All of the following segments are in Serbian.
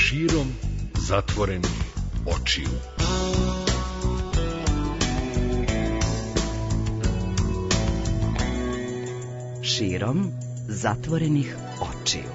širom zatvorenih očiju. Širom zatvorenih očiju.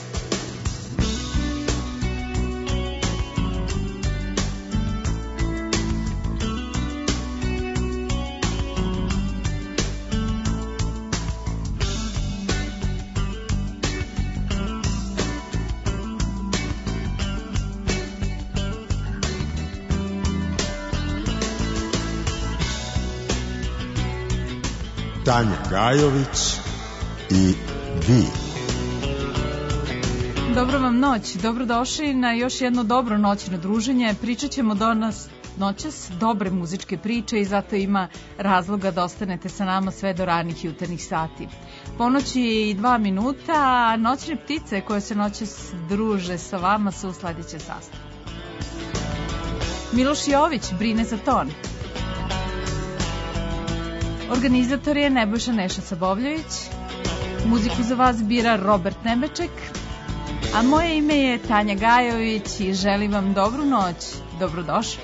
Tanja Gajović i vi. Dobro vam noć, dobrodošli na još jedno dobro noćno druženje. Pričat ćemo noćas dobre muzičke priče i zato ima razloga da ostanete sa nama sve do ranih jutarnjih sati. Ponoć je i 2 minuta, a noćne ptice koje se noćas druže sa vama su u sledećem sastavu. Miloš Jović brine za ton. Organizator je Nebojša Neša Sabovljević. Muziku za vas bira Robert Nebeček. A moje ime je Tanja Gajović i želim vam dobru noć. Dobrodošli.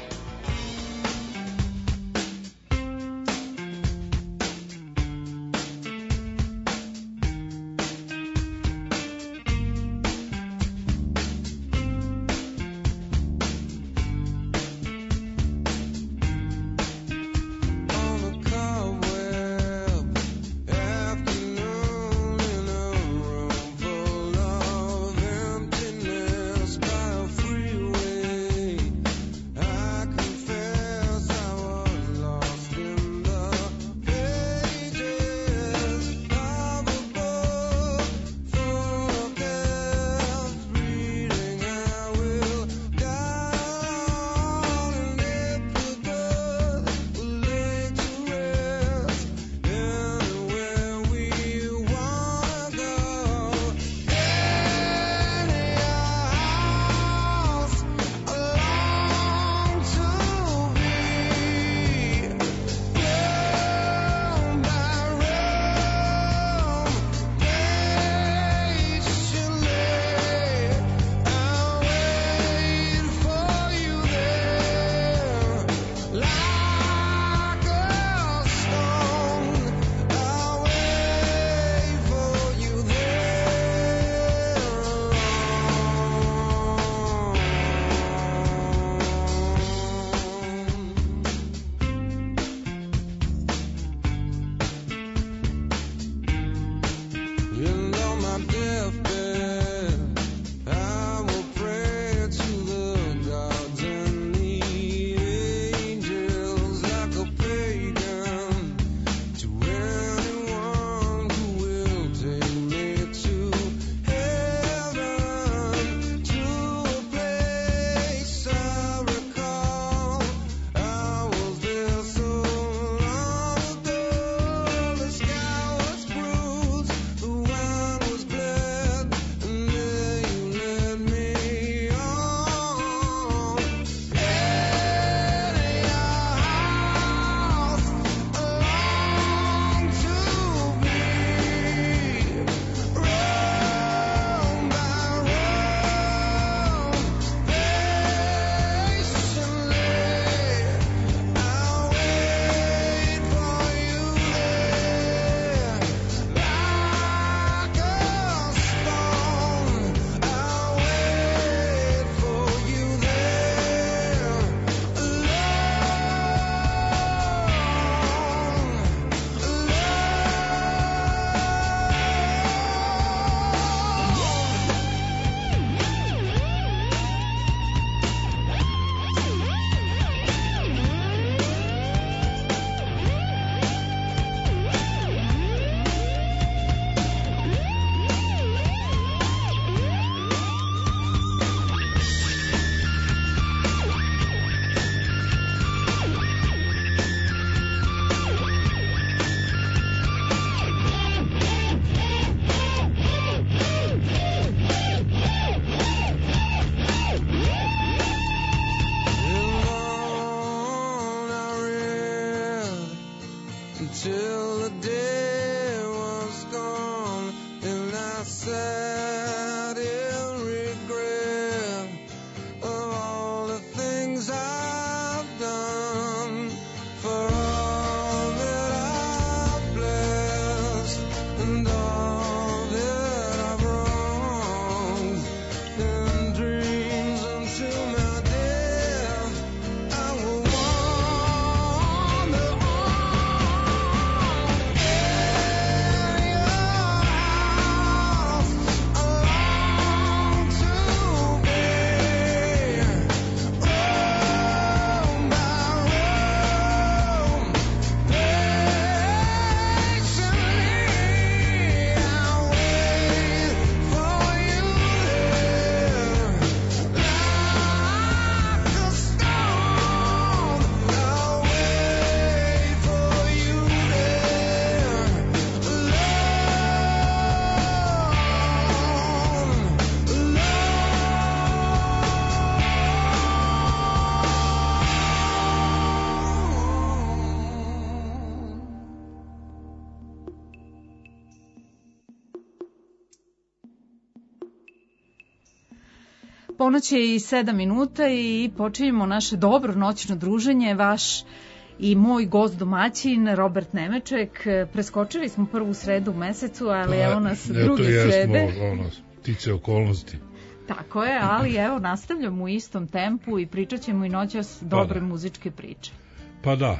I ponoć je i 7 minuta i počinjemo naše dobro noćno druženje. Vaš i moj gost domaćin, Robert Nemeček. Preskočili smo prvu sredu u mesecu, ali evo nas druge srede. Tice okolnosti. Tako je, ali evo nastavljamo u istom tempu i pričat ćemo i noćas dobre muzičke priče. Pa da,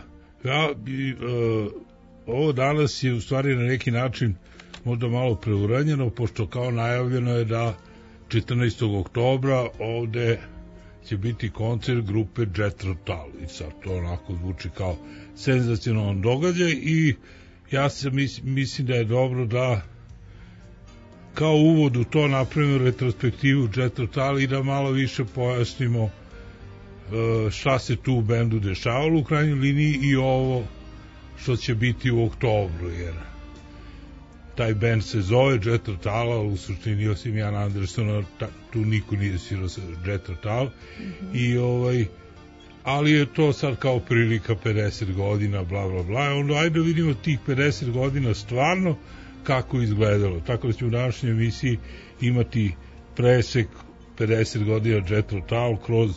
ovo danas je u stvari na neki način možda malo preuranjeno, pošto kao najavljeno je da 14. oktobra ovde će biti koncert grupe Jethro Tull i sad to onako zvuči kao senzacionalan događaj i ja se mislim da je dobro da kao uvod u to napravimo retrospektivu Jethro Tull i da malo više pojasnimo šta se tu u bendu dešavalo u krajnjoj liniji i ovo što će biti u oktobru, jer taj bend se zove Jethro Tull, ali u suštini osim Jana Andersona tu niko nije svirao sa Jethro Tull i ali je to sad kao prilika 50 godina bla bla bla, onda ajde vidimo tih 50 godina stvarno kako izgledalo, tako da ćemo u današnjoj emisiji imati presek 50 godina Jethro Tull kroz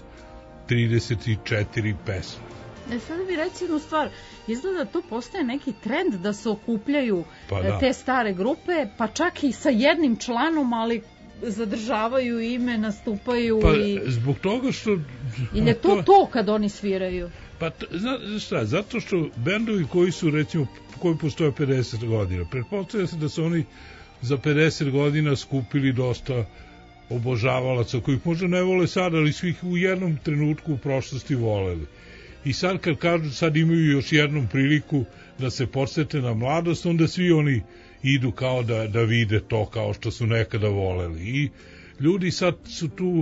34 pesme. Sada mi reći jednu stvar, izgleda da to postaje neki trend da se okupljaju te stare grupe, pa čak i sa jednim članom, ali zadržavaju ime, nastupaju zbog toga što... Ili je to kad oni sviraju? Pa šta, zato što bendovi koji su recimo, koji postoje 50 godina, pretpostavlja se da su oni za 50 godina skupili dosta obožavalaca kojih možda ne vole sad, ali su ih u jednom trenutku u prošlosti voleli. I sad kad kažu sad imaju još jednom priliku da se podsete na mladost, onda svi oni idu kao da vide to kao što su nekada voleli. I ljudi sad su tu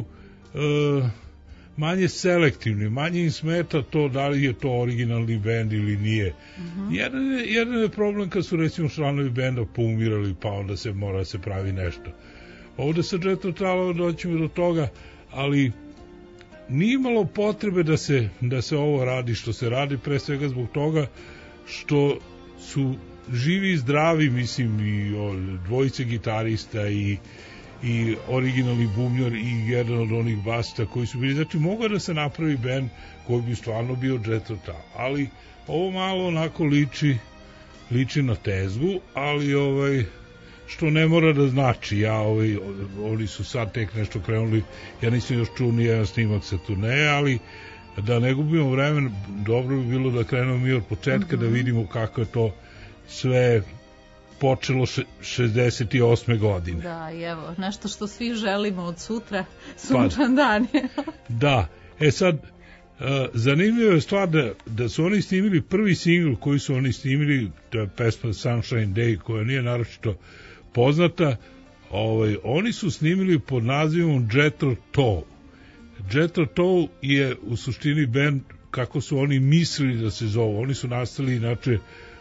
manje selektivni, manje im smeta to da li je to originalni bend ili nije. Jedan je problem kad su recimo članovi benda poumirali, pa onda se mora se pravi nešto. Ovde sa Jethro Tullom doćemo do toga, ali nije imalo potrebe da se ovo radi što se radi, pre svega zbog toga što su živi i zdravi, mislim, i dvojice gitarista i originalni bubnjar i jedan od onih basista koji su bili, znači mogao da se napravi bend koji bi stvarno bio Jethro Tull, ali ovo malo onako liči na tezgu, ali što ne mora da znači, oni su sad tek nešto krenuli, ja nisam još čuo ni jedan snimak sa turneje, ali da ne gubimo vremen, dobro bi bilo da krenemo mi od početka, da vidimo kako je to sve počelo 68. godine. Da, i evo, nešto što svi želimo od sutra, sunčan dan je. Da, sad, zanimljiva je stvar da su oni snimili prvi singl koji su oni snimili, to je pesma Sunshine Day, koja nije naročito poznata, oni su snimili pod nazivom Jethro Tull. Jethro Tull je u suštini bend kako su oni mislili da se zovu. Oni su nastali inače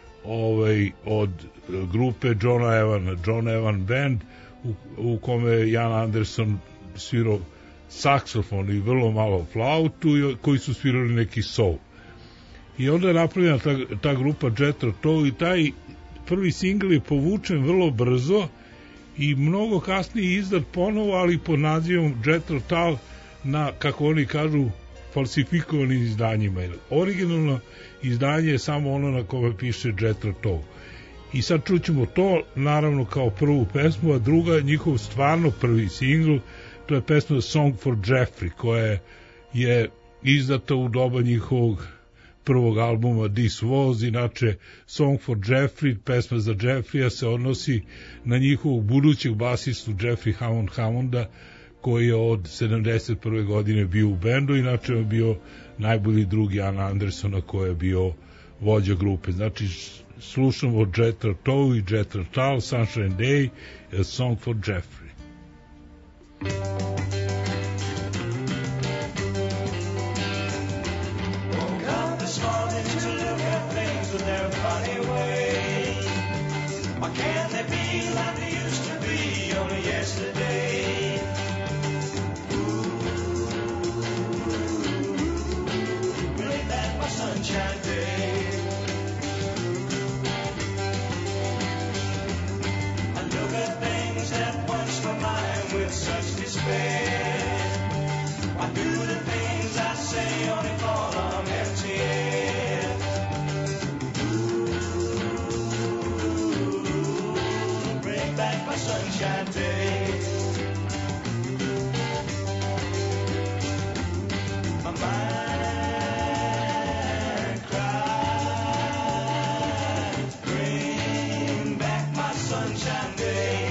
od grupe Johna Evana, John Evan Band, u kome Jan Anderson svirao saksofon i vrlo malo flautu, koji su svirali neki soul. I onda je napravljena ta grupa Jethro Tull i taj prvi singl je povučen vrlo brzo i mnogo kasnije izdat ponovo, ali pod nazivom Jethro Tull na, kako oni kažu, falsifikovanim izdanjima. Originalno izdanje je samo ono na kome piše Jethro Tull. I sad čućemo to, naravno, kao prvu pesmu, a druga, njihov stvarno prvi singl, to je pesma Song for Jeffrey, koja je izdata u doba njihovog prvog albuma This Was. Inače, Song for Jeffrey, pesma za Jeffreya, se odnosi na njihovog budućeg basistu Jeffrey Hammonda, koji je od 71. godine bio u bendu, inače je bio najbolji drug Jana Andersona, koji je bio vođa grupe. Znači, slušamo Jethro Tull i Jethro Tull, Sunshine Day, A Song for Jeffrey. Once sunshine day. My mind cries, bring back my sunshine day.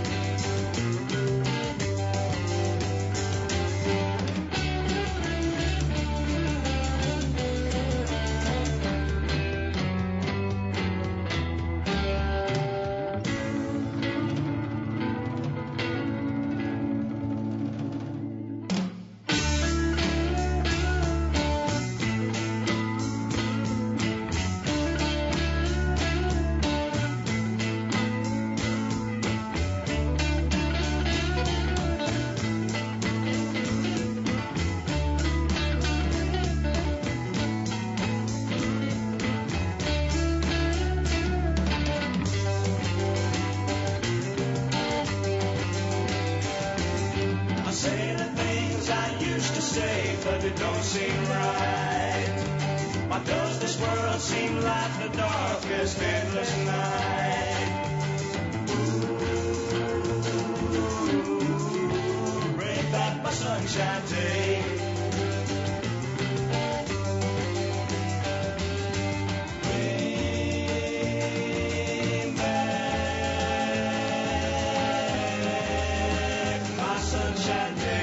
But it don't seem right. Why does this world seem like the darkest, endless night? Ooh, bring back my sunshine day. Bring back my sunshine day.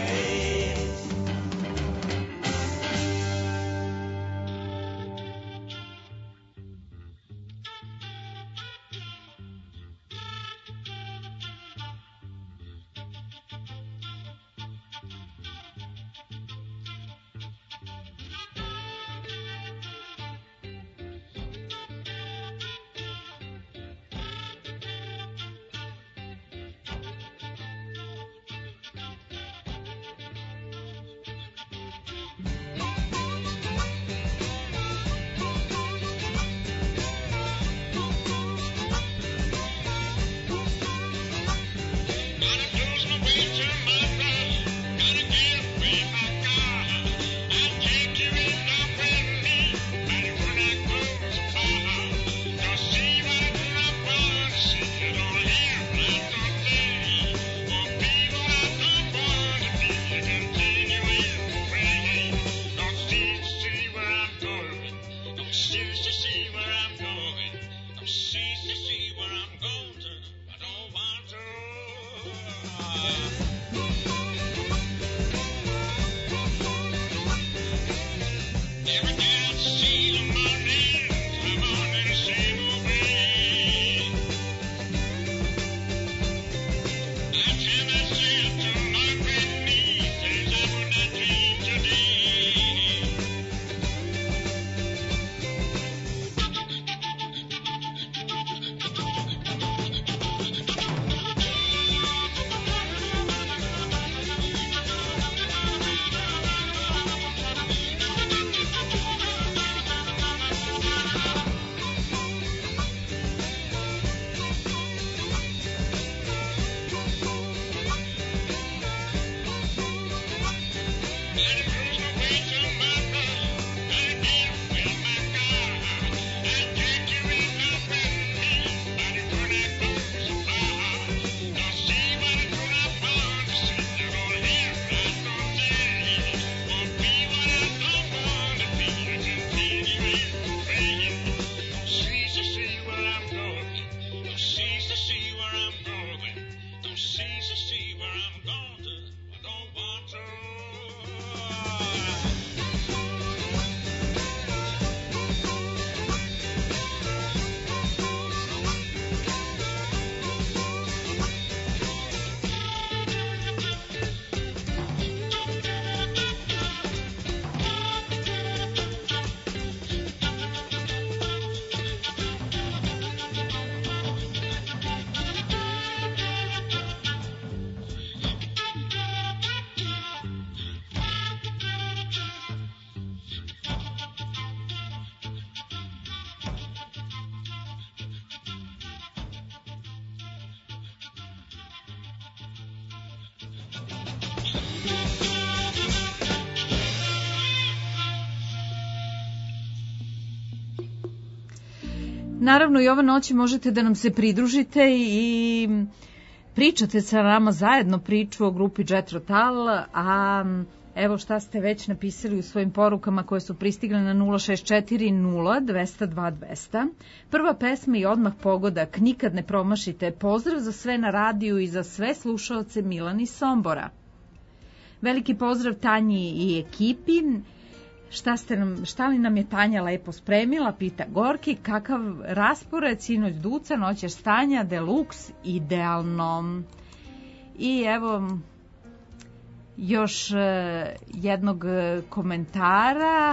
Naravno i ove noći možete da nam se pridružite i Pričate sa nama zajedno priču o grupi Jethro Tull, a evo šta ste već napisali u svojim porukama koje su pristigle na 064 0202 200. Prva pesma i odmah pogodak, nikad ne promašite. Pozdrav za sve na radiju i za sve slušaoce Milan iz Sombora. Veliki pozdrav Tanji i ekipi. Šta li nam je Tanja lepo spremila, pita Gorki, kakav raspored, sinoć Duca, noćeš stanja, deluks, idealno. I evo još jednog komentara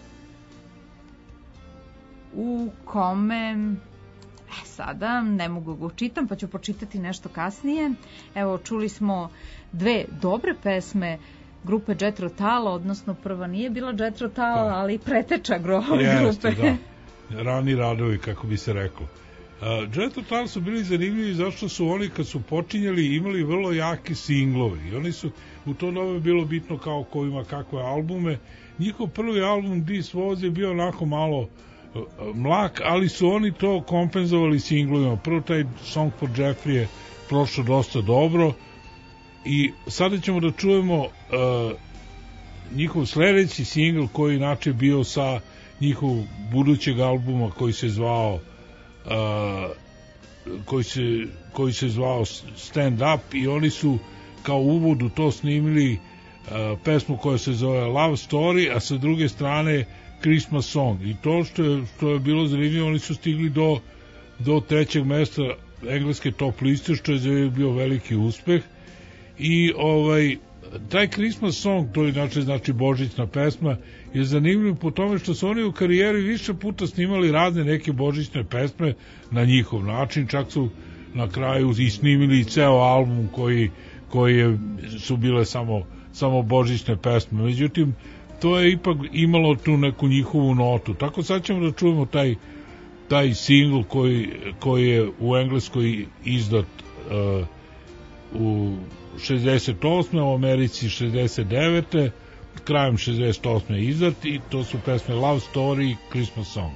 u kome sada ne mogu ga učitam, pa ću počitati nešto kasnije. Evo, čuli smo dve dobre pesme grupe Jethro Tull, odnosno prva nije bila Jethro Tull, ali preteča grupe. Jeste, da. Rani radovi, kako bi se reklo. Jethro Tull su bili zanimljivi zašto su oni kad su počinjali imali vrlo jake singlove i oni su u to doba bilo bitno kao ko ima kakve albume. Njihov prvi album This Was je bio onako malo mlak, ali su oni to kompenzovali singlovima. Prvo taj Song for Jeffrey je prošao dosta dobro i sada ćemo da čujemo njihov sledeći singl koji inače bio sa njihovog budućeg albuma koji se zvao koji se zvao Stand Up i oni su kao uvod u to snimili pesmu koja se zove Love Story, a sa druge strane Christmas Song. I to što je bilo zanimljivo, oni su stigli do trećeg mesta engleske top liste, što je bio veliki uspeh. I taj Christmas Song, to inače znači božićna pesma, je zanimljiv po tome što su oni u karijeri više puta snimali razne neke božićne pesme na njihov način, čak su na kraju i snimili ceo album koji su bile samo božićne pesme. Međutim, to je ipak imalo tu neku njihovu notu. Tako sad ćemo da čujemo taj singl koji je u Engleskoj izdat u 68. u Americi 69. krajem 68. izdat i to su pesme Love Story i Christmas Song.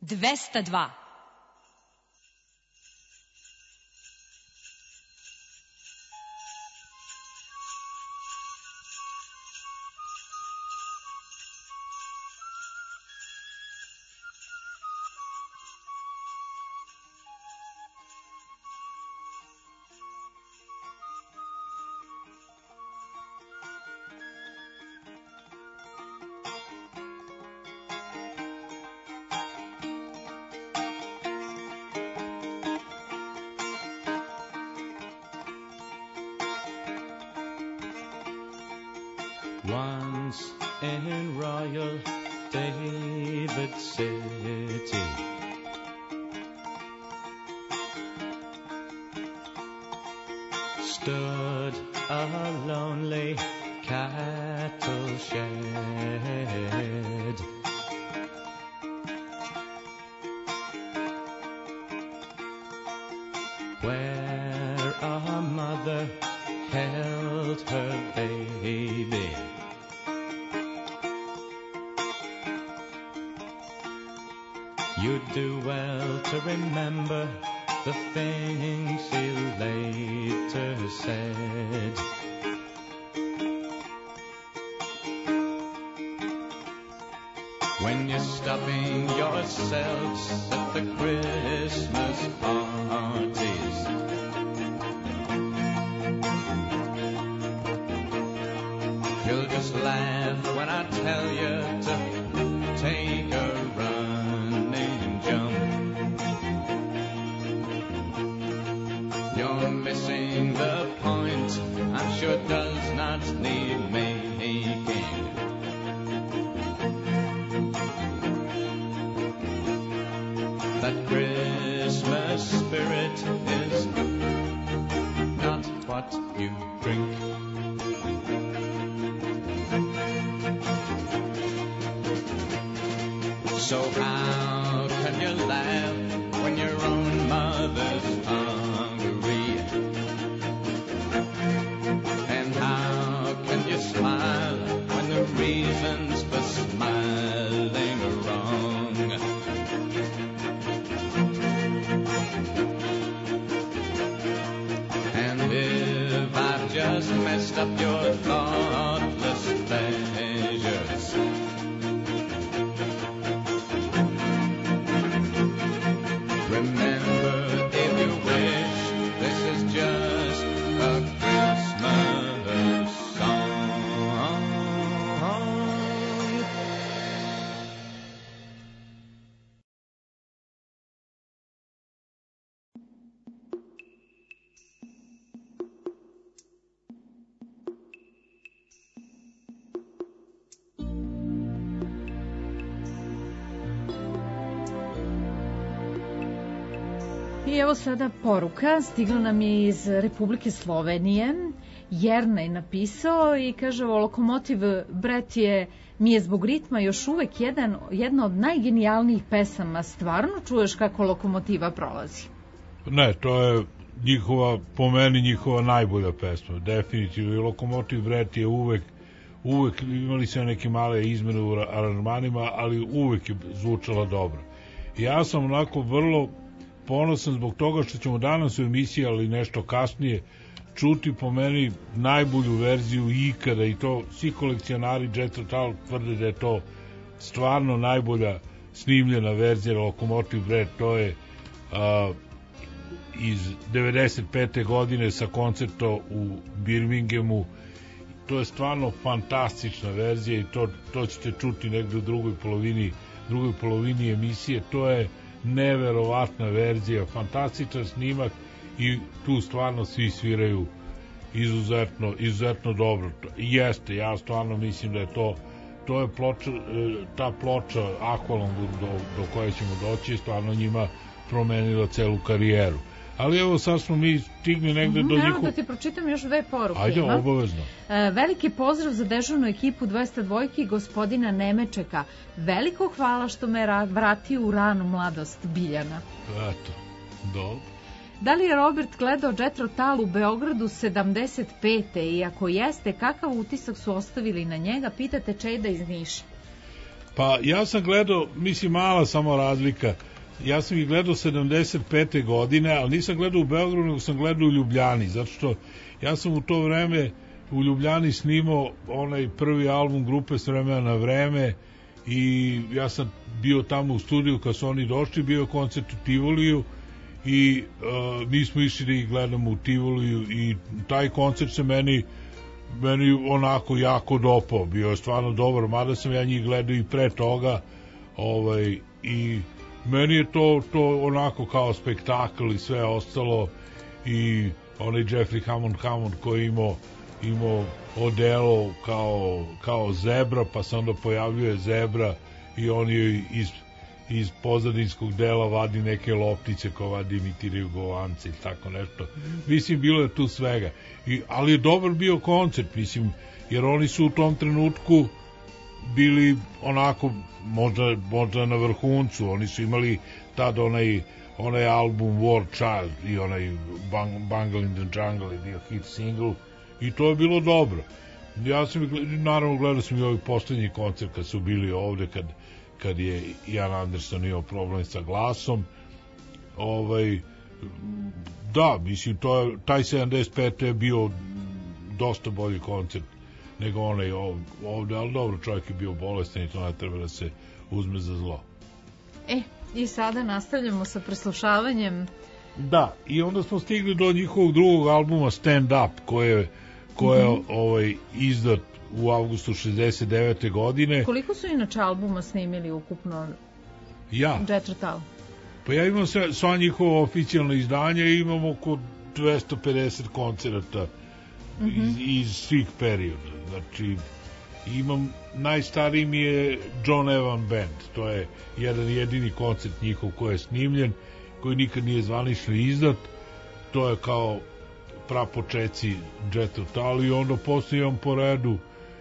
202. Once in Royal David City, stood a lonely cattle shed. Where a mother held her baby. You'd do well to remember the things he later said. When you're stuffing yourselves at the Christmas parties, you'll just laugh when I tell you to take a running jump. You're missing the point, I'm sure does not need making. That Christmas spirit is not what you drink. So how can you laugh when your own mother's hungry? And how can you smile when the reasons for smiling are wrong? And if I've just messed up your thoughtless pleasures, remember, if you wish, this is just a Christmas song. I evo sada poruka, stigla nam je iz Republike Slovenije. Jerna je napisao i kaže: Lokomotiv Bret mi je zbog ritma još uvek jedna od najgenijalnijih pesama. Stvarno čuješ kako lokomotiva prolazi? Ne, to je njihova, po meni, njihova najbolja pesma, definitivno. I Lokomotiv Bret je uvek imali se neke male izmene u aranžmanima, ali uvek je zvučala dobro. Ja sam onako vrlo ponosan zbog toga što ćemo danas u emisiji, ali nešto kasnije, čuti po meni najbolju verziju ikada, i to svi kolekcionari Jethro Tull tvrde da je to stvarno najbolja snimljena verzija Lokomotiv Bret. To je iz 95. godine sa koncerta u Birminghamu. To je stvarno fantastična verzija i to ćete čuti negde u drugoj polovini emisije. To je neverovatna verzija, fantastičan snimak i tu stvarno svi sviraju izuzetno dobro. Jeste, ja stvarno mislim da je to je ploča, ta ploča Aqualung do koje ćemo doći, stvarno njima promenila celu karijeru. Ali evo sad smo mi stigli negde do njihov... Da ti pročitam još dve poruke. Ajde, obavezno. Veliki pozdrav za dežurnu ekipu 202 i gospodina Nemečeka. Veliko hvala što me vratio u ranu mladost Biljana. Eto, dobro. Da li je Robert gledao Jethro Tull u Beogradu 75. I ako jeste, kakav utisak su ostavili na njega, pitate Čeda iz Niša. Pa ja sam gledao, mislim mala samo razlika, ja sam ih gledao 75. godine, ali nisam gledao u Beogradu, nego sam gledao u Ljubljani, zato što ja sam u to vreme u Ljubljani snimao onaj prvi album grupe S vremena na vreme i ja sam bio tamo u studiju kad su oni došli, bio je koncert u Tivoliju i mi smo išli da ih gledamo u Tivoliju i taj koncert se meni onako jako dopao, bio je stvarno dobar, mada sam ja njih gledao i pre toga, i meni je to onako kao spektakl i sve ostalo i onaj Jeffrey Hammond koji imao odelo kao zebra, pa se onda pojavljuje zebra i on je iz pozadinskog dela vadi neke loptice koje vadi imitiraju govance i tako nešto. Mislim, bilo je tu svega. Ali je dobar bio koncert, mislim, jer oni su u tom trenutku bili onako možda na vrhuncu. Oni su imali tad onaj album War Child i onaj Bungle in the Jungle je bio hit single i to je bilo dobro. Ja sam, naravno, gledao sam i ovaj poslednji koncert kad su bili ovde, kad je Ian Anderson imao problem sa glasom. Da, mislim, taj 75. je bio dosta bolji koncert nego onaj ovde, ali dobro, čovjek je bio bolestan i to ne treba da se uzme za zlo. I sada nastavljamo sa preslušavanjem. Da, i onda smo stigli do njihovog drugog albuma Stand Up, koje je izdat u avgustu 69. godine. Koliko su inače albuma snimili ukupno? Ja? Jethro Tull. Pa ja imam sva njihova oficijalna izdanja i imam oko 250 koncerata iz svih perioda. Znači, najstariji mi je John Evan Band. To je jedan jedini koncert njihov koji je snimljen, koji nikad nije zvanično izdat. To je kao prapočeci Jethro Tull i onda posle imam po redu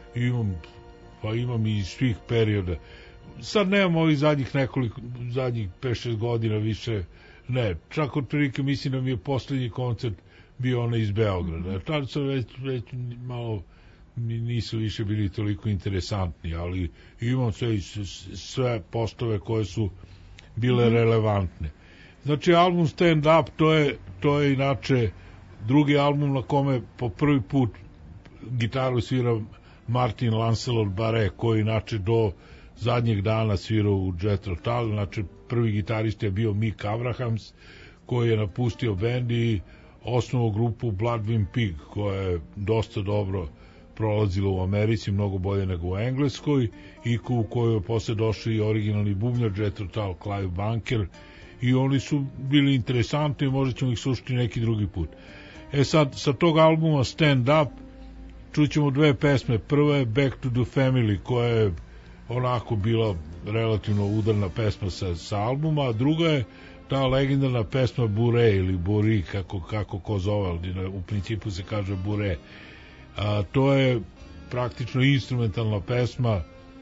imam i iz svih perioda. Sad nemam ovih zadnjih 5-6 godina više, ne, čak otprilike mislim da mi je poslednji koncert bio onaj iz Beograda. Tad sam već malo nisu više bili toliko interesantni, ali imam sve postave koje su bile relevantne. Znači, album Stand Up, to je inače drugi album na kome po prvi put gitaru svira Martin Lancelot Barré, koji inače do zadnjeg dana svirao u Jethro Tull. Znači, prvi gitarist je bio Mick Abrahams, koji je napustio bend i osnovao grupu Bloodwind Pig, koja je dosta dobro prolazila u Americi, mnogo bolje nego u Engleskoj, i u kojoj je posle došao i originalni bubnjar Jethro Tull, Clive Bunker, i oni su bili interesantni i možda ćemo ih slušati neki drugi put. Sad, sa tog albuma Stand Up čućemo dve pesme. Prva je Back to the Family, koja je onako bila relativno udarna pesma sa albuma, a druga je ta legendarna pesma Bourrée ili Bourrée, kako ko zove, ali u principu se kaže Bourrée. To je praktično instrumentalna pesma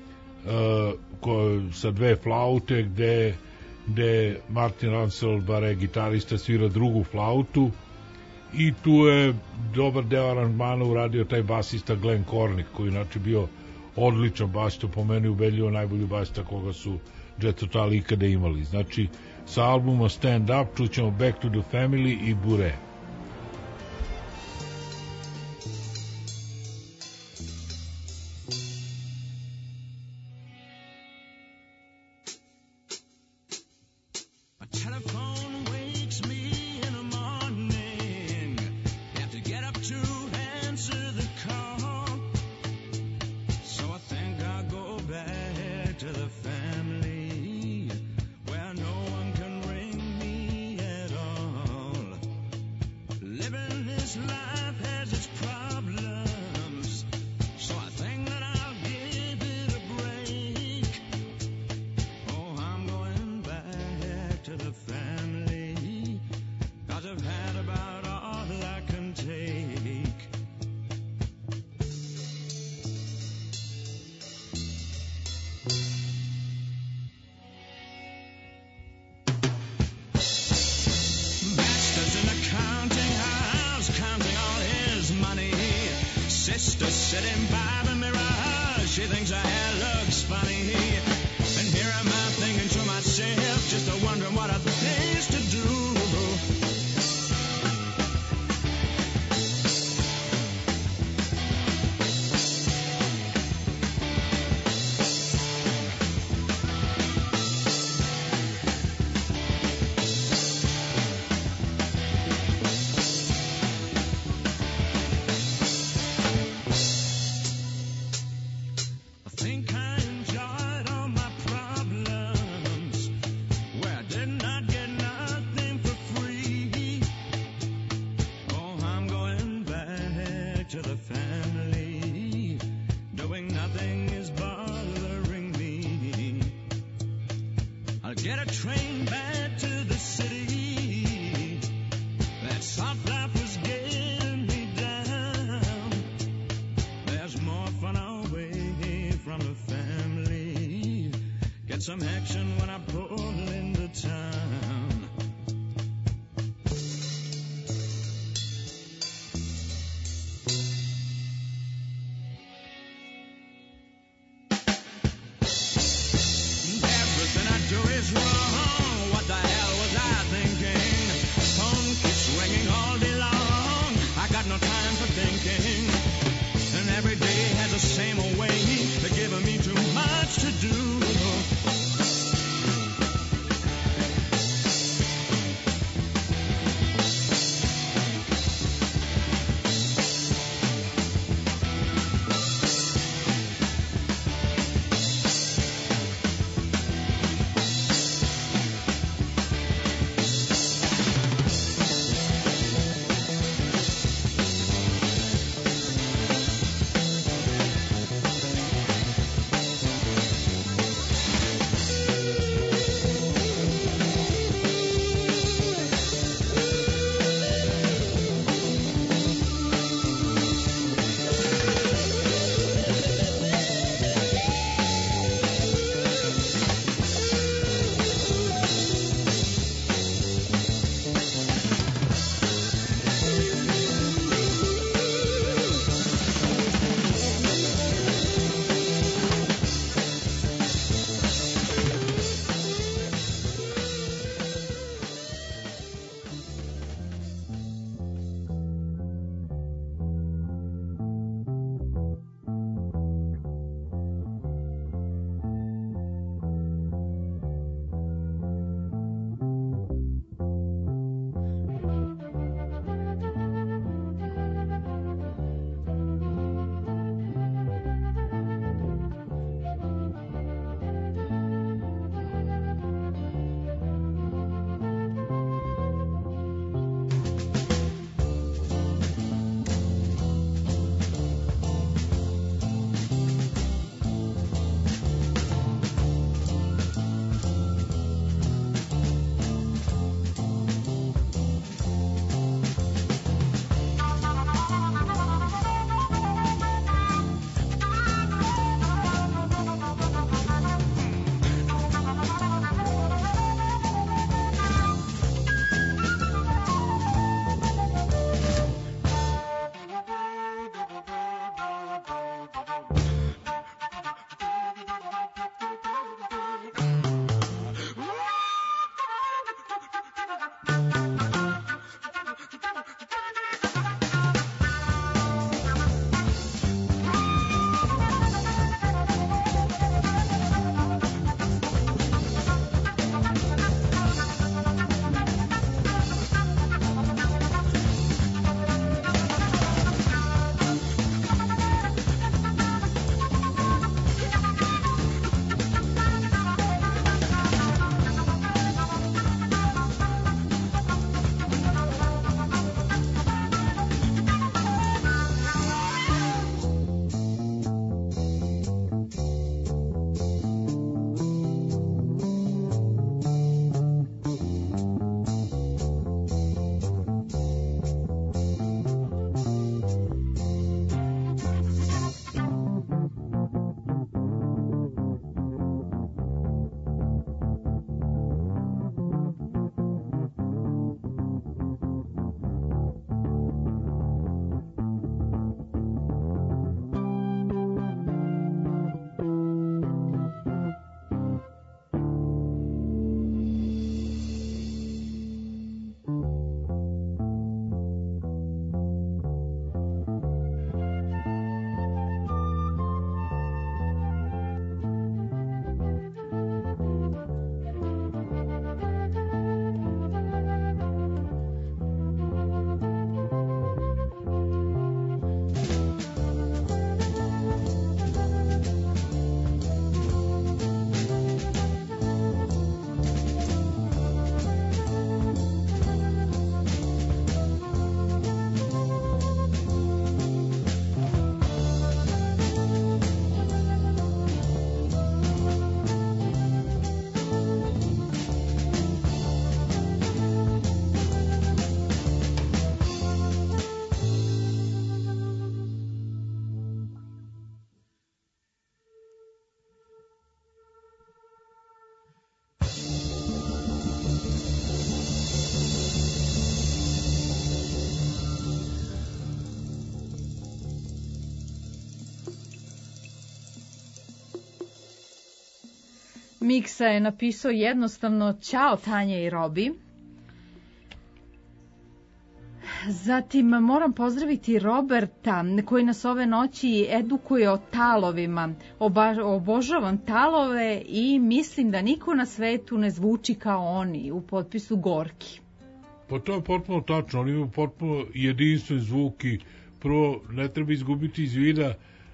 sa dve flaute, gde Martin Lancelot Barré, gitarista, svira drugu flautu, i tu je dobar deo aranžmana uradio taj basista Glenn Cornick, koji inače bio odličan basista, po meni ubedljivo najbolji basista koga su Jethro Tull ikada imali. Znači, sa albuma Stand Up čućemo Back to the Family i Bourrée. Sister sitting by the mirror, she thinks her hair looks funny. get some action when I pull into town. Everything I do is wrong. What the hell was I thinking? Phone keeps ringing all day long. I got no time for thinking. And every day has the same old way. They're giving me too much to do. Miksa je napisao jednostavno Ćao Tanja i Robi. Zatim moram pozdraviti Roberta koji nas ove noći edukuje o talovima. Obožavam talove i mislim da niko na svetu ne zvuči kao oni, u potpisu Gorki. Pa to je potpuno tačno, oni imaju potpuno jedinstven zvuk i prvo ne treba izgubiti iz vida,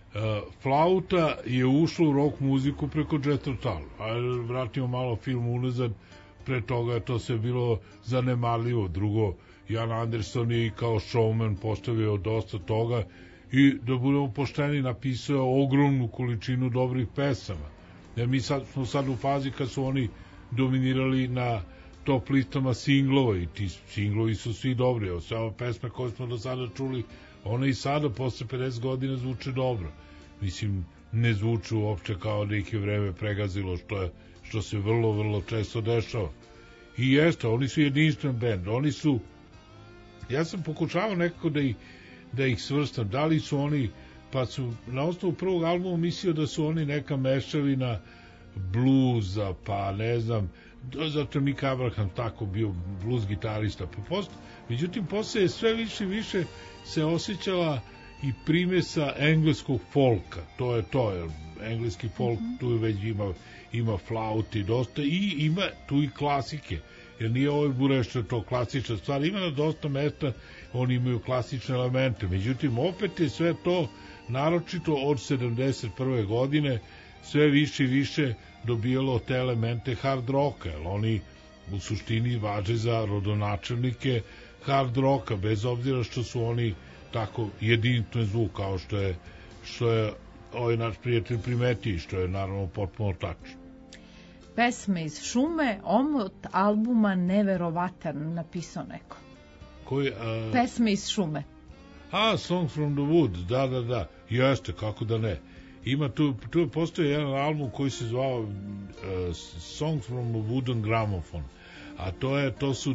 flauta je ušla u rock muziku preko Jethro Tull. Ajde, vratimo malo film unazad, pre toga je to sve bilo zanemarljivo. Drugo, Jan Anderson je i kao showman postavio dosta toga i da budemo pošteni napisao ogromnu količinu dobrih pesama. Jer mi smo sad u fazi kad su oni dominirali na top listama singlova i ti singlovi su svi dobri. Evo, sve ove pesme koje smo do sada čuli, one i sada posle 50 godina zvuče dobro. Mislim, ne zvuče uopšte kao da ih je vreme pregazilo, što se vrlo, vrlo često dešava. I jeste, oni su jedinstven bend, oni su, ja sam pokušavao nekako da ih svrstam, da li su oni, pa su na osnovu prvog albuma mislio da su oni neka mešavina bluza, pa ne znam, zato je Mick Abraham tako bio blues gitarista, međutim posle je sve više i više se osjećala i primesa engleskog folka, to je to, jer engleski folk tu već ima flauti dosta i ima tu i klasike, jer nije ovo bure što je to klasična stvar, ima na dosta mesta, oni imaju klasične elemente, međutim opet je sve to, naročito od 71. godine, sve više i više dobijalo te elemente hard rocka, jer oni u suštini važe za rodonačelnike hard rocka, bez obzira što su oni tako jedinstven zvuk, kao što je ovaj naš prijatelj primetio, što je naravno potpuno tačno. Pesme iz šume, omot albuma Neverovatan, napisao neko. Koji, Pesme iz šume. Songs from the Woods, da, jeste, kako da ne. Ima tu postoji jedan album koji se zvao Songs from the Wooden Gramophone, a to su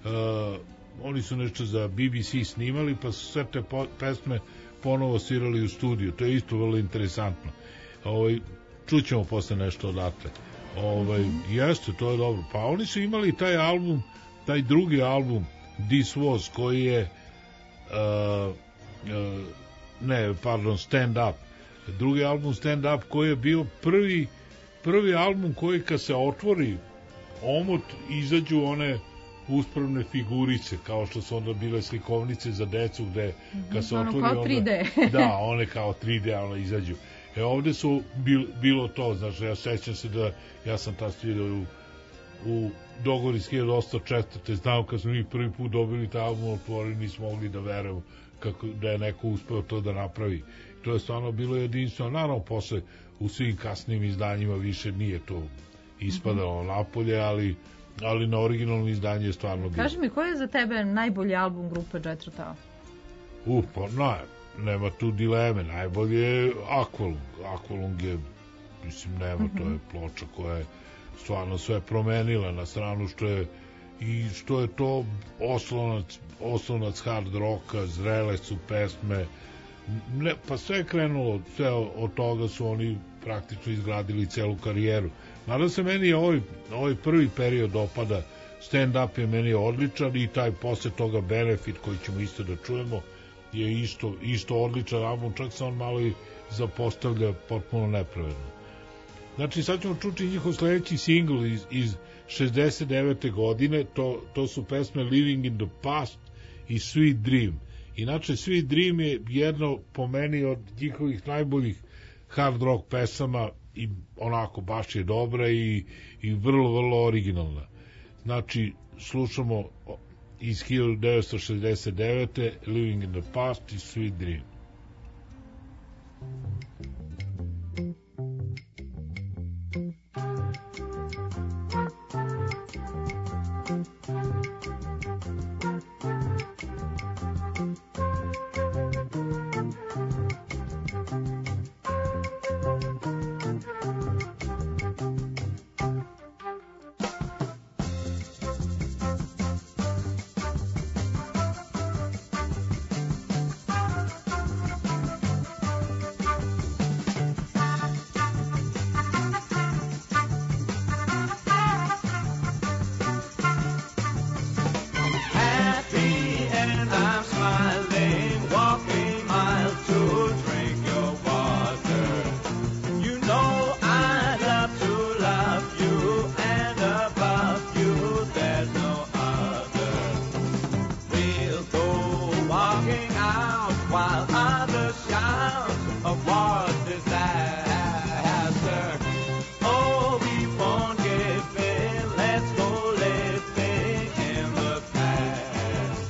oni su nešto za BBC snimali, pa su sve te pesme ponovo svirali u studiju, to je isto vrlo interesantno. Čućemo posle nešto odatle. Jeste, to je dobro. Pa oni su imali taj album, taj drugi album This Was, koji je Stand Up. Drugi album Stand Up koji je bio prvi album koji kad se otvori omot izađu one uspravne figurice, kao što su onda bile slikovnice za decu, gde kad se otvori kao 3D. Da, one kao 3D, one izađu. Ovde su bilo to, znači ja sećam se da ja sam tad vidio u dogovoru iz 1804. Znam kad smo mi prvi put dobili taj album otvorili, nismo mogli da verujemo da je neko uspeo to da napravi. To je stvarno bilo jedinstveno. Naravno, posle u svim kasnim izdanjima više nije to ispadalo napolje, ali na originalnom izdanju je stvarno bilo. Kaži mi, koji je za tebe najbolji album grupe Jethro Tull? Nema tu dileme. Najbolje je Aqualung. Aqualung je, mislim, to je ploča koja je stvarno sve promenila na stranu što je to oslonac hard rocka, zrele su pesme, pa sve je krenulo, sve od toga su oni praktično izgradili celu karijeru. Mada se meni ovaj prvi period dopada, Stand Up je meni odličan i taj posle toga Benefit koji ćemo isto da čujemo je isto odličan album, čak se on malo i zapostavlja potpuno nepravedno. Znači sad ćemo čuti njihov sledeći singl iz 69. godine, to su pesme Living in the Past i Sweet Dream. Inače, Sweet Dream je jedno po meni od njihovih najboljih hard rock pesama i onako baš je dobra i vrlo, vrlo originalna. Znači, slušamo iz 1969. Living in the Past i Sweet Dream. while others shout of war's disaster. Oh, be forgiving, let's go living in the past.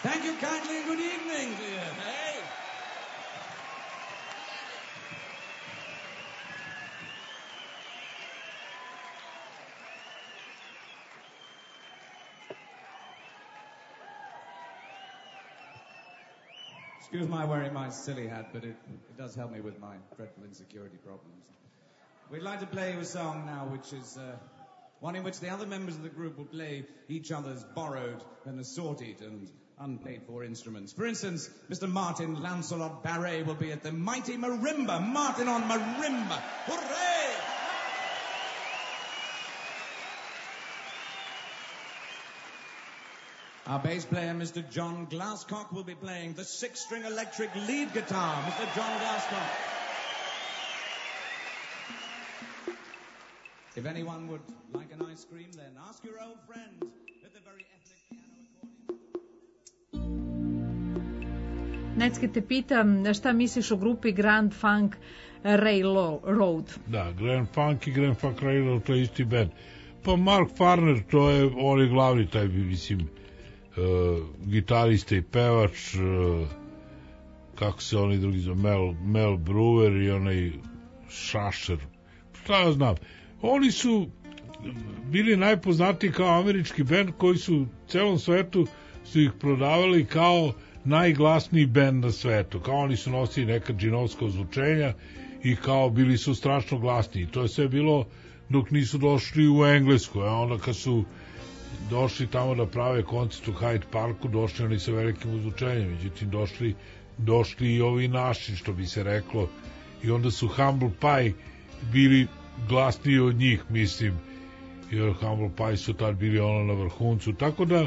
Thank you kindly and good evening to you. Hey. Excuse my wearing my silly hat, but it does help me with my dreadful insecurity problems. We'd like to play you a song now, which is one in which the other members of the group will play each other's borrowed and assorted and unpaid-for instruments. For instance, Mr. Martin Lancelot Barret will be at the mighty marimba. Martin on marimba. Hooray! Our bass player, Mr. John Glasscock, will be playing the 6-string electric lead guitar. Mr. John Glasscock. If anyone would like an ice cream, then ask your old friend at the very ethnic piano accordion. Necke te pitam šta misliš o grupi Grand Funk Railroad. Da, Grand Funk i Grand Funk Railroad, to je isti band. Pa Mark Farner, to je, on je glavni taj, mislim, gitarista i pevač, kako se oni drugi zove, Mel Brewer i onaj Šašer, šta ja znam. Oni su bili najpoznatiji kao američki bend koji su u celom svetu su ih prodavali kao najglasniji bend na svetu, kao oni su nosili neka džinovska ozvučenja i kao bili su strašno glasni. To je sve bilo dok nisu došli u Englesku, a onda kad su došli tamo da prave koncert u Hyde Parku, došli oni sa velikim ozvučenjem, međutim došli i ovi naši, što bi se reklo, i onda su Humble Pie bili glasniji od njih, mislim, jer Humble Pie su tad bili ono na vrhuncu, tako da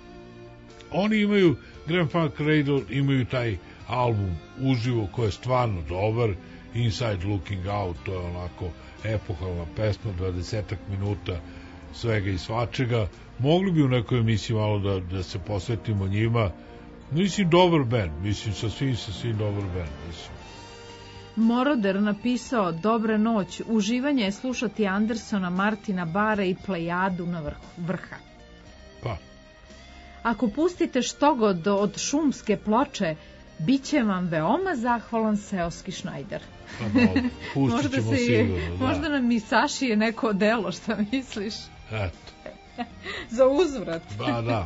oni imaju, Grand Funk Railroad imaju taj album uživo koji je stvarno dobar, Inside Looking Out, to je onako epohalna pesma, 20 minuta svega i svačega. Mogli bi u nekoj emisiji malo da se posvetimo njima. Mislim, dobar band, mislim, sa svim dobar band, mislim. Moroder napisao Dobra noć, uživanje je slušati Andersona, Martina Bara i Plejadu na vrha. Pa. Ako pustite štogod od šumske ploče, bit će vam veoma zahvalan seoski Šnajder. Pa dobro, pustit ćemo sigurno. Da. Možda nam i sašije neko delo, šta misliš? Eto. Za uzvrat. Ba, da.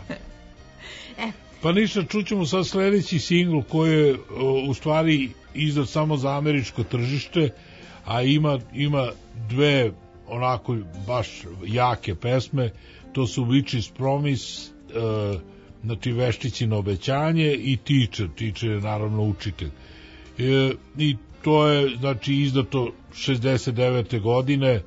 Pa ništa, čućemo sad sledeći singl koji je u stvari izdat samo za američko tržište, a ima dve onako baš jake pesme. To su Witch's Promise, znači Vešticino obećanje, i Teacher je naravno učitelj. I to je znači izdato 69. godine,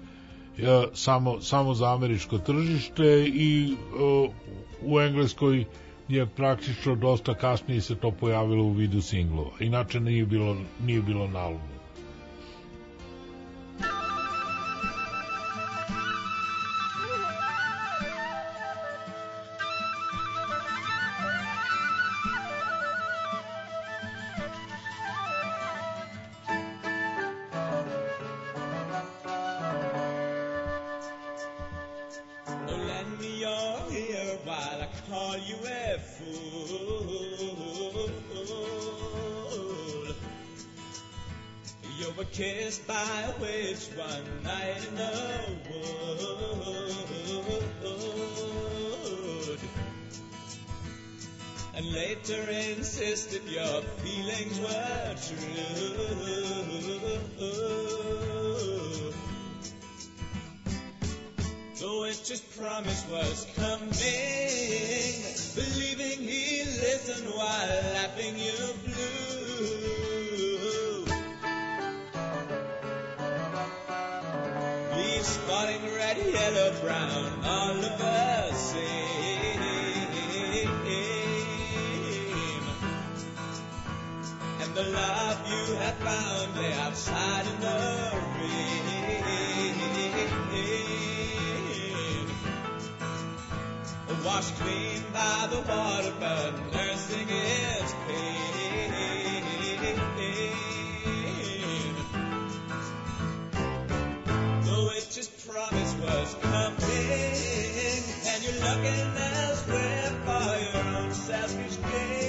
samo za američko tržište, i u Engleskoj je praktično dosta kasnije se to pojavilo u vidu singlova. Inače nije bilo na albumu. Kissed by a witch one night in the wood, and later insisted your feelings were true. The witch's promise was coming, believing he listened while laughing you flew. Spotting red, yellow, brown, all of the same. And the love you have found lay outside in the rain. Washed clean by the water, but nursing its pain. Witch's promise was coming, and you're looking elsewhere for your own selfish gain.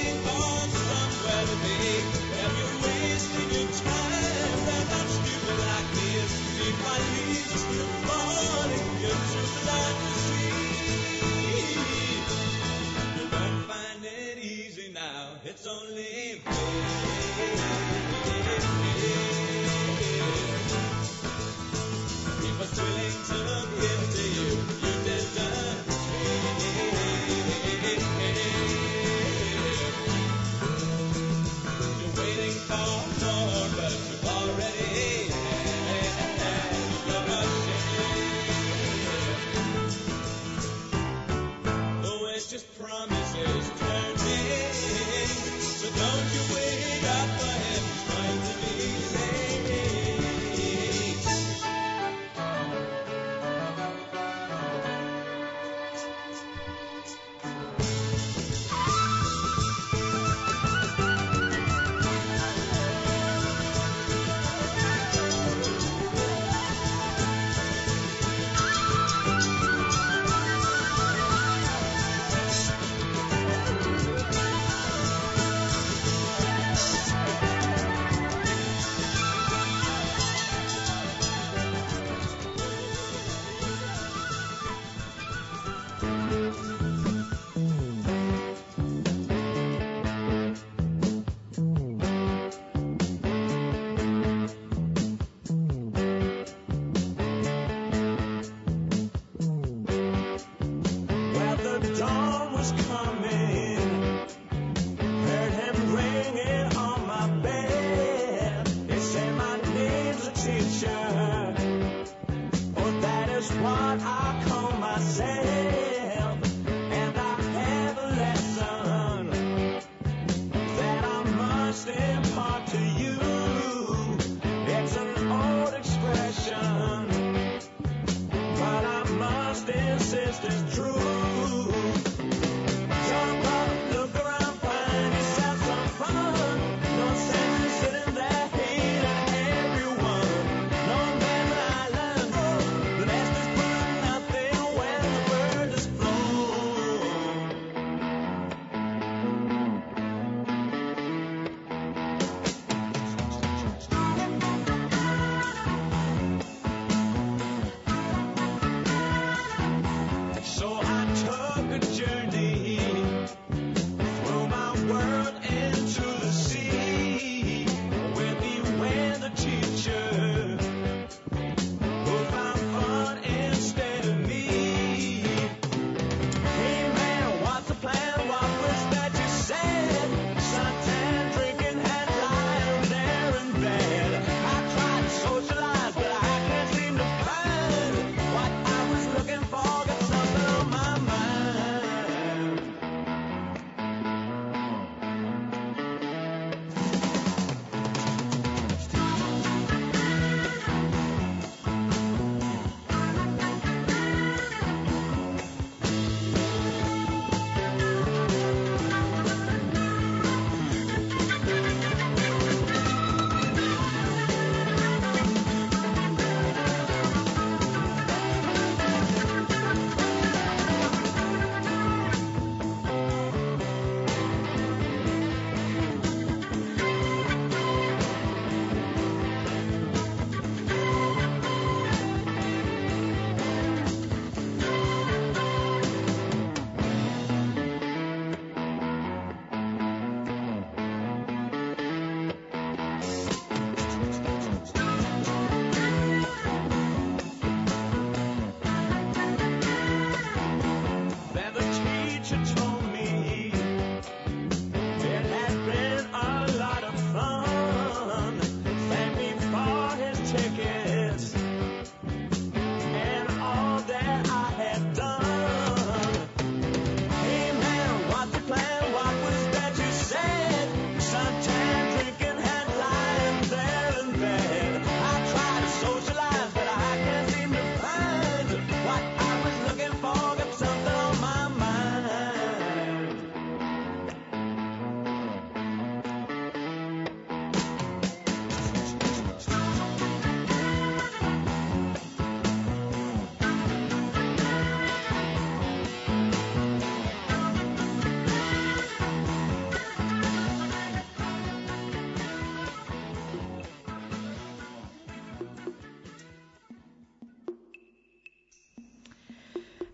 waiting for somewhere to be. If you're wasting your time, then I'm stupid like this. If my leaves are still falling into the light to see, you won't find it easy now. It's only if I was willing to give to you, you deserve you're waiting for more, but you've already had your share. Oh, it's just promises turning, so don't you wait up for him, he's trying to be late.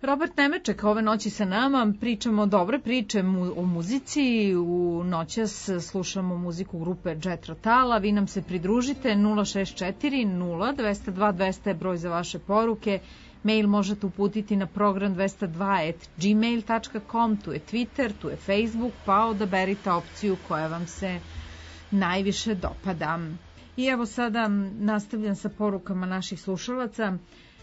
Robert Nemeček ove noći sa nama, pričamo dobre priče o muzici, u noćas slušamo muziku grupe Jethro Tull, vi nam se pridružite 064 0 202 200 je broj za vaše poruke, mail možete uputiti na program 202@gmail.com, tu je Twitter, tu je Facebook, pa odaberite opciju koja vam se najviše dopada. I evo sada nastavljam sa porukama naših slušalaca.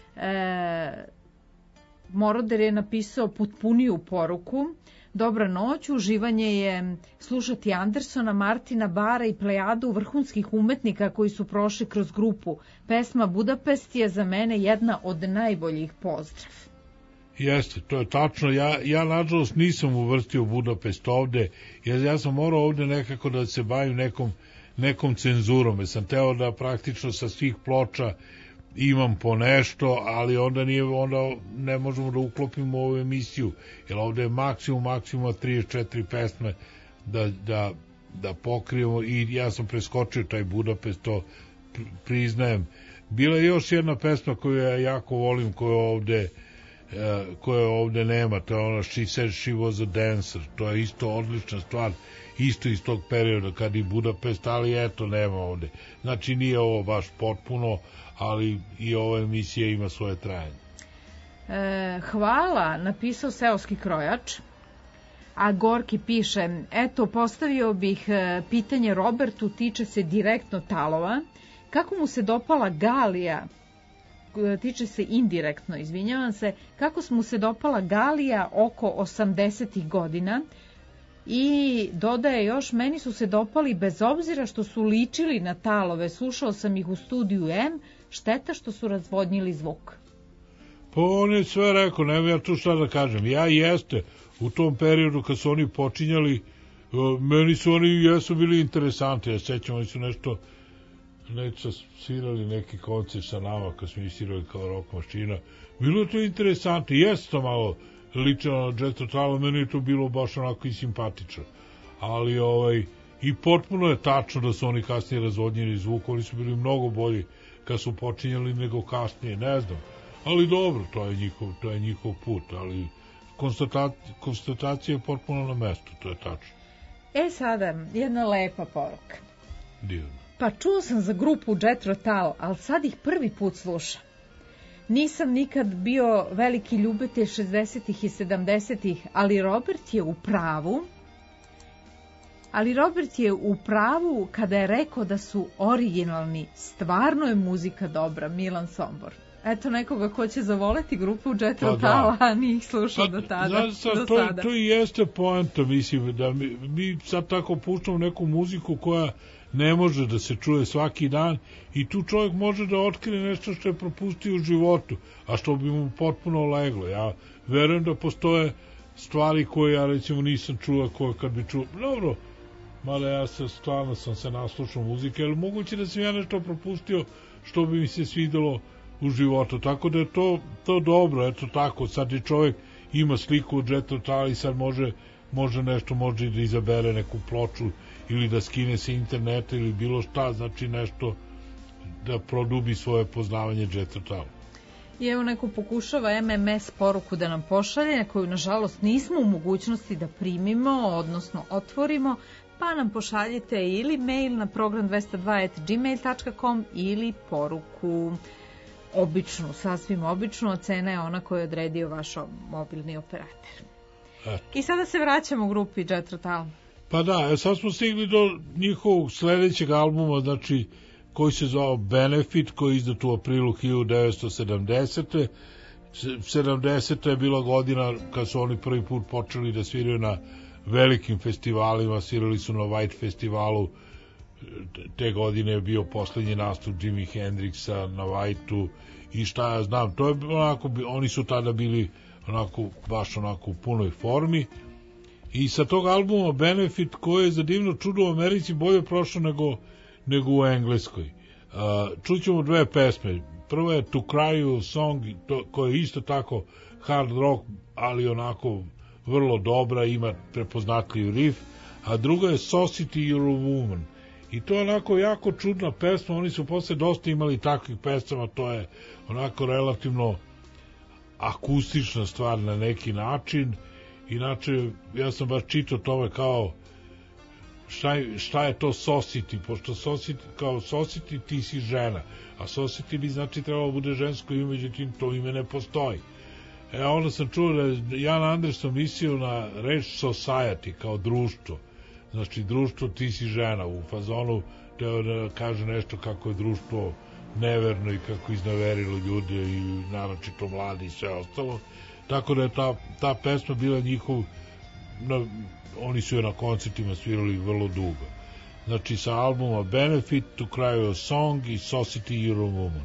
Moroder je napisao potpuniju poruku. Dobra noć, uživanje je slušati Andersona, Martina, Bara i plejadu vrhunskih umetnika koji su prošli kroz grupu. Pesma Budapest je za mene jedna od najboljih. Pozdrav. Jeste, to je tačno. Ja nažalost nisam uvrstio Budapest ovde, jer ja sam morao ovde nekako da se bavim nekom cenzurom. Jer sam teo da praktično sa svih ploča imam po nešto, ali onda ne možemo da uklopimo ovu emisiju, jer ovde je maksimum 34 pesme da pokrijemo i ja sam preskočio taj Budapest, to priznajem. Bila je još jedna pesma koju ja jako volim, koje ovde nema, to je ona She Said She Was a Dancer, to je isto odlična stvar, isto iz tog perioda kad i Budapest, ali eto nema ovde. Znači nije ovo baš potpuno, ali i ova emisija ima svoje trajanje. Hvala, napisao seoski krojač, a Gorki piše, eto, postavio bih pitanje Robertu, tiče se direktno Talova, kako mu se dopala Galija, tiče se indirektno, izvinjavam se, kako mu se dopala Galija oko 80. godina, i dodaje još, meni su se dopali bez obzira što su ličili na Talove, slušao sam ih u studiju M, šteta što su razvodnjili zvuk. Pa on je sve rekao, nema ja tu šta da kažem. Ja jeste, u tom periodu kad su oni počinjali, meni su oni jesu bili interesanti. Ja sećam, oni su nešto svirali neki koncert sa nama kad smo svirali kao rock mašina. Bilo je to interesantno, jeste to malo lično na Jethro Tull, meni je to bilo baš onako i simpatično. Ali i potpuno je tačno da su oni kasnije razvodnjeni zvuk, oni su bili mnogo bolji kad su počinjali nego kasnije, ne znam. Ali dobro, to je njihov put, ali konstatacija je potpuno na mestu, to je tačno. Sada, jedna lepa poruka. Divno. Pa čuo sam za grupu Jethro Tull, ali sad ih prvi put slušam. Nisam nikad bio veliki ljubitelj 60-ih i 70-ih, ali Robert je u pravu kada je rekao da su originalni. Stvarno je muzika dobra, Milan Sombor. Eto nekoga ko će zavoleti grupu Jethro Tull, a nije ih slušao do tada. To i jeste poenta, mislim, da mi sad tako puštamo neku muziku koja ne može da se čuje svaki dan i tu čovjek može da otkrije nešto što je propustio u životu, a što bi mu potpuno leglo. Ja verujem da postoje stvari koje ja recimo nisam čuo, koje kad bi čuo, dobro, mada ja stvarno sam se naslušao muzike, ali moguće da sam ja nešto propustio što bi mi se svidelo u životu, tako da je to dobro, eto tako, sad je čovjek ima sliku od Jethro Tull i sad može nešto, može da izabere neku ploču ili da skine se interneta ili bilo šta, znači nešto da produbi svoje poznavanje Jethro Tull. I evo neko pokušava MMS poruku da nam pošalje, koju nažalost nismo u mogućnosti da primimo, odnosno otvorimo, pa nam pošaljite ili mail na program 202@gmail.com ili poruku običnu, sasvim običnu, a cena je ona koju je odredio vaš mobilni operator. I sada se vraćamo u grupi Jethro Tull. Pa da, sad smo stigli do njihovog sledećeg albuma, znači koji se zvao Benefit, koji je izdat u aprilu 1970. 70. je bila godina kad su oni prvi put počeli da sviraju na velikim festivalima, svirali su na White festivalu, te godine je bio poslednji nastup Jimi Hendrixa na Whiteu i šta ja znam, to je onako, oni su tada bili onako, baš onako u punoj formi. I sa tog albuma Benefit, koji je za divno čudo u Americi bolje prošao nego u Engleskoj. Čućemo dve pesme. Prva je To Cry You Song, koja je isto tako hard rock, ali onako vrlo dobra, ima prepoznatljiv riff, a druga je Society You're a Woman. I to je onako jako čudna pesma, oni su posle dosta imali takvih pesama, to je onako relativno akustična stvar na neki način. Inače, ja sam baš čitao tome kao šta je to Society, pošto Society ti si žena, a Society bi znači trebalo bude žensko ime, međutim to ime ne postoji. Onda sam čuo da je Jan Anderson mislio na reč Society kao društvo, znači društvo ti si žena, u fazonu da kaže nešto kako je društvo neverno i kako izneverilo ljude i naročito mladi i sve ostalo, tako da je ta pesma bila njihov, oni su je na koncertima svirali vrlo dugo. Znači sa albuma Benefit, To Cry a Song i Society Euro Woman.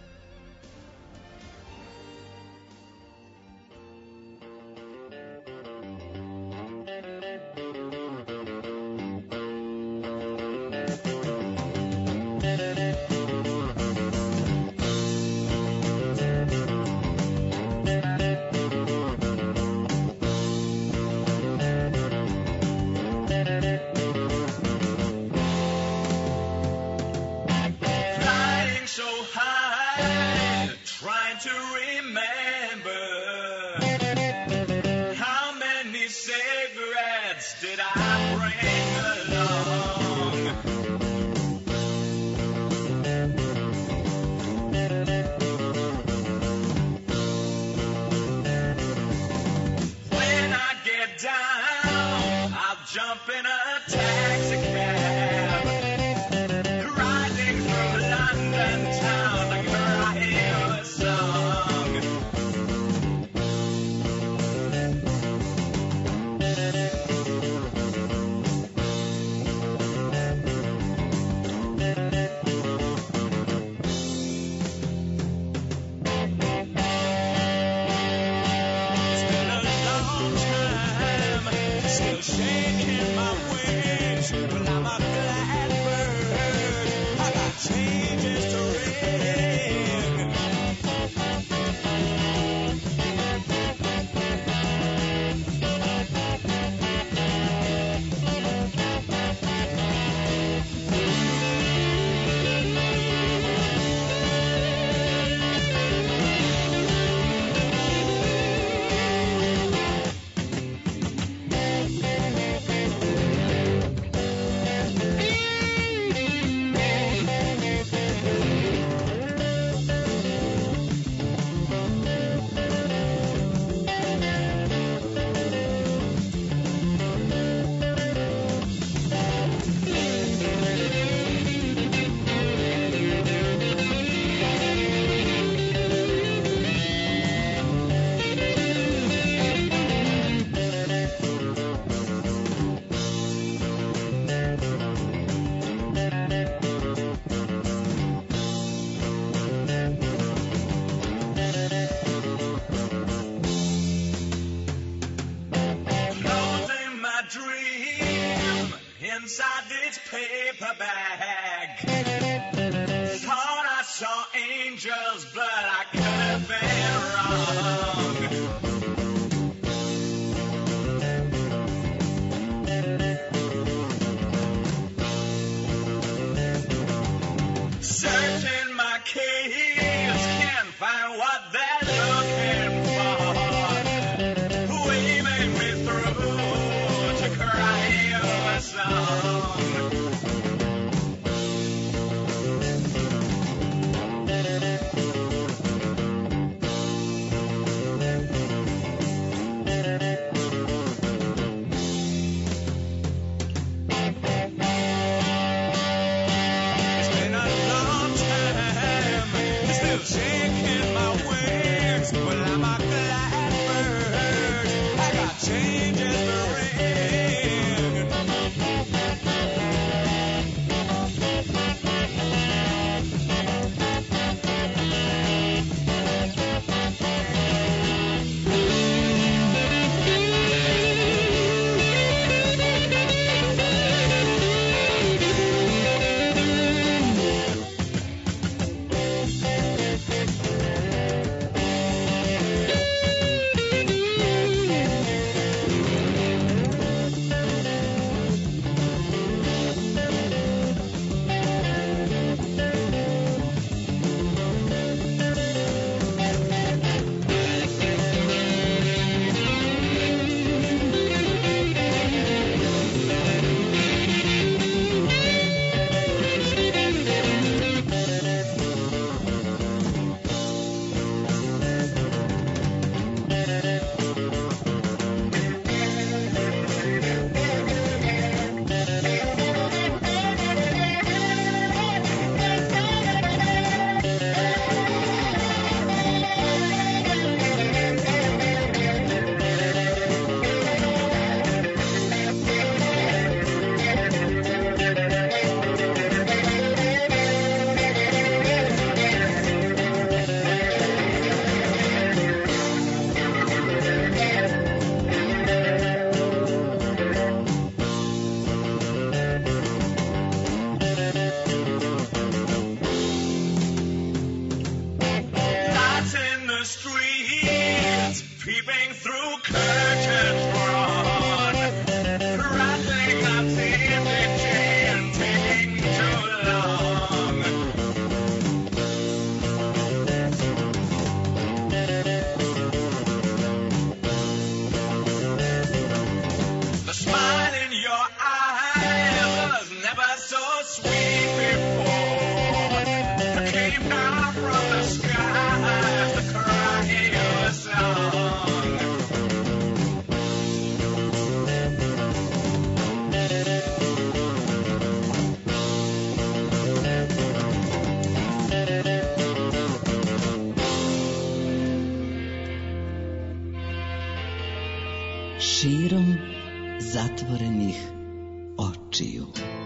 inside this paper bag. Thought I saw angels, but I could have been wrong. Searching my keys, can't find what they're looking for. Waving me through to cry you a song. sweet before. It came down from the skies to cry a song. Širom zatvorenih očiju.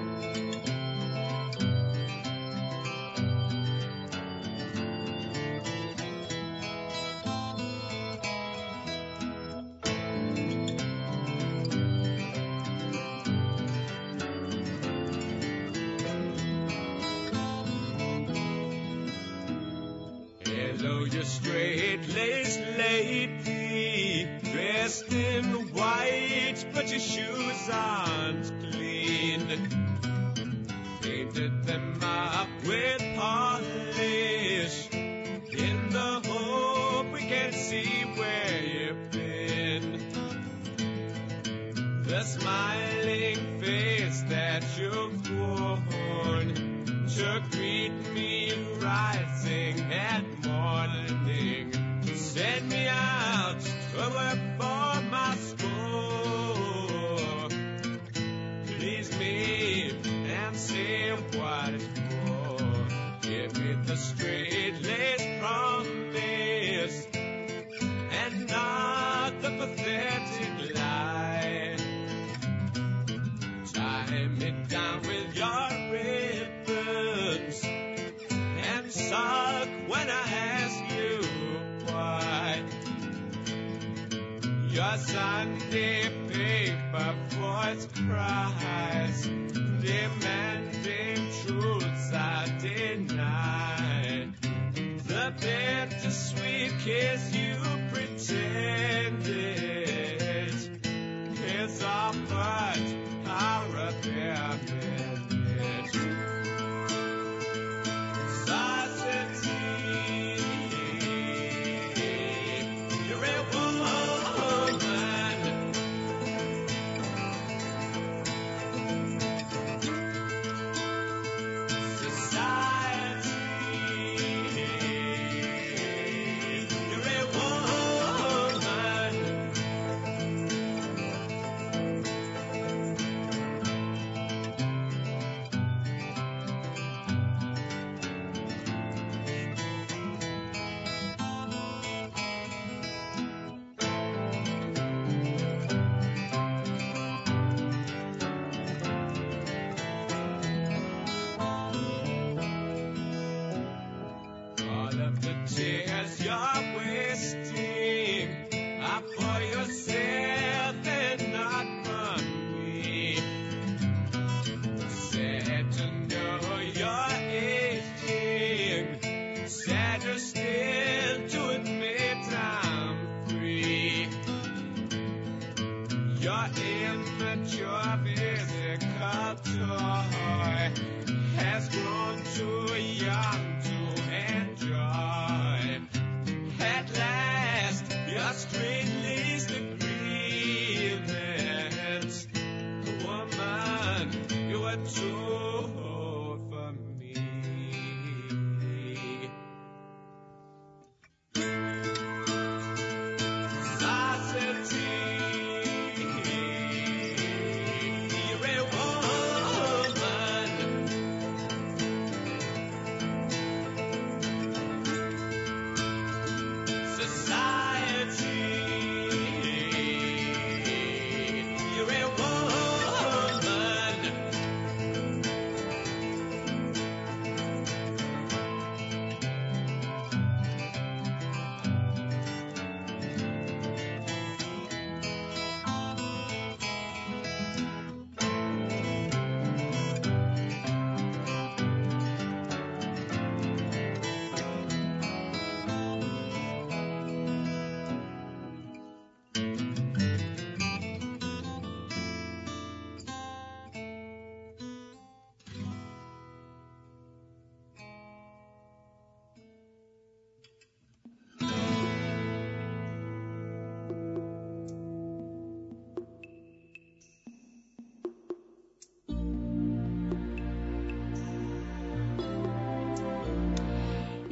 Hello, you straight-laced lady, dressed in white, but your shoes aren't clean. Painted them up with polish, in the hope we can see where you've been. The smiling face that you've worn to greet me rising at morning, send me out to work for my score. Please me and say what it's for. Give me the straight-laced promise and not the pathetic lie. Tie me down with your ribbons and suck when I ask you why. Your Sunday paper voice cries, demanding truths I deny. The bittersweet kiss you pretended is offered our repair it. Society, you're a woman. Society, you're a woman. All of the tears you're wasting are for yourself and not for me. Sad to know you're aging, sadder still to admit I'm free. Your immature physical toy has grown too young to enjoy. At last, your straight-laced agreement. Woman, you are too old for me. Society, you're a woman. Society, you're a woman.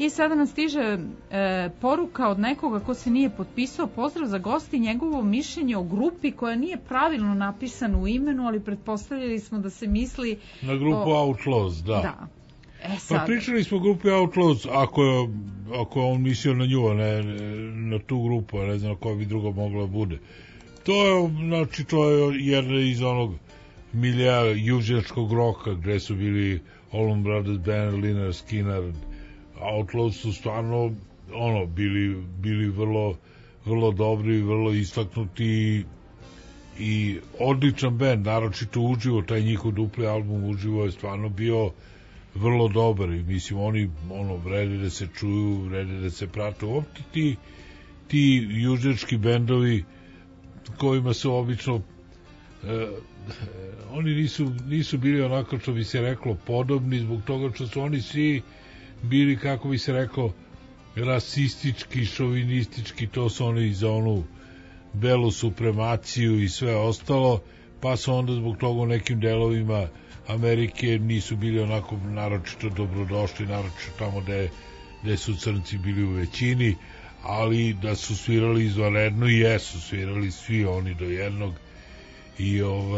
I sada nam stiže poruka od nekoga ko se nije potpisao. Pozdrav za gosti, njegovo mišljenje o grupi koja nije pravilno napisana u imenu, ali pretpostavljali smo da se misli na grupu Outlaws, da. Da. Pa pričali smo o grupi Outlaws, ako je on mislio na nju, a ne na tu grupu, a ne znam koja bi druga mogla bude. To je jedna iz onog milija južnjačkog roka, gde su bili Allman Brothers Band, Lynyrd Skynyrd. Outlaws su stvarno bili vrlo dobri, vrlo istaknuti i odličan band, naročito uživo, taj njihov dupli album uživo je stvarno bio vrlo dobar i mislim oni vrede da se čuju, vrede da se prate. Uopšte ti južnjački bendovi kojima su obično oni nisu bili onako što bi se reklo podobni, zbog toga što su oni svi bili, kako bi se reklo, rasistički, šovinistički, to su oni za onu belu supremaciju i sve ostalo, pa su onda zbog toga u nekim delovima Amerike nisu bili onako naročito dobrodošli, naročito tamo gde su crnci bili u većini, ali da su svirali izvanredno i jesu svirali svi oni do jednog i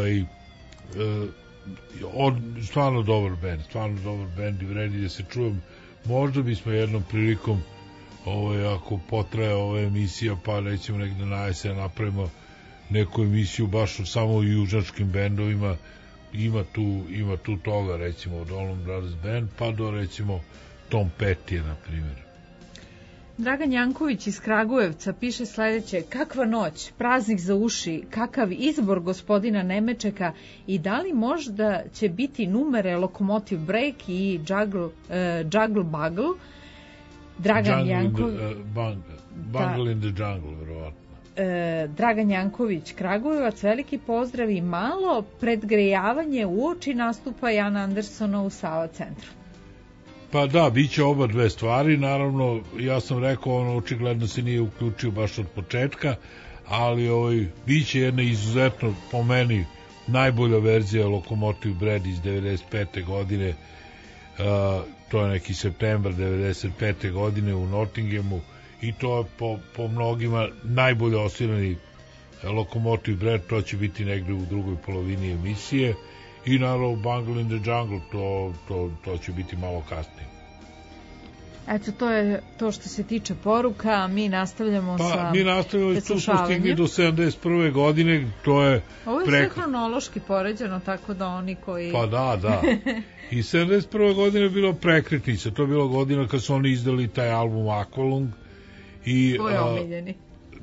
stvarno dobar bend i vredi da se čujem. Možda bismo jednom prilikom ako potraje ova emisija, pa nećemo negde na jesen napravimo neku emisiju baš samo o južnačkim bendovima. Ima tu toga, recimo od Allman Brothers Band pa do recimo Tom Petty, na primjer. Dragan Janković iz Kragujevca piše sledeće: kakva noć, praznik za uši, kakav izbor gospodina Nemečeka i da li možda će biti numere Locomotive Break i Juggle Buggle. Dragan Janković Bungle in the Jungle, verovatno. Dragan Janković, Kragujevac, veliki pozdrav i malo predgrejavanje uoči nastupa Jana Andersona u Sava centru. Pa da, bit će oba dve stvari, naravno, ja sam rekao, on očigledno se nije uključio baš od početka, ali bit će jedna izuzetno, po meni, najbolja verzija Locomotive Break iz 95. godine, to je neki septembar 95. godine u Nottinghamu, i to je po mnogima najbolje osvirani Locomotive Break, to će biti negde u drugoj polovini emisije, i naravno Bungle in the Jungle, to će biti malo kasnije. Eto, to je to što se tiče poruka. Mi nastavljamo sa mi nastavljamo, tu smo stigli do 71. godine, to je ovo je sve hronološki poređeno, tako da oni koji... Pa da. I 71. godine je bilo prekretnica, to je bila godina kad su oni izdali taj album Aqualung. I, to je omiljeni.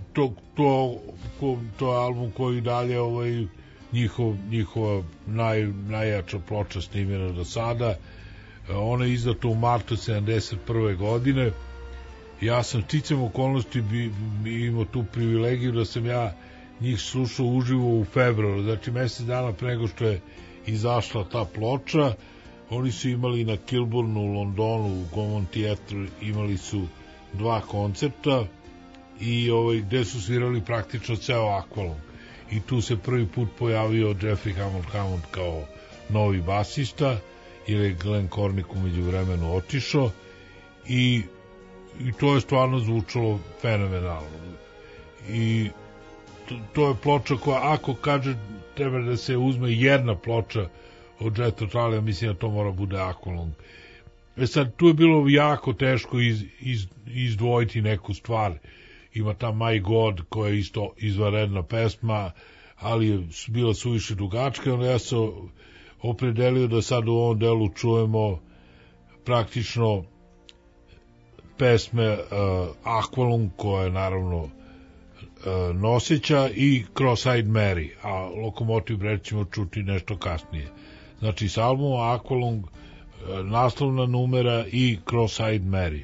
To je album koji dalje njihova najjača ploča snimljena do sada. Ona je izdata u martu 71. godine. Ja sam sticam okolnosti imao tu privilegiju da sam ja njih slušao uživo u februaru, znači mesec dana pre nego što je izašla ta ploča. Oni su imali na Kilburnu u Londonu, u Gaumont Theatre, imali su 2 koncerta i gde su svirali praktično ceo Aqualung. I tu se prvi put pojavio Jeffrey Hammond kao novi basista, jer je Glenn Cornick umeđu vremenu otišao i to je stvarno zvučalo fenomenalno. I to je ploča koja, ako kaže treba da se uzme jedna ploča od Jethro Tull, mislim da to mora bude Aqualung. Sad, tu je bilo jako teško izdvojiti neku stvar. Ima ta My God, koja je isto izvanredna pesma, ali je bila suviše dugačka, onda ja sam opredelio da sad u ovom delu čujemo praktično pesme Aqualung, koja je naravno noseća, i Cross-Eyed Mary, a Locomotive Break ćemo čuti nešto kasnije. Znači, s albuma Aqualung, naslovna numera i Cross-Eyed Mary.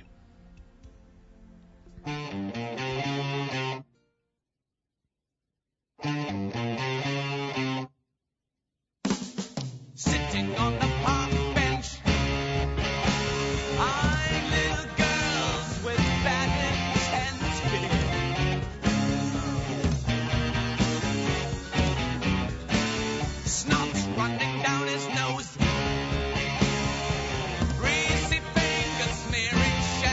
Sitting on the park bench, eyeing little girls with bad intensity. Snot's running down his nose, greasy fingers smearing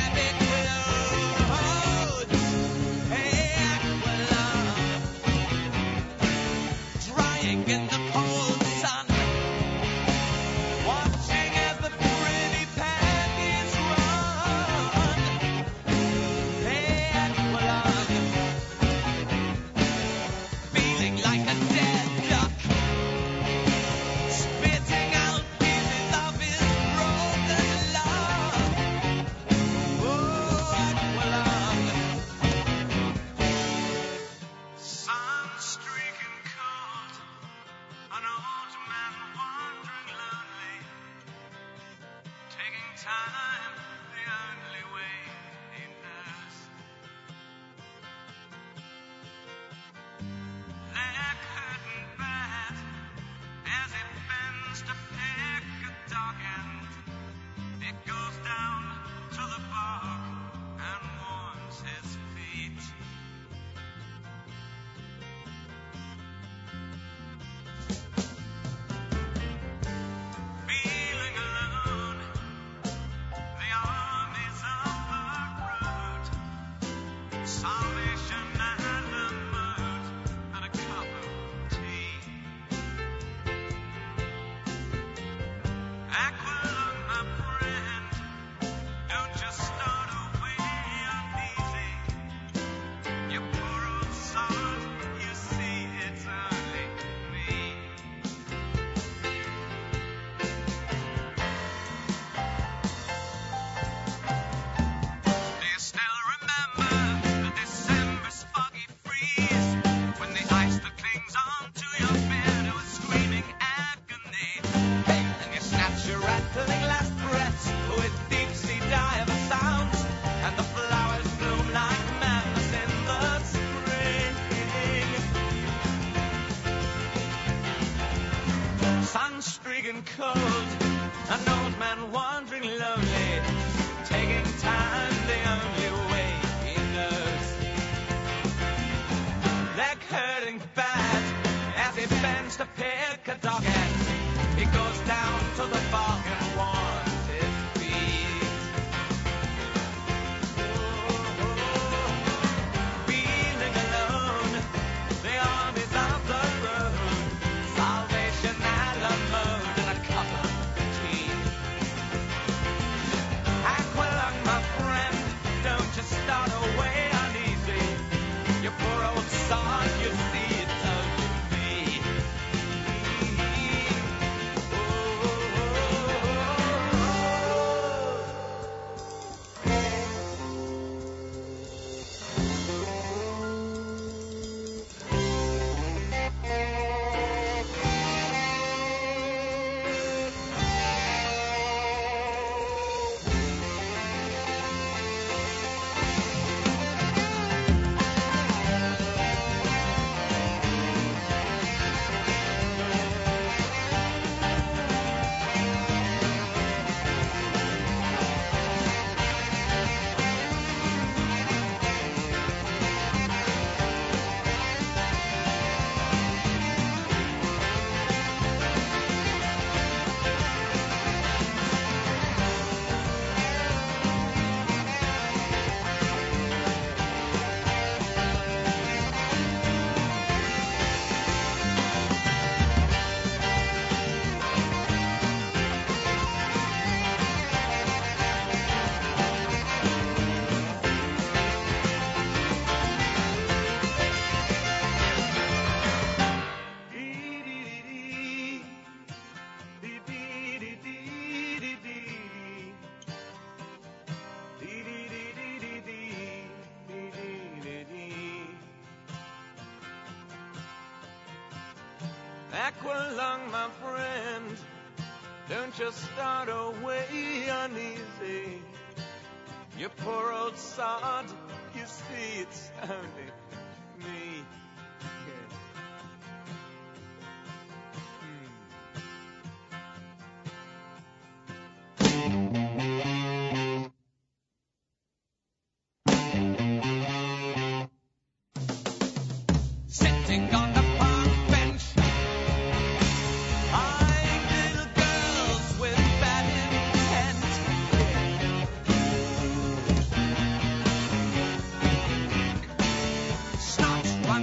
time the only way he knows. Their curtain bad as it bends to pick a dog end. It goes down to the bog and warms his feet. Feeling alone, the armies of the road, salvation and a mood and a cup of tea. Aqualung, my friend, don't just start away uneasy. You poor old sod, you see it's only me. Do you still remember the December's foggy freeze, when the ice that clings onto your beard was screaming agony? Hey, and you snatch your rattling last breaths with deep sea diver sounds, and the flowers bloom like madness in the spring. Sun-streaking cold, an old man wandering lonely, taking time the only way he knows. Leg hurting bad as he bends to pick a dog end. He goes down to the bog and warms his feet. Feeling alone, the armies of the road, salvation and a mood and a cup of tea. Aqualung, my friend, don't just start away uneasy. You poor old sod, you see it's only me. Aqualung, my friend, don't just start away uneasy. You poor old sod, you see it's only me. Sitting on the park bench, eyeing little girls with bad intent. Snot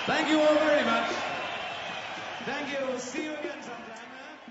Thank you all very much. Thank you. We'll see you again sometime.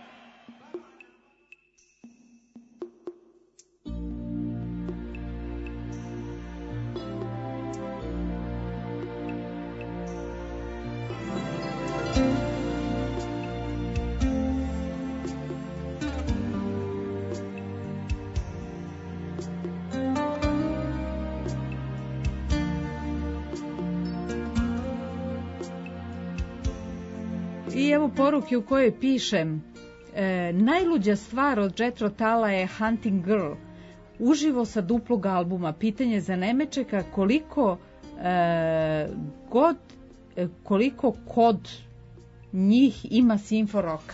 I evo poruke u kojoj pišem: najluđa stvar od Jethro Tulla je Hunting Girl. Uživo sa duplog albuma. Pitanje za Nemečeka, koliko kod njih ima simfo roka?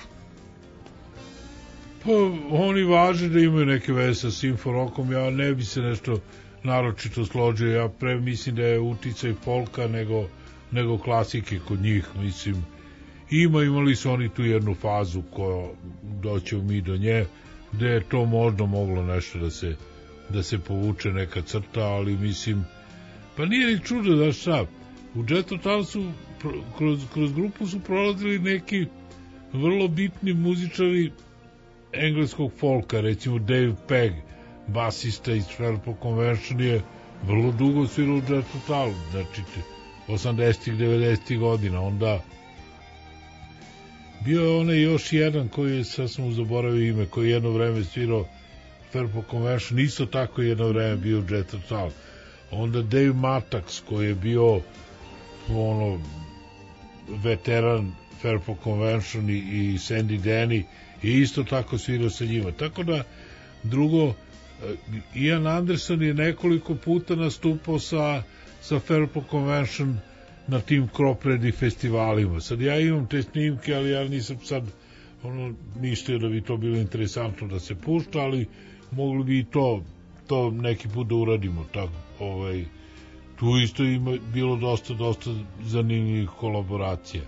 Pa oni važe da imaju neke veze sa simfo rokom. Ja ne bi se nešto naročito složio. Ja mislim da je uticaj folka nego klasike kod njih, mislim. Imali su oni tu jednu fazu koja doćemo mi do nje, gde je to možda moglo nešto da se povuče neka crta, ali mislim, pa nije ni čudo da šta, u Jethro Tull su kroz grupu su prolazili neki vrlo bitni muzičari engleskog folka, recimo Dave Pegg, basista iz Fairport Convention, je vrlo dugo svirao u Jethro Tullu, znači 80-ih, 90-ih godina. Onda bio je onaj još jedan koji je, sad sam mu zaboravio ime, koji je jedno vreme svirao Fairport Convention, isto tako jedno vreme bio u Jethro Tull. Onda Dave Matax, koji je bio veteran Fairport Convention i Sandy Denny, i isto tako svirao sa njima. Tako da, drugo, Ian Anderson je nekoliko puta nastupao sa Fairport Convention na tim Cropredi festivalima. Sad ja imam te snimke, ali ja nisam sad mislio da bi to bilo interesantno da se pušta, ali mogli bi i to neki put da uradimo. Tako, tu isto ima bilo dosta zanimljivih kolaboracija.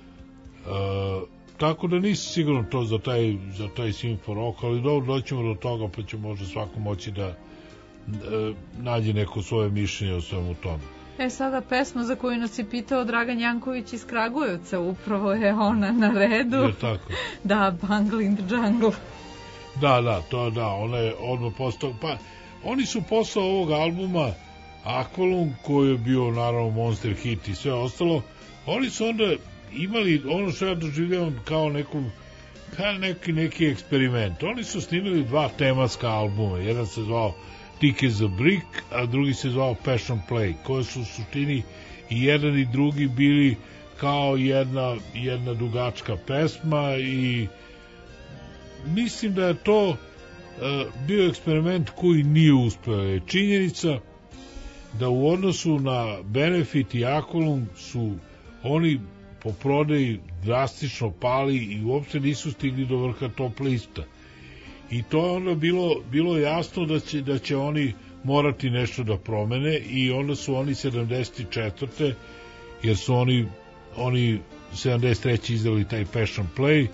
Tako da nisam siguran to za taj simfo rock, ali dobro, doćemo do toga, pa će možda svako moći da nađe neko svoje mišljenje o svemu tome. Sada pesma za koju nas je pitao Dragan Janković iz Kragujevca, upravo je ona na redu. Je tako? Da, Bungle in the Jungle. Da, ona je odmah postao, pa oni su posle ovog albuma Aqualung, koji je bio naravno monster hit i sve ostalo, oni su onda imali ono što ja doživljavam kao neki eksperiment. Oni su snimili 2 tematska albuma, jedan se zvao Thick as a Brick, a drugi se zvao Passion Play, koje su u suštini i jedan i drugi bili kao jedna dugačka pesma, i mislim da je to bio eksperiment koji nije uspeo. Je činjenica da u odnosu na Benefit i Aqualung su oni po prodaji drastično pali i uopšte nisu stigli do vrha top lista. I to je onda bilo jasno da će oni morati nešto da promene, i onda su oni 74. jer su oni 73. izdali taj Passion Play,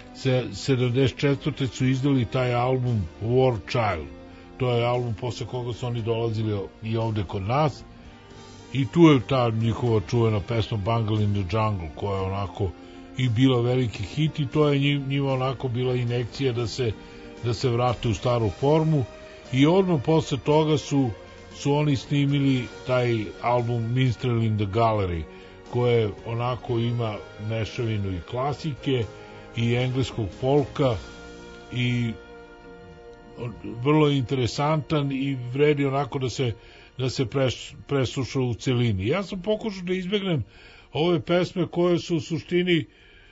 74. su izdali taj album War Child. To je album posle koga su oni dolazili i ovde kod nas, i tu je ta njihova čuvena pesma Bungle in the Jungle, koja je onako i bila veliki hit, i to je njima onako bila injekcija da se vrate u staru formu, i odmah posle toga su oni snimili taj album Minstrel in the Gallery, koje onako ima mešavinu i klasike i engleskog folka, i vrlo je interesantan i vredi onako da se presluša u celini. Ja sam pokušao da izbegnem ove pesme koje su u suštini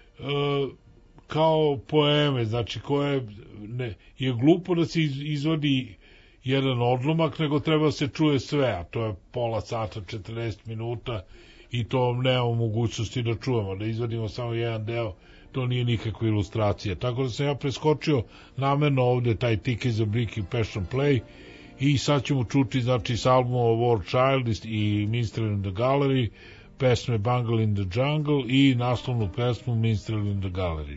kao poeme, znači koje je glupo da se izvodi jedan odlomak, nego treba se čuje sve, a to je pola sata, 40 minuta, i to nemamo mogućnosti da čujemo, da izvadimo samo jedan deo, to nije nikakva ilustracija. Tako da sam ja preskočio namerno ovde taj Thick as a Brick i Passion Play, i sad ćemo čuti, znači, s albuma War Child i Minstrel in the Gallery, pesme Bungle in the Jungle i naslovnu pesmu Minstrel in the Gallery.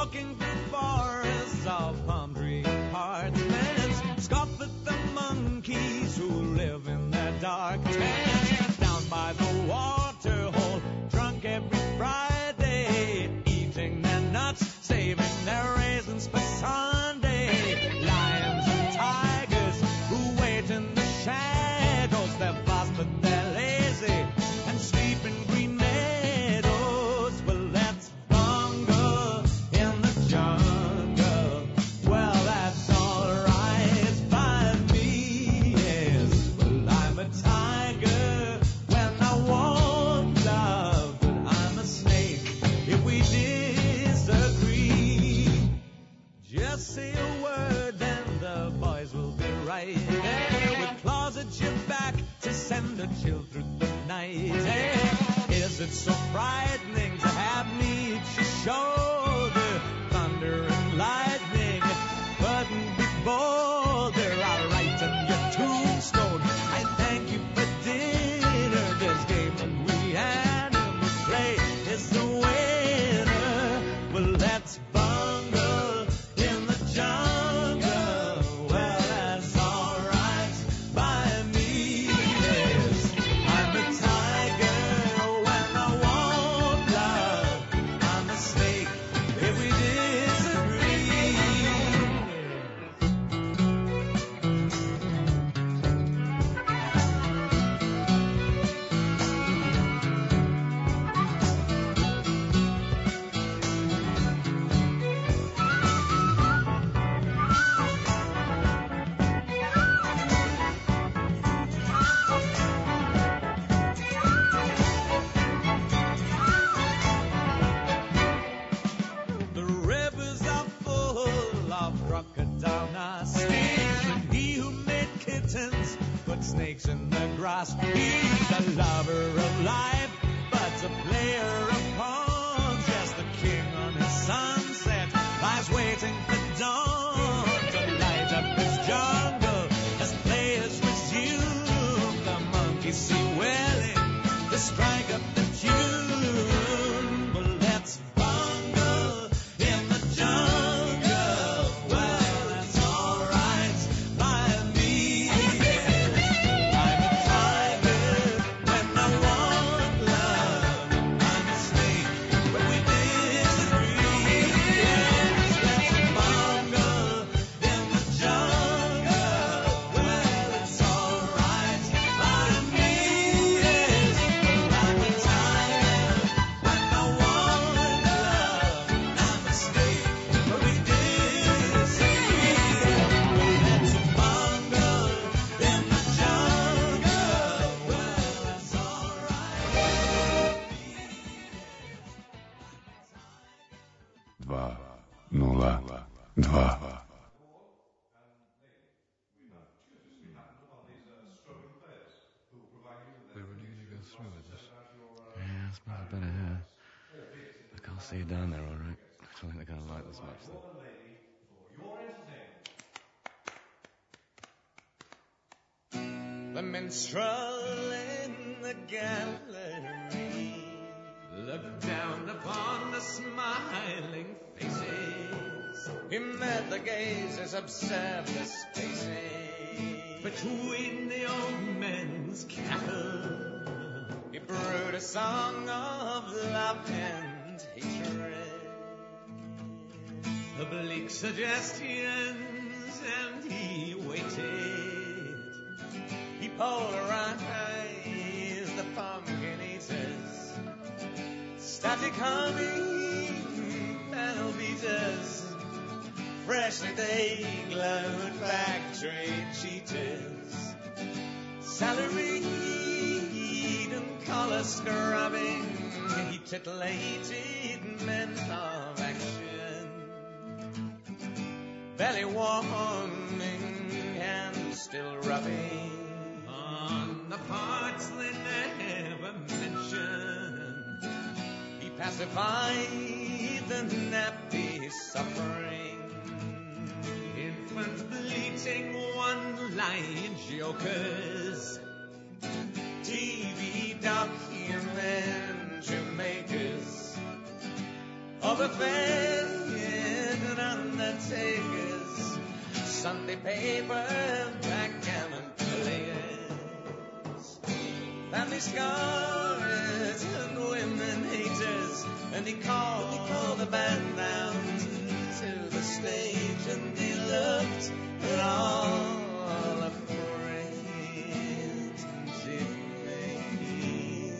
walking through forests of palm tree apartments, scoff at the monkeys who live in their dark tents, down by the water hole, drunk every Friday, eating their nuts, saving their raisins for Sunday. Lions and tigers who wait in the shadows, they're fast but they're lazy and sleep in green meadows. Well, that's bungle in the jungle. Well, that's alright by me, yes. Well, I'm a tiger when I want love, but I'm a snake if we disagree. Just say a word, then the boys will be right there, with claws at your back to send a chill through the night. Is it so frightening to have me at your shoulder? Thunder and lightning, couldn't be bolder. I'll write on your tombstone, I thank you for dinner. This game that we animals play is the winner. Well, that's bungle in the jungle. Well, that's alright by me, yes. I'm a tiger when I want love. I'm a snake if we disagree. The rivers are full of crocodile nasties, and he who made kittens put snakes in the grass. He's a lover of life, but a player of pawns. Yes, the king on his sunset lies waiting for dawn to light up his jungle as players resume. The monkeys see willing to strike up the tune. Well, let's bungle in the jungle. Well, that's alright by me. I'm a tiger when I want love. I'm a snake when we disagree. Yes, let's bungle in the jungle. Well, it's alright by me. Yes, I'm a tiger when I want love. I'm a snake when we disagree. Well, let's bungle in the jungle. Well, that's alright. 202. Yeah, I suppose I better, I can't see you down there, all right. I don't think they're going to like this much, though. The minstrel in the gallery looked down upon the smiling faces. He met the gazes, observed the spaces between the old men's cattle. He brewed a song of love and hatred, oblique suggestions, and he waited. He polarized the pumpkin eaters, static humming panel beaters. Freshly they glowed factory cheaters, salaried and collar scrubbing. He titillated men of action, belly warming and still rubbing on the parts they never mentioned. He pacified the nappy suffering, infants bleating one-line jokers, TV documentary makers of affairs takers, Sunday paper, backgammon players, family scholars and women haters. And he called the band down to the stage, and he looked at all the friends he made.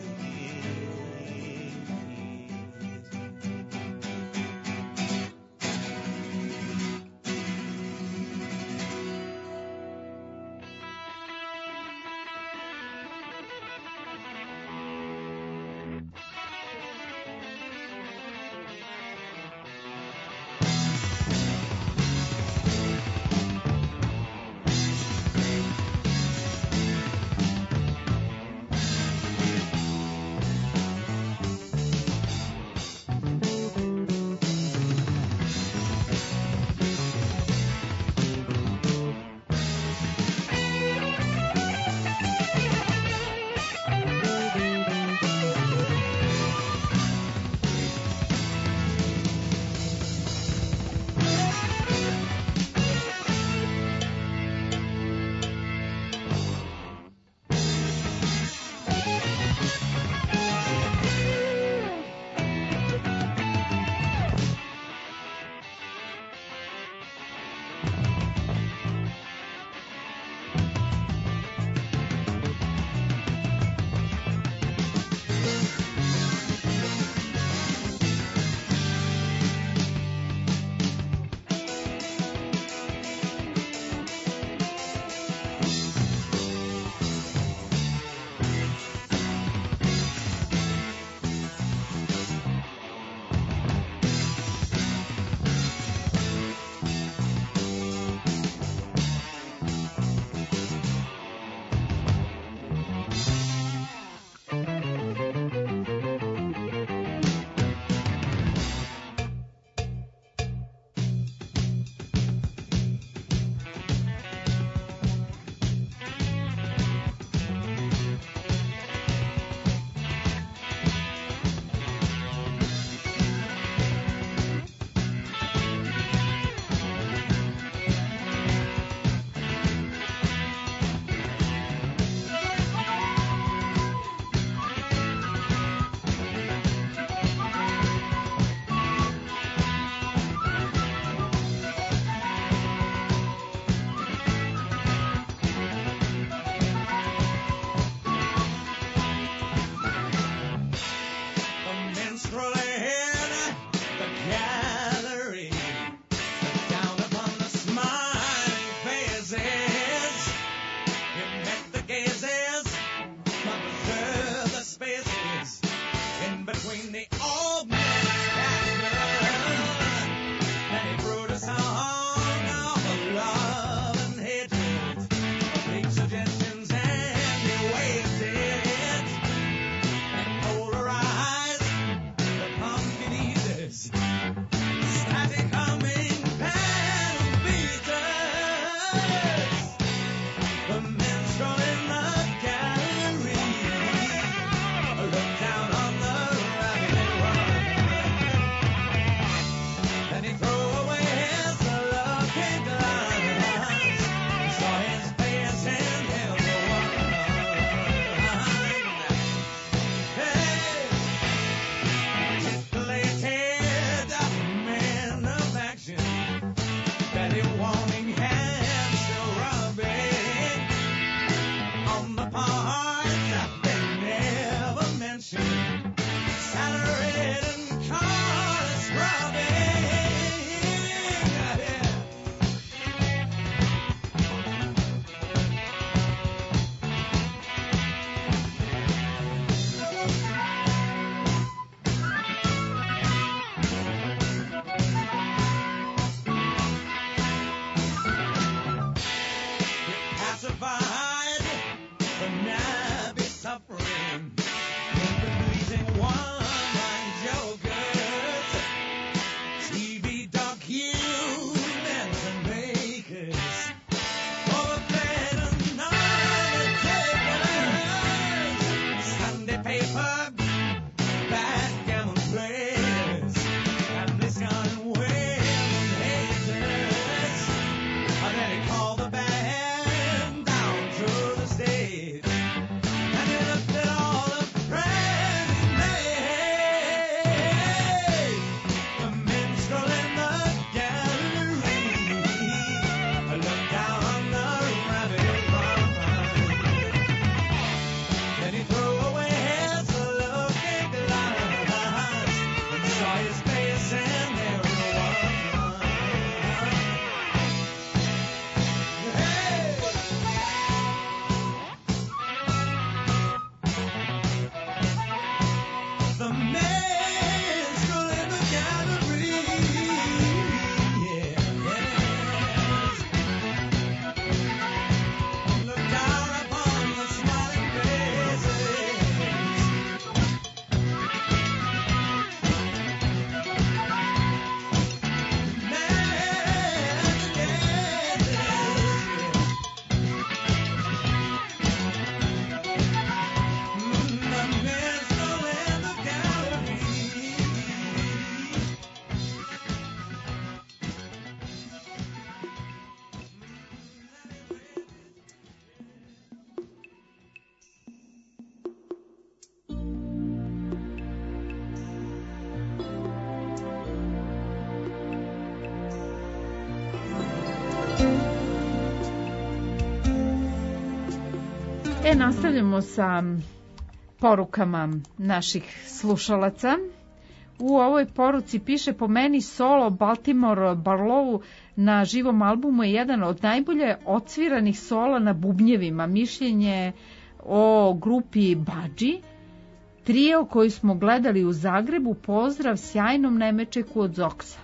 Nastavljamo sa porukama naših slušalaca. U ovoj poruci piše: po meni solo Baltimore Barlow na živom albumu je jedan od najbolje odsviranih sola na bubnjevima. Mišljenje o grupi Budgie, trio koji smo gledali u Zagrebu. Pozdrav sjajnom Nemečeku od Zoksa.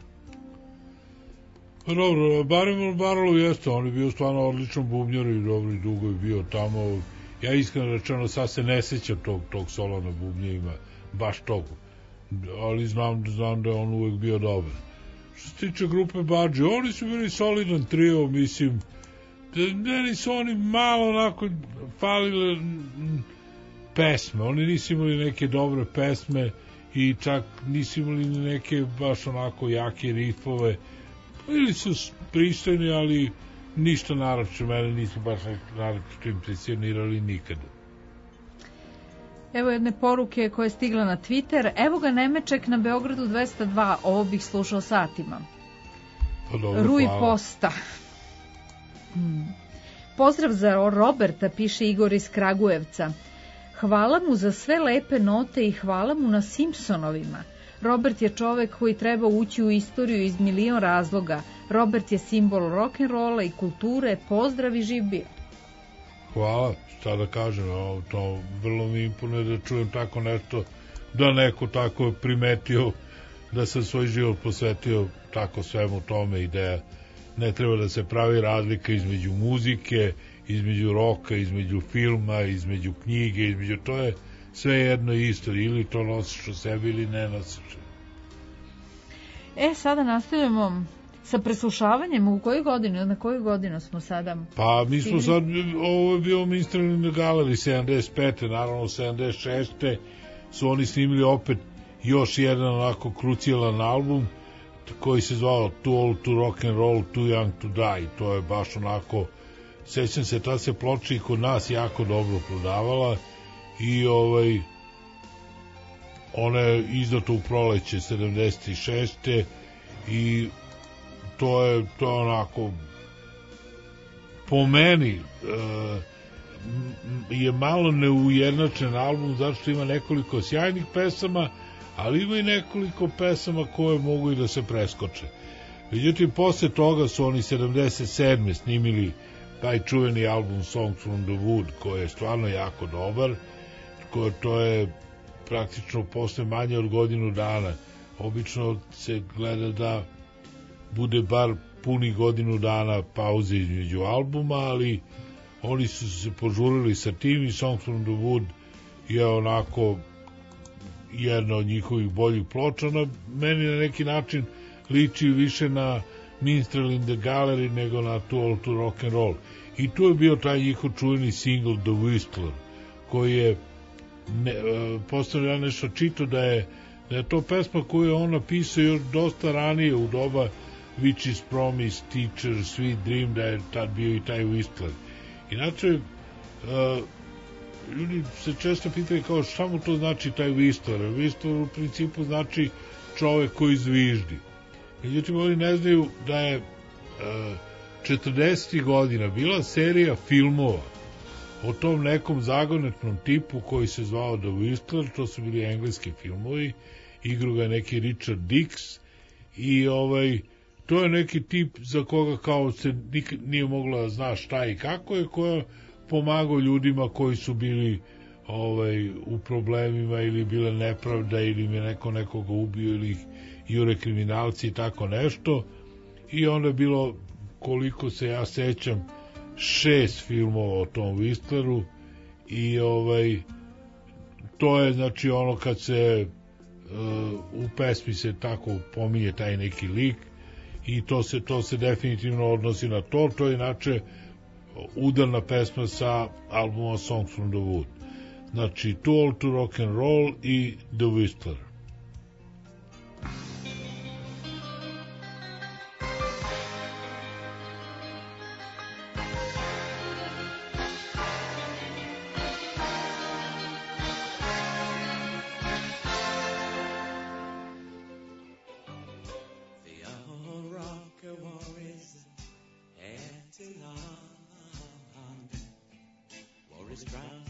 Dobro, Barrymore Barlow jeste, on je bio stvarno odličan bubnjar i dobro i dugo je bio tamo. Ja iskreno rečeno sad se ne sećam tog sola na bubnjevima, baš tog, ali znam da je on uvek bio dobar. Što se tiče grupe Budgie, oni su bili solidan trio, mislim, meni su oni malo onako falile pesme, oni nisu imali neke dobre pesme i čak nisu imali neke baš onako jake rifove, ili su pristojni, ali ništa naroče, mene nisu baš naroče impresionirali nikada. Evo jedne poruke koja je stigla na Twitter. Evo ga Nemeček na Beogradu 202, ovo bih slušao satima. Pa dobro, Rui hvala. Posta. Pozdrav za Roberta, piše Igor iz Kragujevca. Hvala mu za sve lepe note i hvala mu na Simpsonovima. Robert je čovek koji treba ući u istoriju iz milion razloga. Robert je simbol rock'n'rolla i kulture. Pozdrav i živ bio. Hvala, šta da kažem, to vrlo mi imponuje da čujem tako nešto, da neko tako primetio, da sam svoj život posvetio tako svemu tome i da ne treba da se pravi razlika između muzike, između roka, između filma, između knjige, to je sve jedno isto, ili to nosiš u sebi ili ne nosiš. Sada nastavljamo sa preslušavanjem. U koju godinu, na koju godinu smo sada? Pa mi smo sad, ovo je bio Minstrel in the Gallery 75. Naravno 76. su oni snimili opet još jedan onako krucijalan album koji se zvao Too Old to Rock and Roll, Too Young to Die. To je baš onako, sećam se, ta se ploča i kod nas jako dobro prodavala i ona je izdata u proleće 76. i to je onako, po meni je malo neujednačen album, zato što ima nekoliko sjajnih pesama, ali ima i nekoliko pesama koje mogu i da se preskoče. Međutim, posle toga su oni 77. snimili taj čuveni album Songs from the Wood, koji je stvarno jako dobar, to je praktično posle manje od godinu dana. Obično se gleda da bude bar puni godinu dana pauze između albuma, ali oni su se požurili sa tim i Songs from the Wood je onako jedna od njihovih boljih ploča. Meni na neki način liči više na Minstrel in the Gallery nego na Too Old to Rock and Roll. I tu je bio taj njihov čuveni single The Whistler, koji je postavljeno, ja nešto čito da je to pesma koju je on napisao još dosta ranije u doba Witch's Promise, Teacher, Sweet Dream, da je tad bio i taj Whistler. Inače, ljudi se često pitaju kao šta mu to znači taj Whistler. Whistler u principu znači čovek koji zviždi. Međutim, oni ne znaju da je 40. godina bila serija filmova o tom nekom zagonetnom tipu koji se zvao The Whistler, to su bili engleski filmovi, igru ga neki Richard Dix i to je neki tip za koga kao se nije moglo da zna šta i kako je, koja pomagao ljudima koji su bili u problemima ili bile nepravda ili im je nekoga ubio ili ih jure kriminalci i tako nešto. I onda je bilo, koliko se ja sećam, 6 filmova o tom Whistleru i to je znači ono kad se u pesmi se tako pominje taj neki lik i to se definitivno odnosi na to je inače udarna pesma sa albuma Songs from the Wood. Znači Too Old to Rock and Roll i The Whistler. War is drowned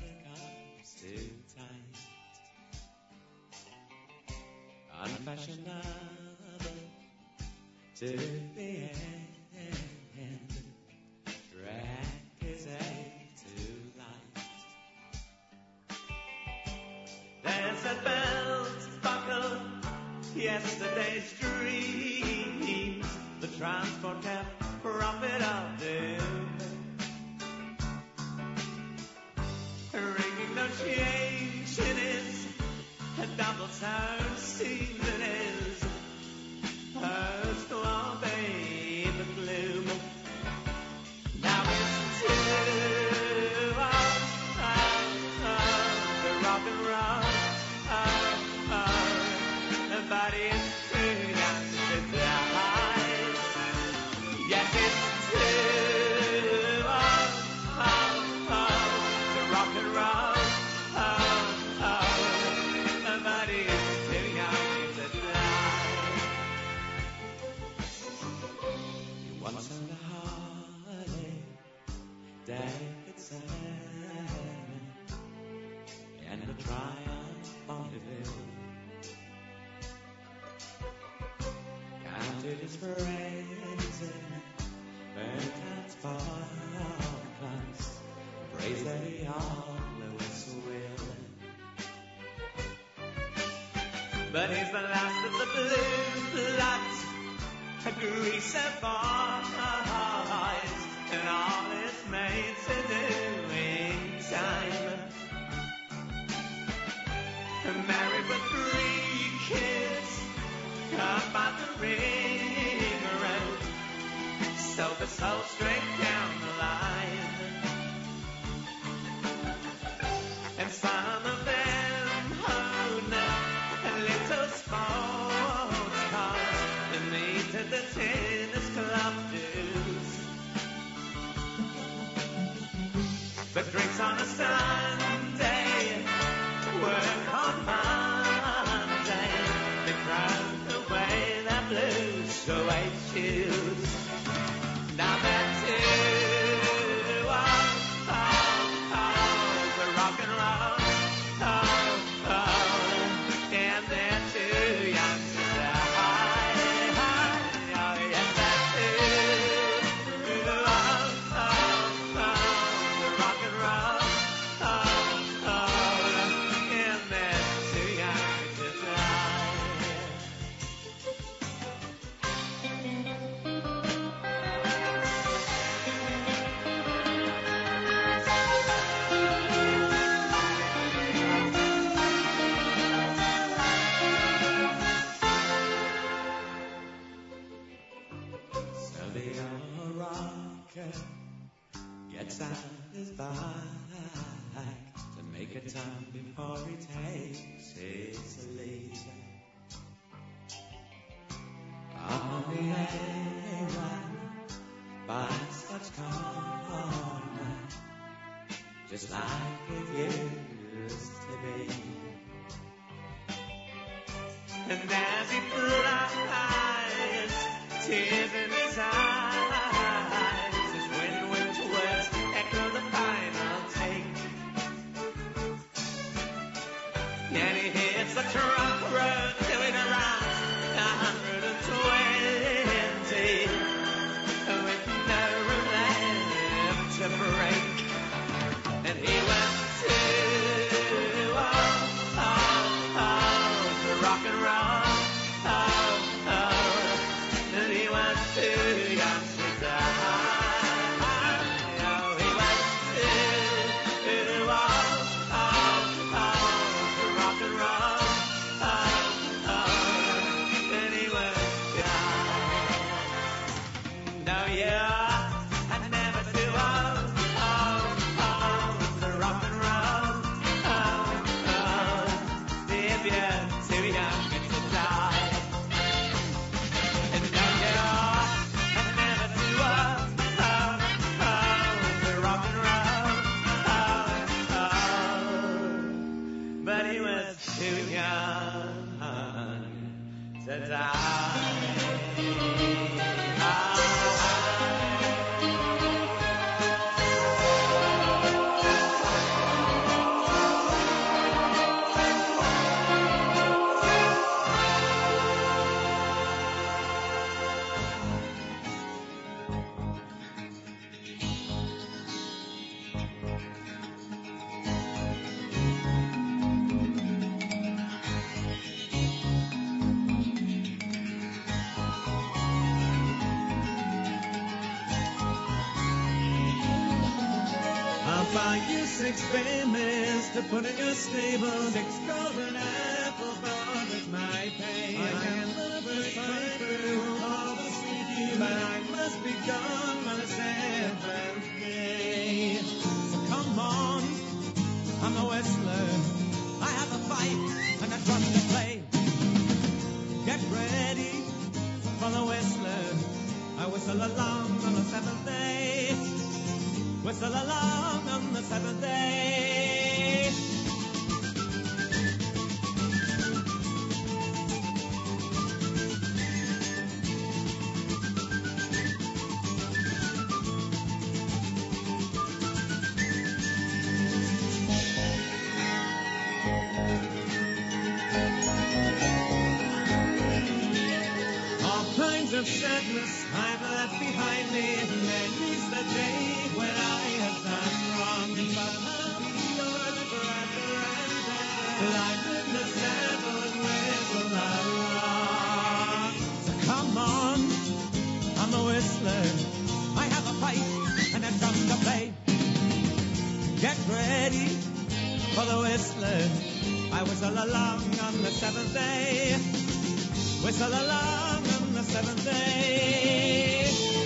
fashionable to the end. Drag his age to light. There's a bell to buckle yesterday's dreams. The transport cab, prophet of doom. Ringing no change in his a double sound seems it is hers to obey the gloom. Now it's two the rock and roll, but it's too young to die. Yes, it's two the rock and roll. And the triumph on the hill. Counted his friends and burnt out sparklers. Praise that he always will. But he's the last of the blue bloods, a greaser boys, and all his mates are doing time. Married with 3 kids, up on the ring road, so the soul straight down the line. And some of them own little sports cars and meet at the tennis club dues. But drinks on a Sunday, work on Monday, they crowd away their blue suede shoes. Now that's the rock and roll, and they're too young to die. Oh, yes, that's the rock and roll. Gets out his bike to make a time before he takes his leave. On the A1 by Scotch Corner, just like it used to be. And as he flies, tears in his eyes, his wind-whipped words echo the final take. And he hits the trunk road till it arrives 120, with no room left to break. And he went to rock and roll, and he was too young to die. Oh, he was too rock and roll, and he was young. No, yeah, I never too old, to rock and roll, if you're too young to die. And no, yeah, I never too old, to rock and roll, but he was too young to die. 6 famous to put in your stable. 6 golden apple bought with my pay. I can never fight through all the sweet tea, but I must be gone by the 7th day. So come on, I'm a whistler. I have a pipe and a drum to play. Get ready for the whistler. I whistle along on the 7th day. Whistle along on the 7th day. All kinds of sadness I've left behind me. Many's the day when I have done wrong. But I'll be yours forever and ever. Life in the saddle and whistle along. So come on, I'm a whistler. I have a pipe and a drum to play. Get ready for the whistler. I whistle along on the 7th day. Whistle along on the 7th day.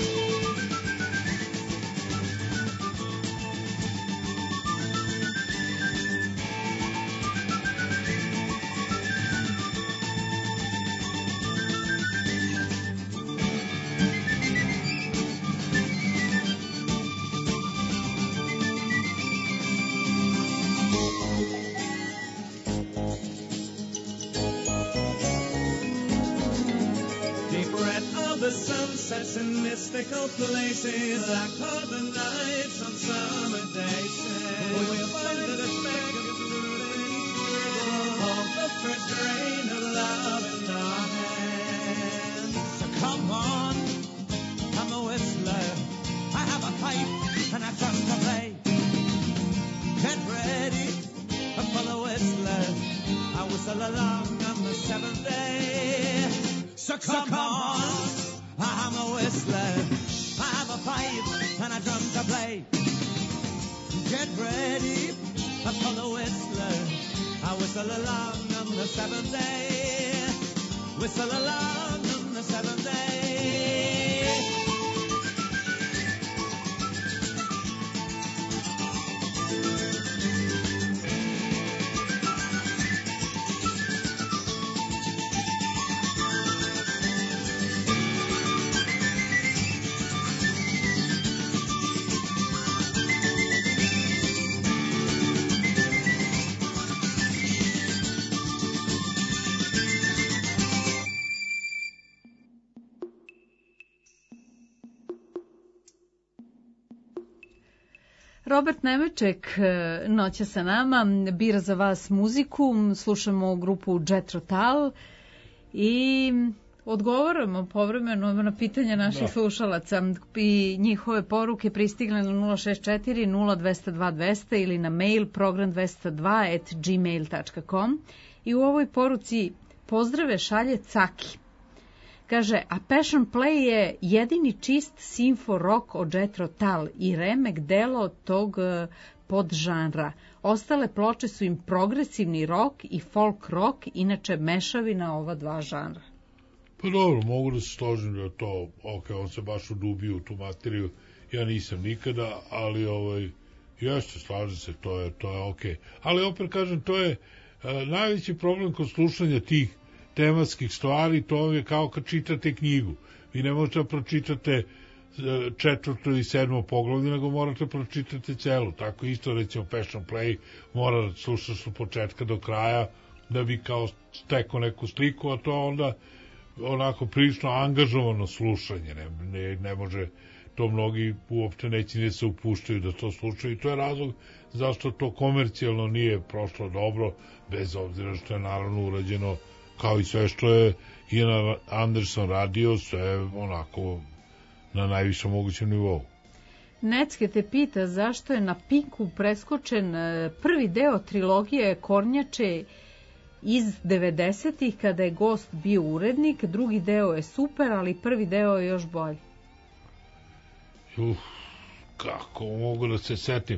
The sunsets in mystical places, I call the nights on summer days. We'll find the speck of of the first rain of love in our hands. So come on, I'm a whistler. I have a pipe and a drum to play. Get ready for the whistler. I whistle along on the 7th day. So come on. I'm a whistler, I have a pipe and a drum to play. Get ready for the whistler. I whistle along on the 7th day. Whistle along on the 7th day. Robert Nemeček noća sa nama, bira za vas muziku, slušamo grupu Jethro Tull i odgovaramo povremeno na pitanja naših slušalaca i njihove poruke pristigle na 064 0202 200 ili na mail program202@gmail.com i u ovoj poruci pozdrave šalje Caki. Kaže, a Passion Play je jedini čist simfo rock od Jethro Tull i remek delo tog podžanra. Ostale ploče su im progresivni rock i folk rock, inače mešavina ova dva žanra. Pa dobro, mogu da se složim da je to, on se baš udubio u tu materiju, ja nisam nikada, ali jeste, slažem se, to je okej. Ali opet kažem, to je najveći problem kod slušanja tih tematskih stvari, to je kao kad čitate knjigu. Vi ne možete da pročitate 4. i 7. poglavlje, nego morate pročitati celu. Tako isto, recimo, Passion Play mora da slušaš od početka do kraja da bi kao stekao neku sliku, a to onda onako prilično angažovano slušanje. Ne može, to mnogi uopšte neće da se upuštaju da to slušaju i to je razlog zašto to komercijalno nije prošlo dobro, bez obzira što je naravno urađeno kao i sve što je Ian Anderson radio, sve onako na najvišem mogućem nivou. Necke te pita zašto je na Pinku preskočen prvi deo trilogije Kornjače iz 90-ih kada je Gost bio urednik, drugi deo je super, ali prvi deo je još bolji. Kako mogu da se setim?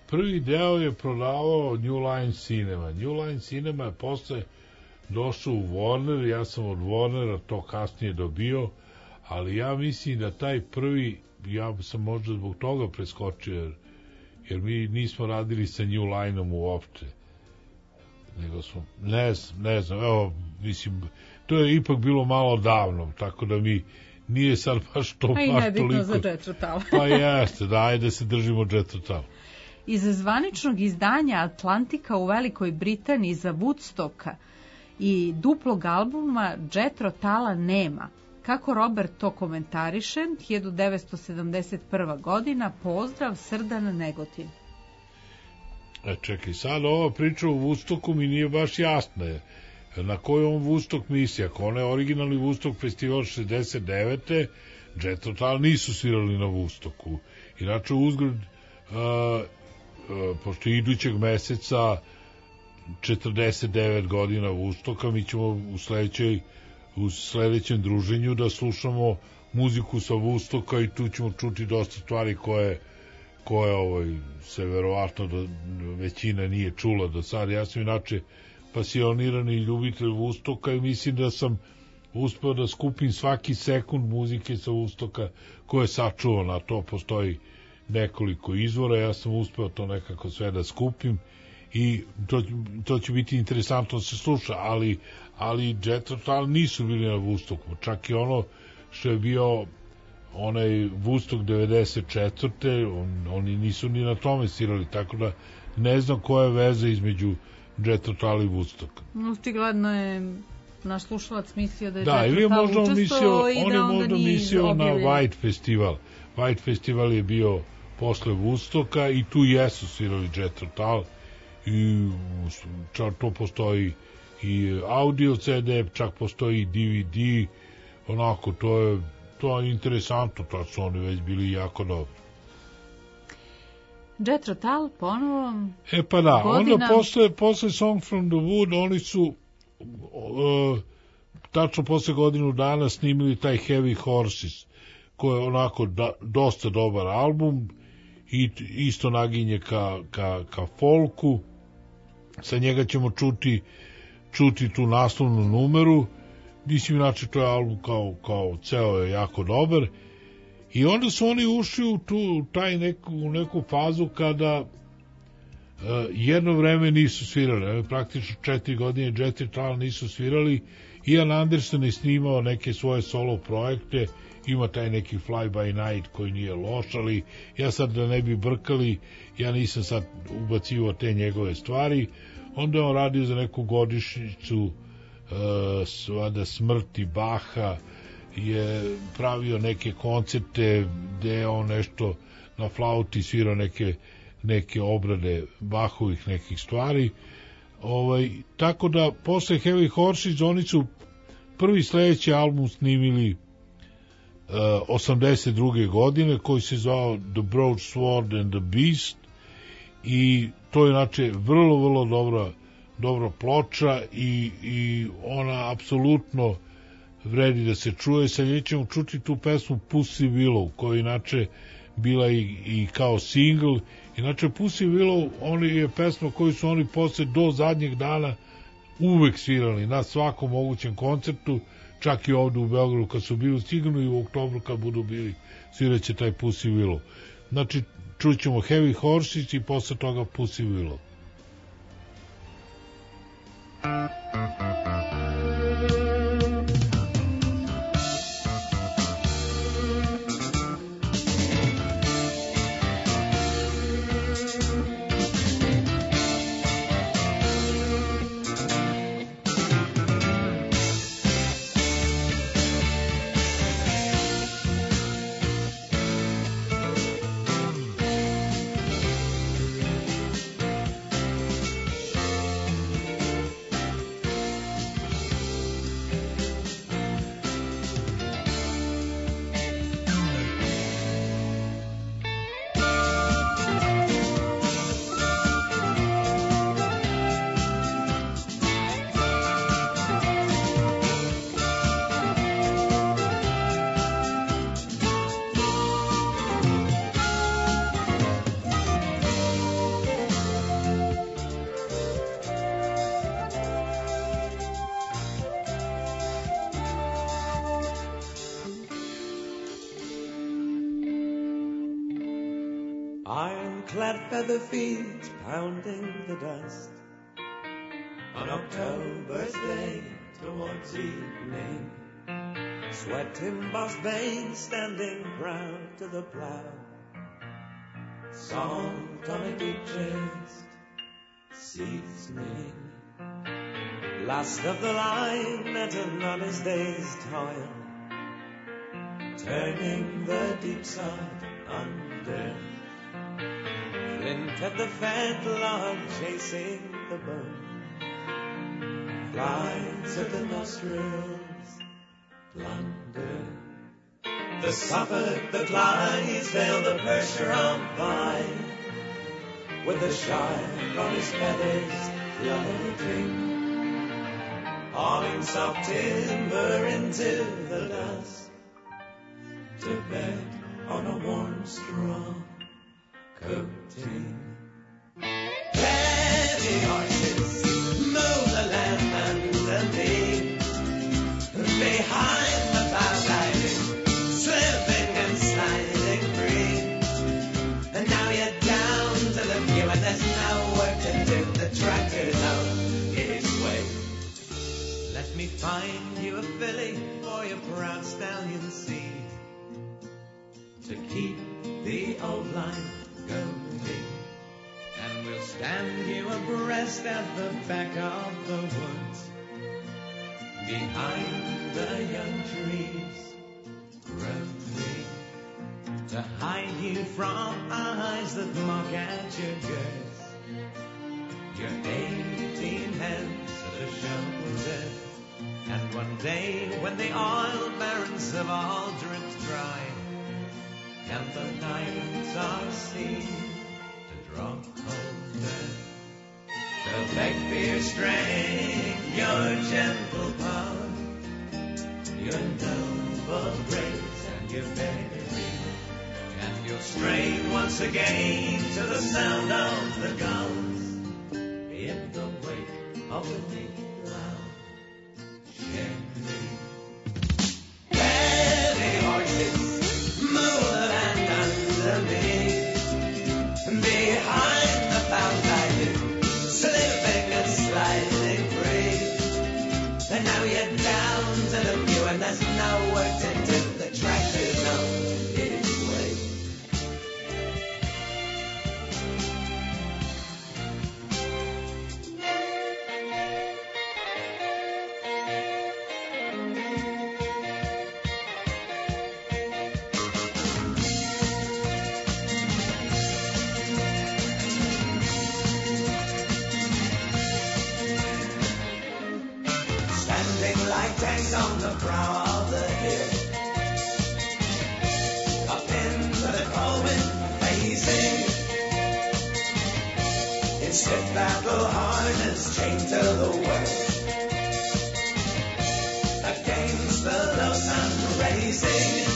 Prvi deo je prodavao New Line Cinema. New Line Cinema je posle došao u Warner, ja sam od Warnera to kasnije dobio, ali ja mislim da taj prvi, ja sam možda zbog toga preskočio, jer mi nismo radili sa New Line-om uopšte. Nego smo, ne znam, evo, mislim, to je ipak bilo malo davno, tako da mi nije sad baš to baš toliko. A i nebitno za Jet Rotal. Pa jeste, da, ajde se držimo Jet Rotal. Iz zvaničnog izdanja Atlantika u Velikoj Britaniji za Woodstocka i duplog albuma Jet Rotala nema. Kako Robert to komentariše, 1971. godina, pozdrav, Srdan, Negotin. Čekaj, sad ova priča o Woodstocku mi nije baš jasna. Na koju on Woodstock misli? Ako on je originalni Woodstock festival 69. Jet Rotal nisu svirali na Woodstocku. Inače, uzgled, pošto idućeg meseca 49 godina Woodstocka, mi ćemo u sledećem druženju da slušamo muziku sa Woodstocka i tu ćemo čuti dosta stvari koje se verovatno većina nije čula do sada. Ja sam inače pasionirani ljubitelj Woodstocka i mislim da sam uspeo da skupim svaki sekund muzike sa Woodstocka koje je sačuvao. Na to postoji nekoliko izvora, ja sam uspeo to nekako sve da skupim i to će biti interesantno da se sluša, ali Jet Rotal nisu bili na Woodstocku, čak i ono što je bio onaj Woodstock 94. Oni nisu ni na tome svirali, tako da ne znam koja je veza između Jet Rotal i Woodstocka. Očigledno je naš slušalac mislio da je Jet Rotal učestvovao i da onda nije mislio na White Festival. White Festival je bio posle Woodstocka i tu jesu svirali Jet Rotal i to postoji i audio CD, čak postoji i DVD, onako to je interesantno, to su oni već bili jako dobri. Jet Rotal ponovo pa da, onda posle Song from the Wood oni su tačno posle godinu dana snimili taj Heavy Horses, koji je onako dosta dobar album i isto naginje ka folku. Sa njega ćemo čuti tu naslovnu numeru. Mislim, inače to je album kao ceo je jako dobar. I onda su oni ušli u neku fazu kada jedno vreme nisu svirali. Praktično 4 godine Jet Rotal nisu svirali. Ian Anderson je snimao neke svoje solo projekte. Ima taj neki Fly by Night koji nije loš, ali ja sad da ne bi brkali, ja nisam sad ubacivo te njegove stvari. Onda je on radio za neku godišnjicu smrti Baha, je pravio neke koncerte gde je on nešto na flauti svirao neke obrade Bahovih nekih stvari. Tako da posle Heavy Horses oni su prvi sledeći album snimili 82. godine, koji se zvao The Broad Sword and the Beast, i to je inače vrlo dobra ploča i ona apsolutno vredi da se čuje. Sad ćemo čuti tu pesmu Pussy Willow, koja je inače bila i kao single. Inače Pussy Willow je pesma koju su oni posle do zadnjeg dana uvek svirali na svakom mogućem koncertu, čak i ovde u Beogradu kad su bili, stignu i u oktobru kad budu bili, sviraće taj Pussy Willow. Znači čućemo Heavy Horses i posle toga Pussy Willow. Iron-clad feather feet pounding the dust on October's day towards evening. Sweat-embossed veins standing proud to the plow. Salt on a deep chest, seasoning. Last of the line at an honest day's toil, turning the deep sod under. Flint at the fetlock chasing the bone. Flies at the nostrils, plunder. The Suffolk, the Clydesdale, the Percheron vine, with the shine on his feathers floating, hauling soft timber into the dust, to bed on a warm straw coating. Heavy horses mow the land under me, behind the plow riding, slipping and sliding free. And now you're down to the view and there's no work to do. The tractor's on its way. Let me find you a filly for your proud stallion seed, to keep the old line going. And we'll stand you abreast at the back of the woods, behind the young trees growing, to hide you from eyes that mock at your girth, your 18 hands at a shoulder. And one day when the oil barrels have all dripped dry, and the nights are seen to draw colder, to beg for your strength, your gentle power, your noble grace and your bearing, and you'll strain once again to the sound of the guns, in the wake of the big loud gently. Heavy horses move the land under me, behind the plow riding, slipping and sliding free. And now you're down to the view and there's no work to do. The tractor's on its way. Standing like tanks on the brow of the hill, up into the cold wind facing, in stiff battle harness chained to the world, against the low sun racing.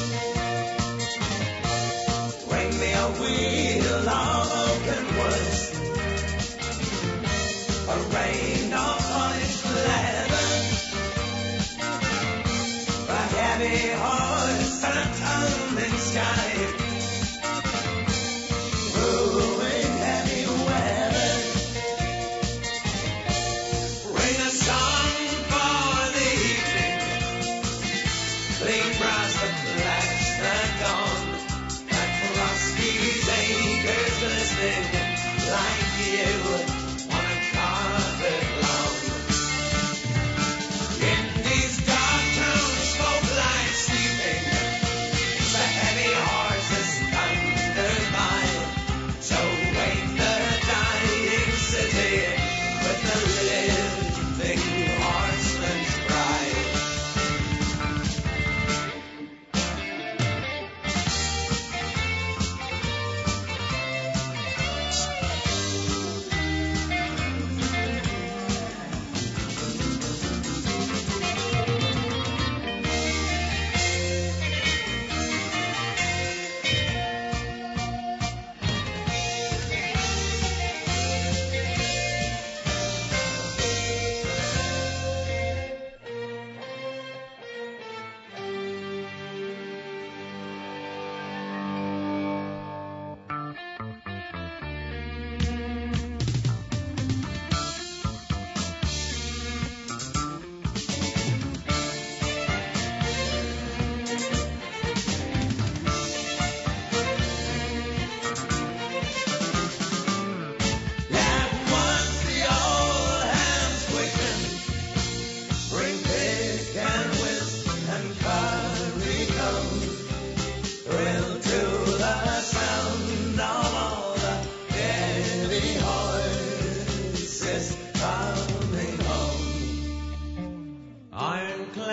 Bring me a wheel of oaken woods, a rain of polished leather, a heavy horse and a tumbling sky, brewing heavy weather. Bring us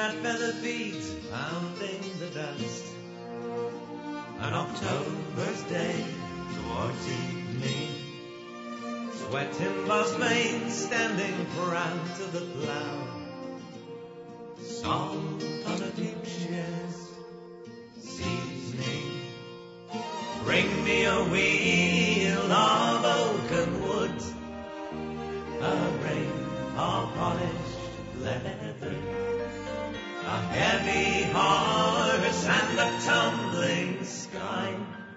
red feather beads pounding the dust. An October's day towards evening, sweat embossed mane standing proud to the plough. Salt on a deep chest, seasoning. Bring me a wheel of oak and wood, a ring of polished leather, a heavy horse and a tumbling sky,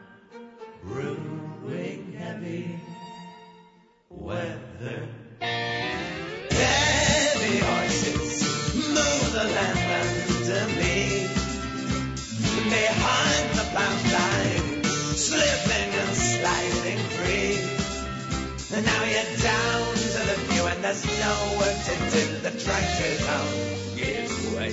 brewing heavy weather. Heavy horses move the land under me, behind the plough line, slipping and sliding free. And now you're down to the view and there's no work to do. The tractor's out, gives way.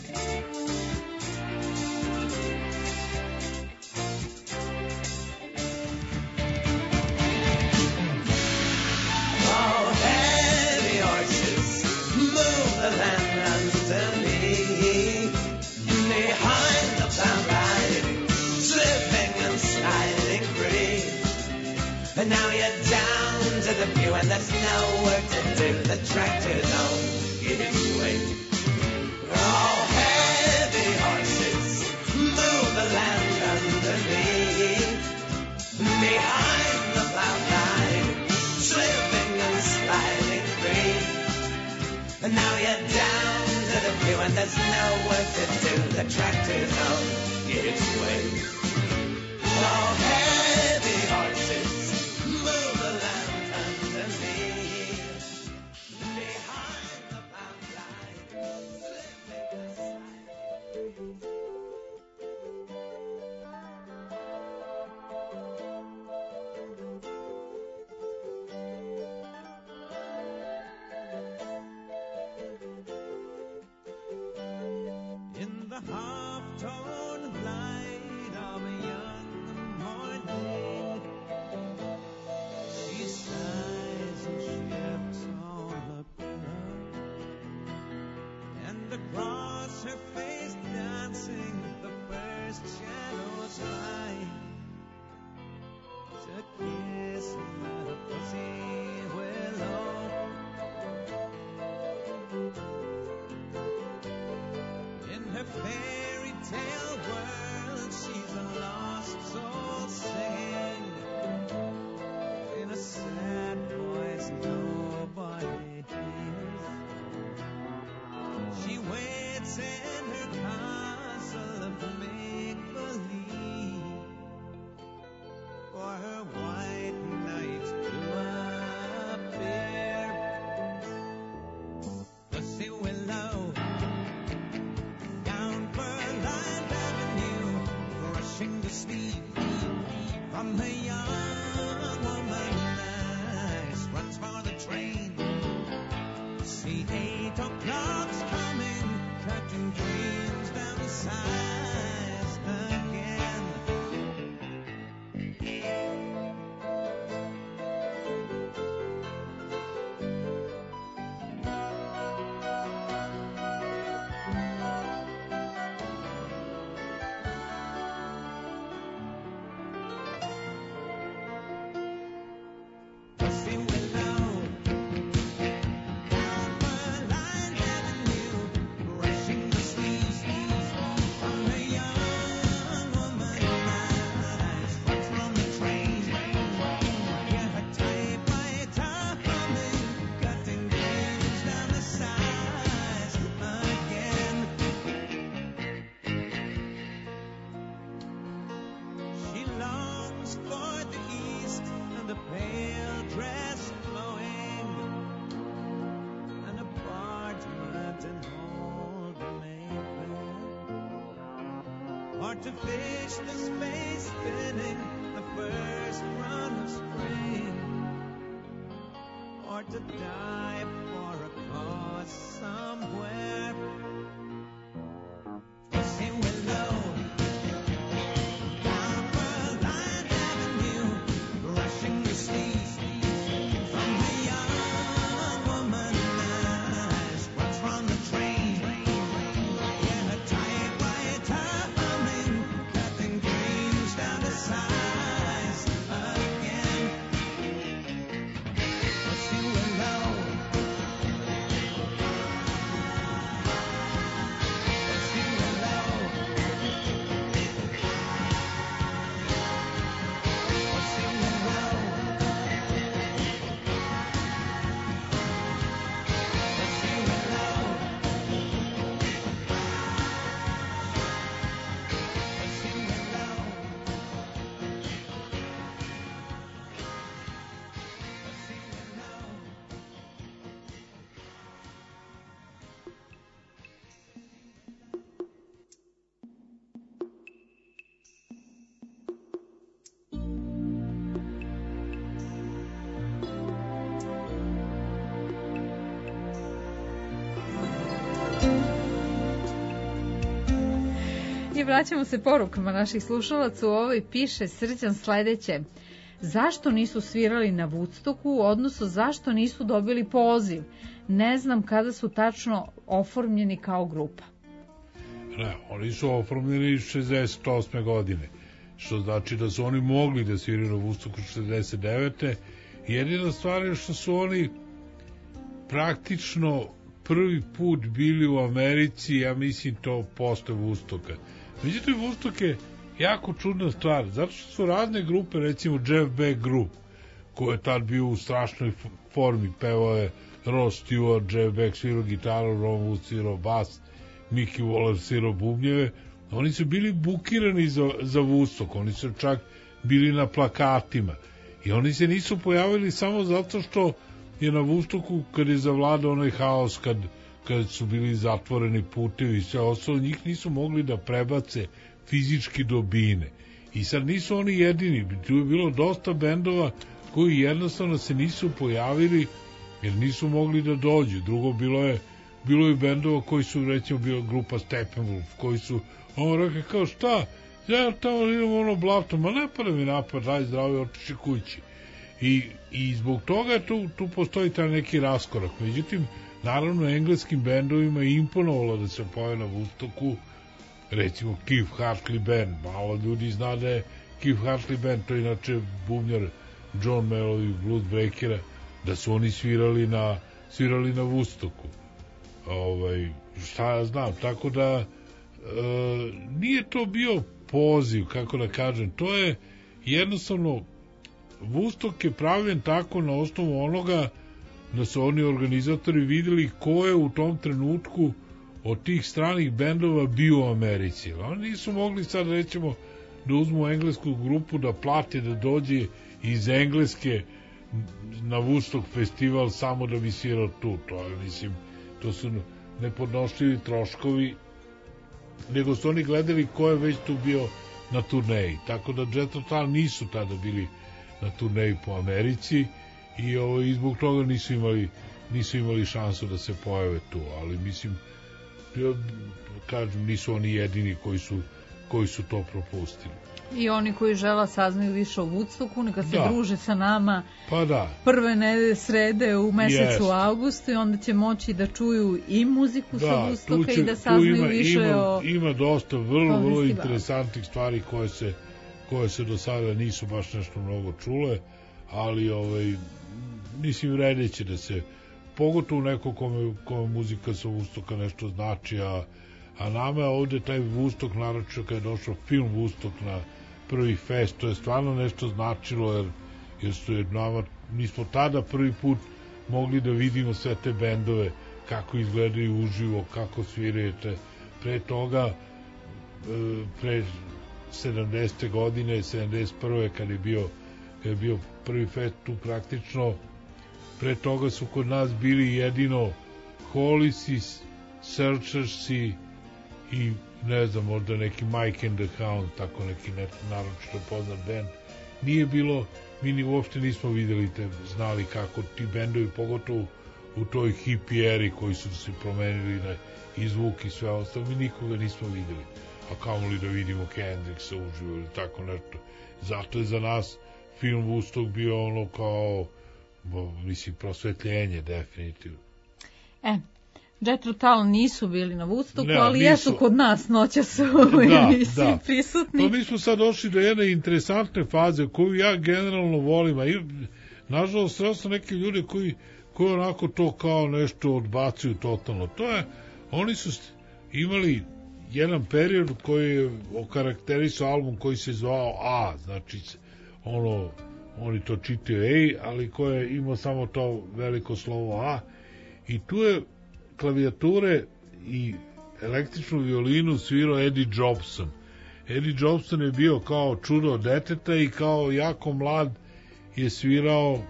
Oh, heavy horses move the land under me, behind the plough line, slipping and sliding free. And now you're down to the view and there's no work to do. The tractor's on its way. Oh, heavy horses move the land under me, behind the plough line, slipping and sliding free. And now you're down to the view and there's no work to do. The tractor's on its way. Oh, heavy horses move the land under me, behind the plough line, slipping and sliding. In the half-tone light of a young morning, she sighs and shifts on her pillow, and across her face dancing the first shadows fly to kiss the pussy willow. In her fairy tale world, she's a lost soul singing in a sad voice nobody hears. She waits in her castle of make-believe for her white knight to appear. Pussy willow, down Furland Avenue, brushing the sleep from the young woman as runs for the train. See 8 o'clock's coming, cutting dreams down the sides again. Pussy willow, down Furland Avenue, brushing the sleeves from the young woman eyes, runs from the train. Hear her typewriter humming, cutting dreams down the sides again. She longs for the east and a pale dress flowing, and a parchment and old Mayfair, or to fish the space spinning the first run of spring, or to dive for a cause somewhere. Pussy willow, down Furland Avenue, brushing the sleeves from the young woman eyes, runs from the train. I vraćamo se porukama naših slušalaca. U ovoj piše Srđan sledeće. Zašto nisu svirali na Woodstocku, odnosno zašto nisu dobili poziv? Ne znam kada su tačno oformljeni kao grupa. Ne, oni su oformljeni 68. godine, što znači da su oni mogli da sviraju na Woodstocku 69. Jedina stvar je što su oni praktično prvi put bili u Americi, ja mislim to posle Woodstocka. Međutim, Woodstock je jako čudna stvar, zato što su razne grupe, recimo Jeff Beck Group, koji je tad bio u strašnoj formi, pevao je Ross Stewart, Jeff Beck svirao gitaru, Ron Wood svirao bas, Mickey Waller svirao bubnjeve. Oni su bili bukirani za Woodstock, oni su čak bili na plakatima. I oni se nisu pojavili samo zato što je na Woodstocku, kad je zavladao onaj haos, kad su bili zatvoreni putevi i sve ostalo, njih nisu mogli da prebace fizički do bine. I sad nisu oni jedini, tu je bilo dosta bendova koji jednostavno se nisu pojavili jer nisu mogli da dođu. Drugo, bilo je bendova koji su, recimo, bila grupa Steppenwolf, koji su, rekao, kao šta, ja tamo idem ono blato, ma ne pada mi napad, daj zdravo, otiši kući. I zbog toga tu postoji taj neki raskorak. Međutim, naravno, engleskim bendovima je imponovalo da se pojave na Woodstocku, recimo Keith Hartley Band. Malo ljudi zna da je Keith Hartley Band, to je inače bubnjar John Mellow i Bluesbreakera, da su oni svirali na Woodstocku. Šta ja znam, tako da nije to bio poziv, kako da kažem, to je jednostavno Woodstock je pravljen tako na osnovu onoga da su oni organizatori videli ko je u tom trenutku od tih stranih bendova bio u Americi. Oni nisu mogli sad, recimo, da uzmu englesku grupu, da plate da dođe iz Engleske na Woodstock festival samo da bi svirao tu. To su nepodnošljivi troškovi, nego su oni gledali ko je već tu bio na turneji. Tako da Jethro Tull nisu tada bili na turneji po Americi i zbog toga nisu imali šansu da se pojave tu, ali mislim, kažem, nisu oni jedini koji su to propustili. I oni koji žele saznaju više o Woodstocku, neka se druže sa nama prve srede u mesecu avgustu i onda će moći da čuju i muziku sa Woodstocka i da saznaju više o... Ima dosta vrlo interesantnih stvari koje se do sada nisu baš nešto mnogo čule, ali mislim vredeće da se, pogotovo neko kome muzika sa Woodstocka nešto znači, a nama je ovde taj Woodstock, naročito kad je došao film Woodstock na prvi fest, to je stvarno nešto značilo, jer su nama, mi smo tada prvi put mogli da vidimo sve te bendove, kako izgledaju uživo, kako svirajete. Pre toga, pre 70. godine, 71. kad je bio prvi fest tu praktično, pre toga su kod nas bili jedino Hollies, Searchersi i ne znam, možda neki Mike and the Hound, tako neki naročito poznat band. Nije bilo, mi uopšte nismo videli znali kako ti bendovi, pogotovo u toj hippie eri koji su se promenili i zvuk i sve ostalo, mi nikoga nismo videli. A kamoli da vidimo Hendrixa uživo ili tako nešto. Zato je za nas film Woodstock bio ono kao, mislim, prosvetljenje, definitivno. Jethro Tull nisu bili na Woodstocku, ali jesu kod nas noćas u emisiji prisutni. Pa mi smo sad došli do jedne interesantne faze koju ja generalno volim, a nažalost sreo sam neke ljude koji onako to kao nešto odbacuju totalno. To je, oni su imali jedan period koji je okarakterisao album koji se zvao A, znači oni to čitaju A, ali koji je imao samo to veliko slovo A, i tu je klavijature i električnu violinu svirao Eddie Jobson. Eddie Jobson je bio kao čudo deteta i kao jako mlad je svirao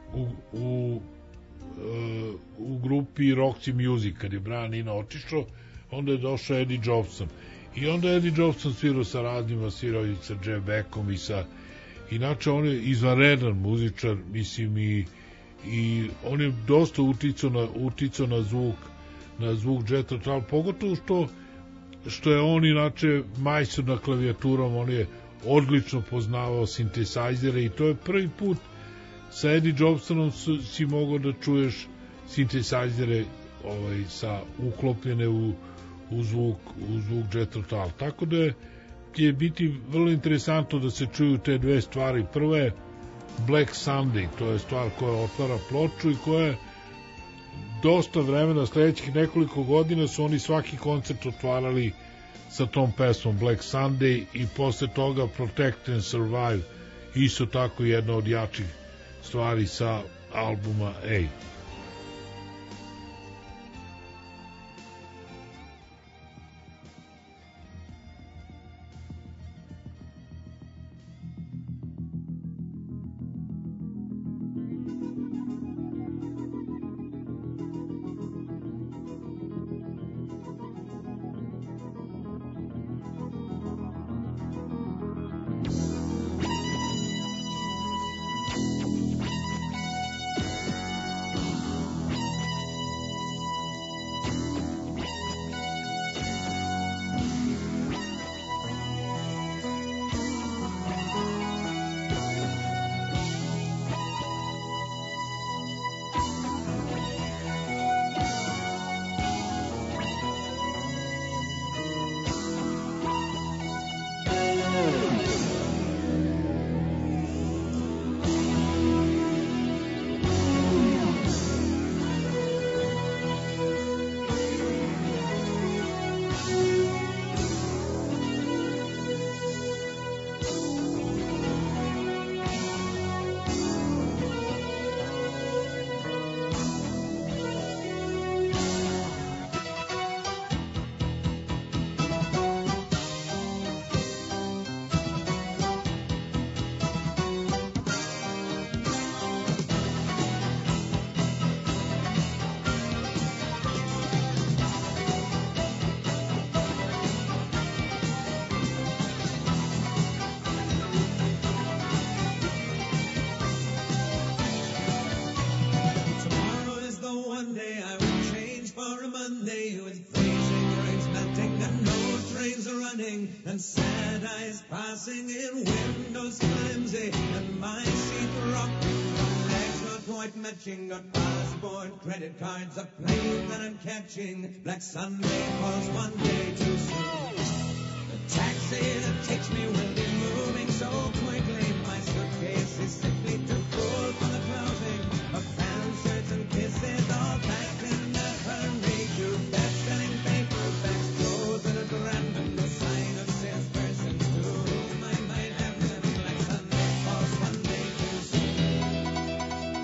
u grupi Roxy Music. Kad je Brian Eno otišao, onda je došao Eddie Jobson. I onda Eddie Jobson svirao sa raznima, svirao i sa Jeff Beckom i sa... Inače, on je izvanredan muzičar, mislim, i on je dosta uticao na zvuk Jethro Tull, pogotovo što što je on inače majstor na klavijaturom, on je odlično poznavao sintesajzere i to je prvi put sa Eddie Jobsonom si mogao da čuješ sintesajzere sa uklopljene u zvuk Jethro Tull. Tako da je biti vrlo interesantno da se čuju te dve stvari. Prva je Black Sunday, to je stvar koja otvara ploču i koja je dosta vremena, sledećih nekoliko godina su oni svaki koncert otvarali sa tom pesmom Black Sunday i posle toga Protect and Survive, isto tako jedna od jačih stvari sa albuma A. And sad eyes passing in windows flimsy, and my seat rocking, legs not quite matching, got passport, credit cards, a plane that I'm catching. Black Sunday falls one day too soon. The taxi that takes me will be moving so quickly. My suitcase is simply too full for the clothing. A fan, shirts and kisses all packed in a hurry. Two best-selling paperbacks, clothes at random. No sign of salespersons to whom I might have them. Black Sunday falls one day too soon.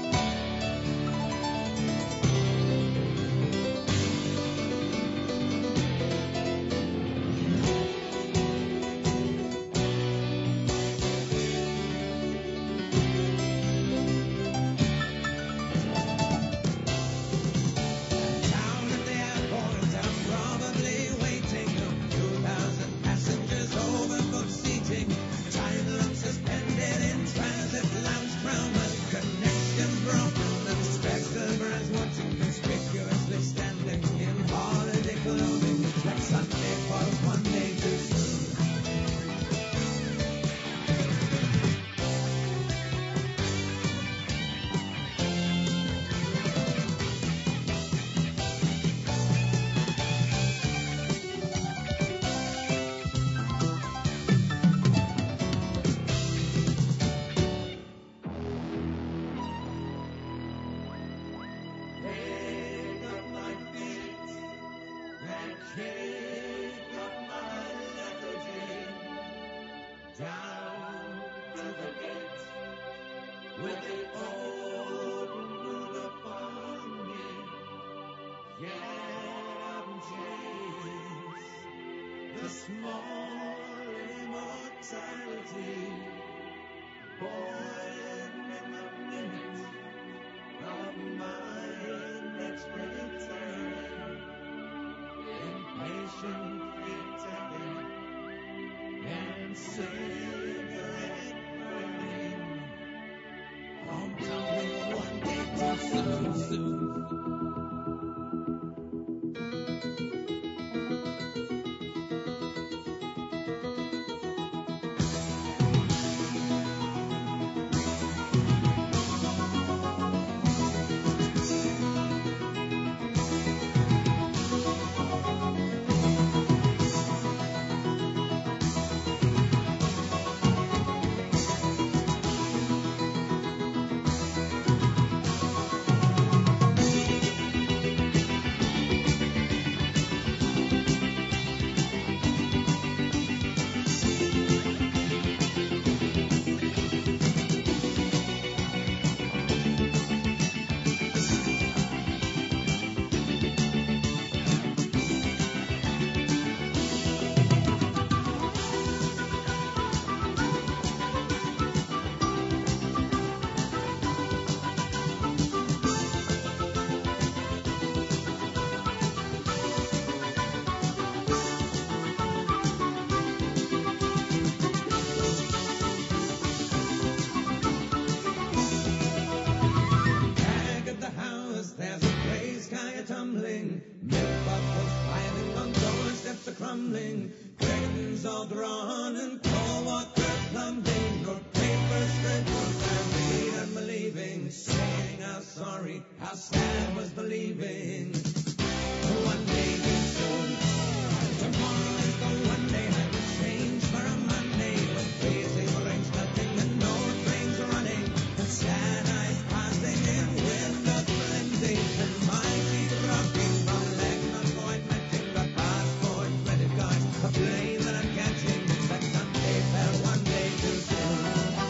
mumbling, curtains all drawn and cold water plumbing, or paper scribbles and read unbelieving, saying how sorry, how sad was believing. One day too soon, tomorrow is the one day I will change for a Monday, with freezing rain starting and no trains running, and sad eyes passing in window frenzy, and my feet rocking from leg not quite matching the passport, credit cards, a plane that I'm catching, that Sunday fell one day too soon.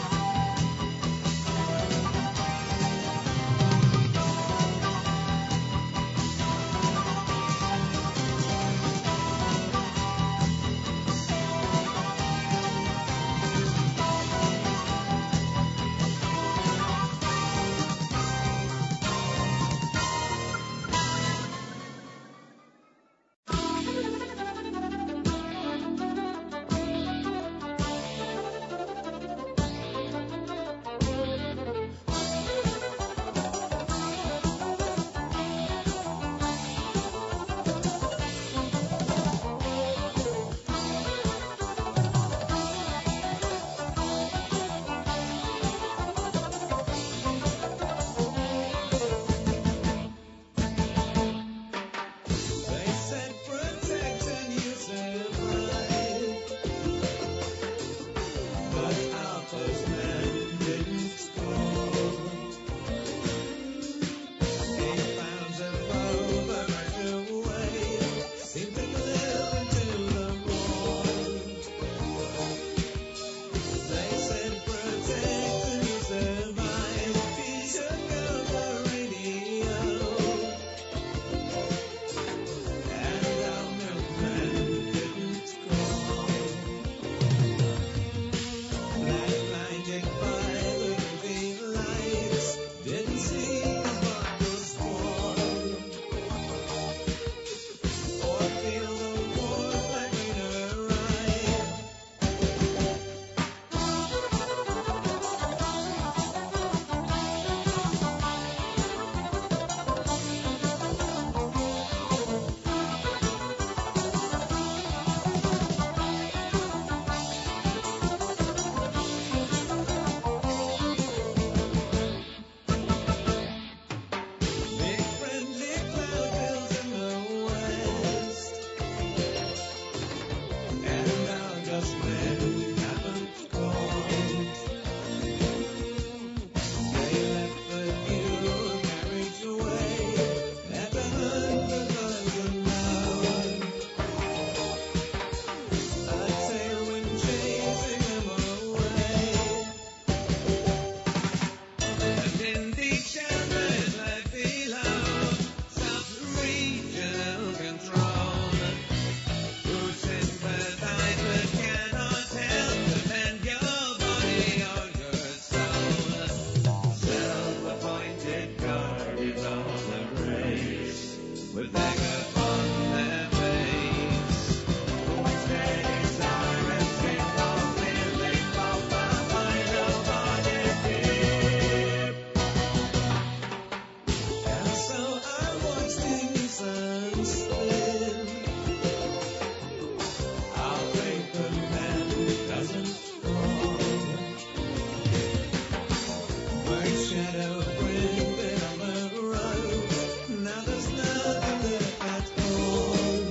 They said protect and you survive, but our postman didn't call. He found a bow that right away seemed to live into the wall. They said protect and you survive. He took out the radio. And our milkman didn't call. That blinded by the moving lights didn't see what was born, or feel the warmth like rain arrive. Big friendly cloud bills in the west, and our dustmen haven't called. They left the view carriageway at 100 miles an hour. A tailwind chasing them away. And in these chambers life below, sub-regional control, who sympathize but cannot help defend your body or your soul. Self-appointed guardians on the race, with megaphone their face. Steady sirens sing for feeling for find nobody deep. And so I watched innocence spin. Our paper man doesn't call. White shadow printed on the road. Now there's nothing there at all.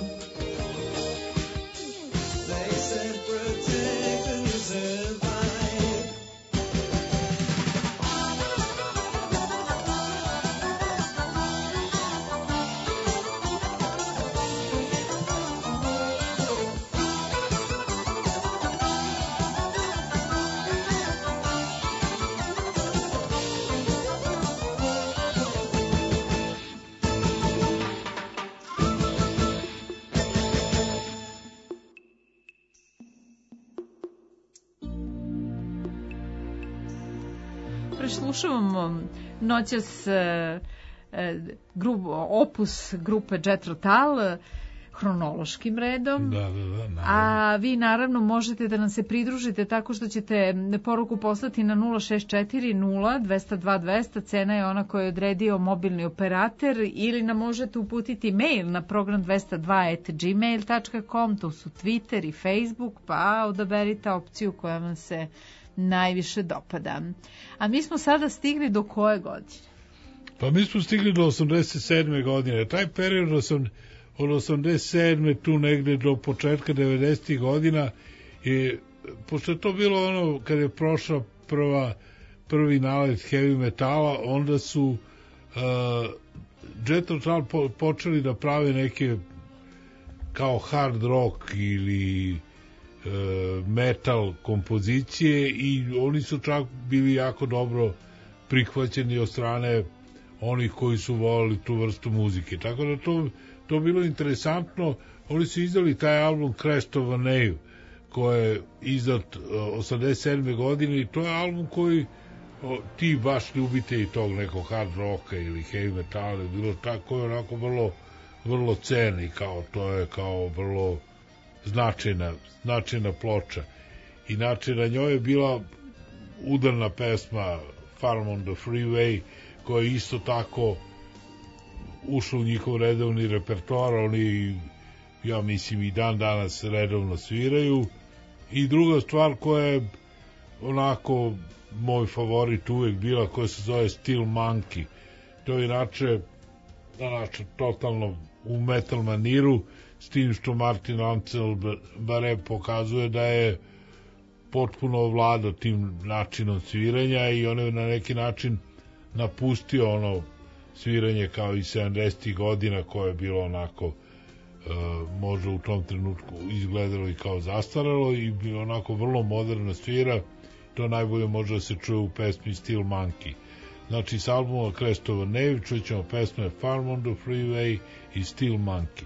They said protect and you survive. Preslušavamo noćas opus grupe Jethro Tull, hronološkim redom. Da. A vi naravno možete da nam se pridružite tako što ćete poruku poslati na 064 0 202 200, cena je ona koju je odredio mobilni operator, ili nam možete uputiti mail na program202@gmail.com, to su Twitter i Facebook, pa odaberite opciju koja vam se najviše dopada. A mi smo sada stigli do koje godine? Pa mi smo stigli do 87. godine. Taj period od 87. tu negde do početka 90. godina, i pošto je to bilo ono kad je prošla prvi nalet heavy metala, onda su Jethro Tull počeli da prave neke kao hard rock ili metal kompozicije, i oni su čak bili jako dobro prihvaćeni od strane onih koji su volili tu vrstu muzike. Tako da to bilo interesantno. Oni su izdali taj album Crest of a Knave, koji je izdat 87. godine, i to je album koji ti baš ljubite i tog nekog hard rocka ili heavy metala, bilo tako, je onako vrlo ceni, kao to je kao vrlo značajna ploča. Inače na njoj je bila udarna pesma Farm on the Freeway, koja je isto tako ušla u njihov redovni repertoar. Oni, ja mislim, i dan danas redovno sviraju. I druga stvar koja je onako moj favorit uvek bila, koja se zove Steel Monkey. To je inače totalno u metal maniru, s tim što Martin Ansel bare pokazuje da je potpuno ovladao tim načinom sviranja, i on je na neki način napustio ono sviranje kao i 70. godina, koje je bilo onako možda u tom trenutku izgledalo i kao zastaralo, i bilo onako vrlo moderno svira. To najbolje može da se čuje u pesmi Steel Monkey. Znači, s albuma Crest of a Knave čućemo pesme Farm on the Freeway i Steel Monkey.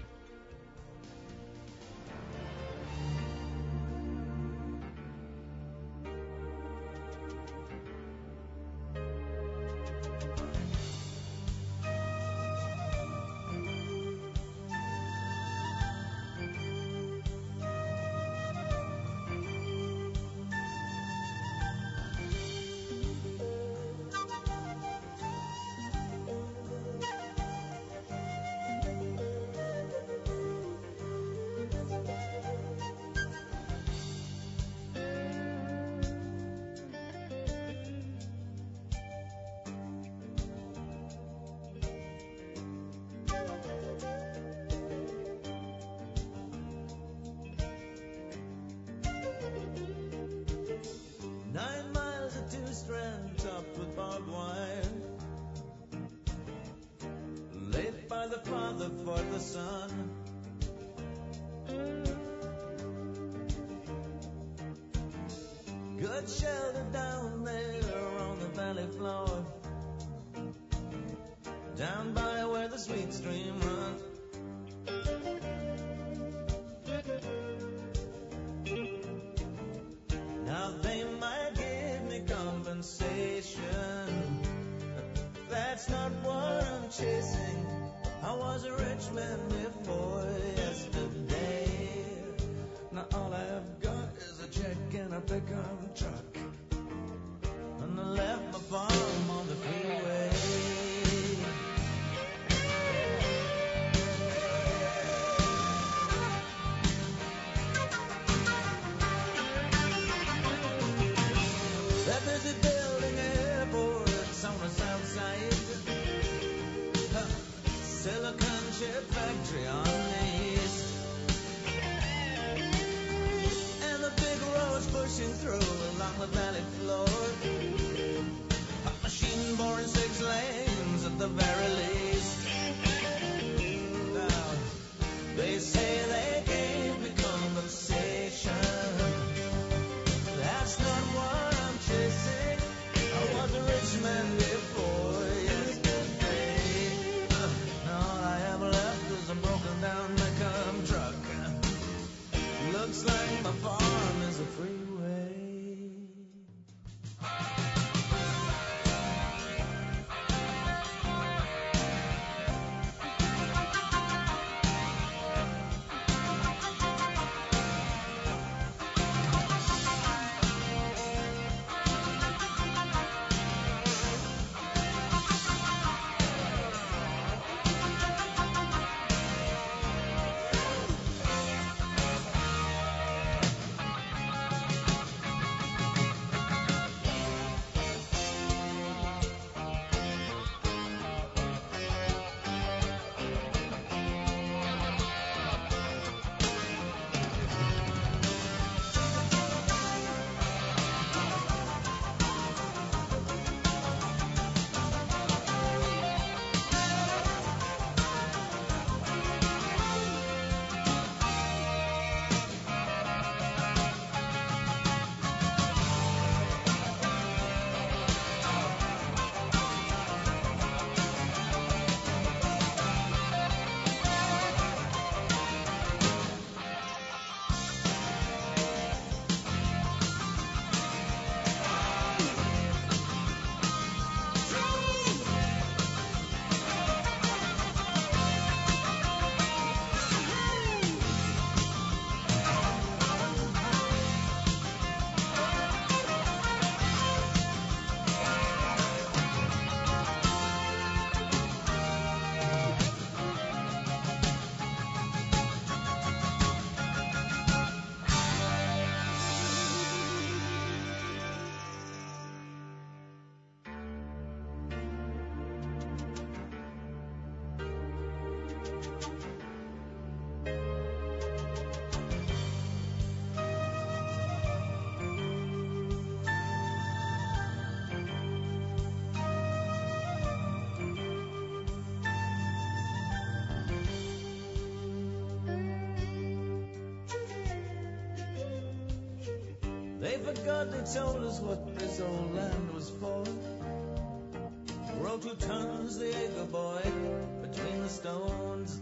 They forgot they told us what this old land was for. Rode 2 tons the acre, boy, between the stones.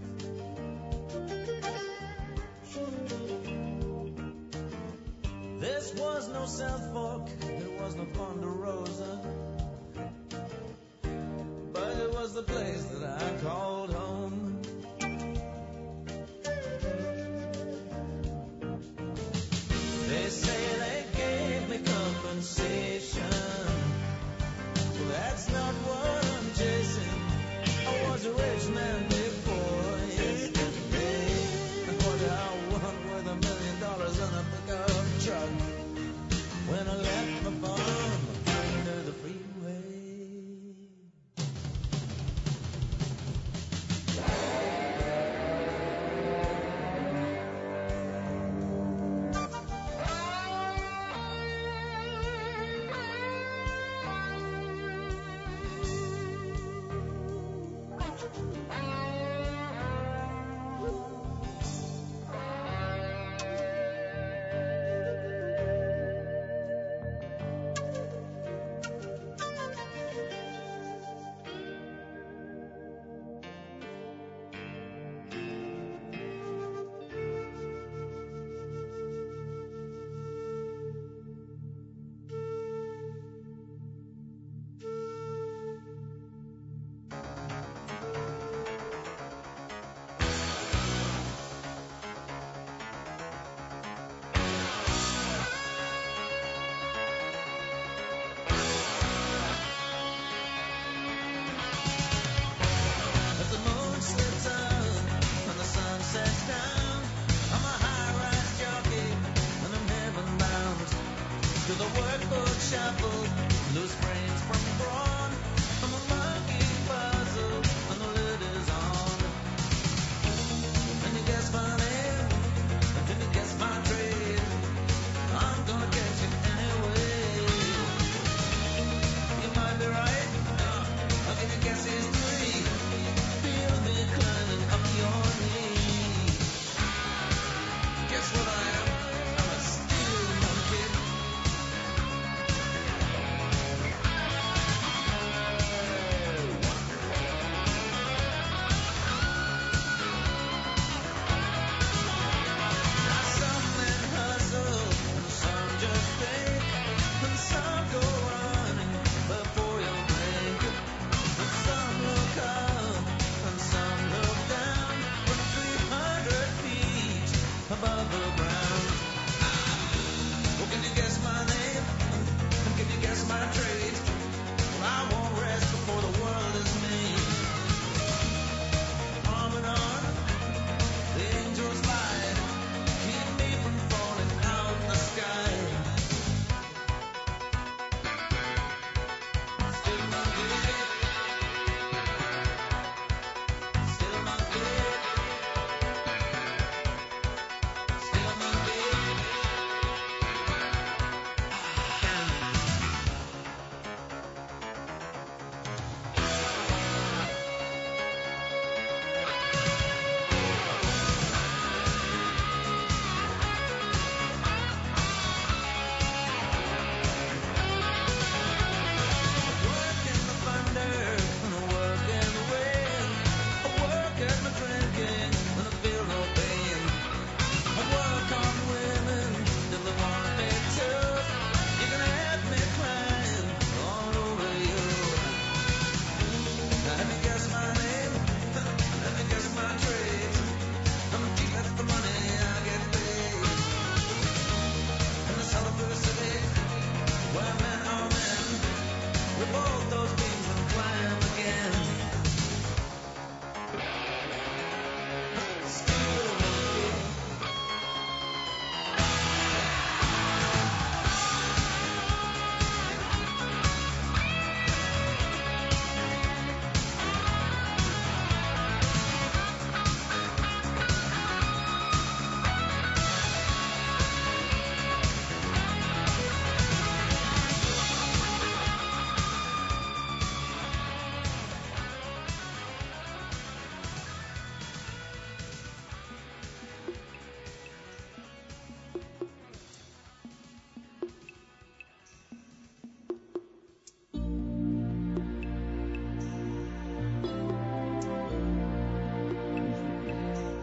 This was no South Fork, it was no Ponderosa, but it was the place that I called home. They say they gave me compensation. Well, that's not what I'm chasing. I was a rich man before yesterday. I bought out one worth $1 million on a pickup truck when I left my farm under the freeway.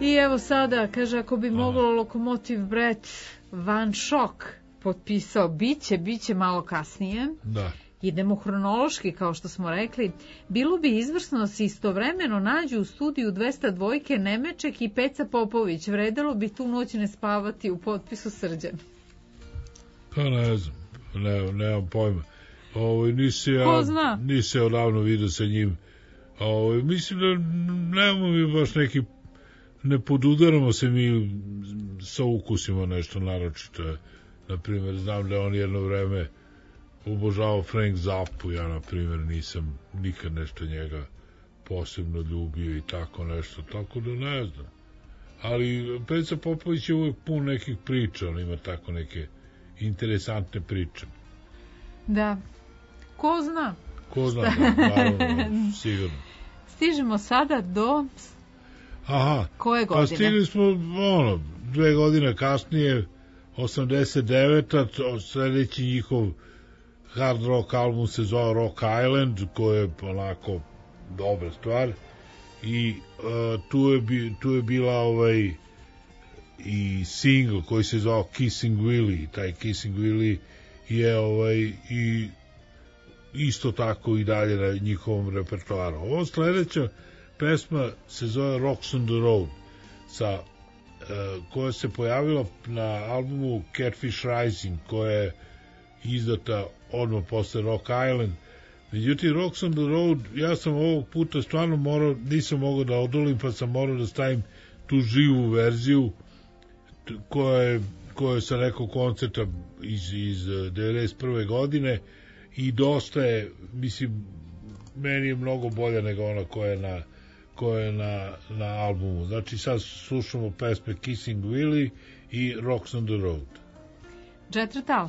I evo sada, kaže, ako bi moglo Lokomotiv Brett Van Schok potpisao, biće malo kasnije. Da. Idemo hronološki, kao što smo rekli. Bilo bi izvrsno da se istovremeno nađu u studiju 202 Nemeček i Peca Popović. Vredelo bi tu noć ne spavati u potpisu Srđan. Pa ne znam, nemam pojma. Nisi ja odavno vidio sa njim. Mislim da nemamo mi baš neki, ne podudaramo se mi sa ukusima nešto naročito. Naprimjer, znam da on jedno vreme obožavao Frank Zappu, ja na primjer nisam nikad nešto njega posebno ljubio i tako nešto, tako da ne znam. Ali Peca Popović je uvijek pun nekih priča, on ima tako neke interesantne priče. Da, ko zna, naravno, sigurno. Stižemo sada do koje godine? Pa stigli smo 2 godine kasnije, 89. Sljedeći njihov hard rock album se zove Rock Island, koji je onako dobra stvar, i tu je bila i single koji se zove Kissing Willie. Taj Kissing Willie je i isto tako i dalje na njihovom repertoaru. Ovo sljedeća pesma se zove Rocks on the Road, koja se pojavila na albumu Catfish Rising, koja je izdata odmah posle Rock Island. Međutim, Rocks on the Road, ja sam ovog puta stvarno nisam mogao da odolim, pa sam morao da stavim tu živu verziju koja je sa nekog koncerta iz 91. godine i dosta je, mislim, meni je mnogo bolja nego ona koja je na albumu. Znači sad slušamo pesme Kissing Willie i Rocks on the Road. Jethro Tull.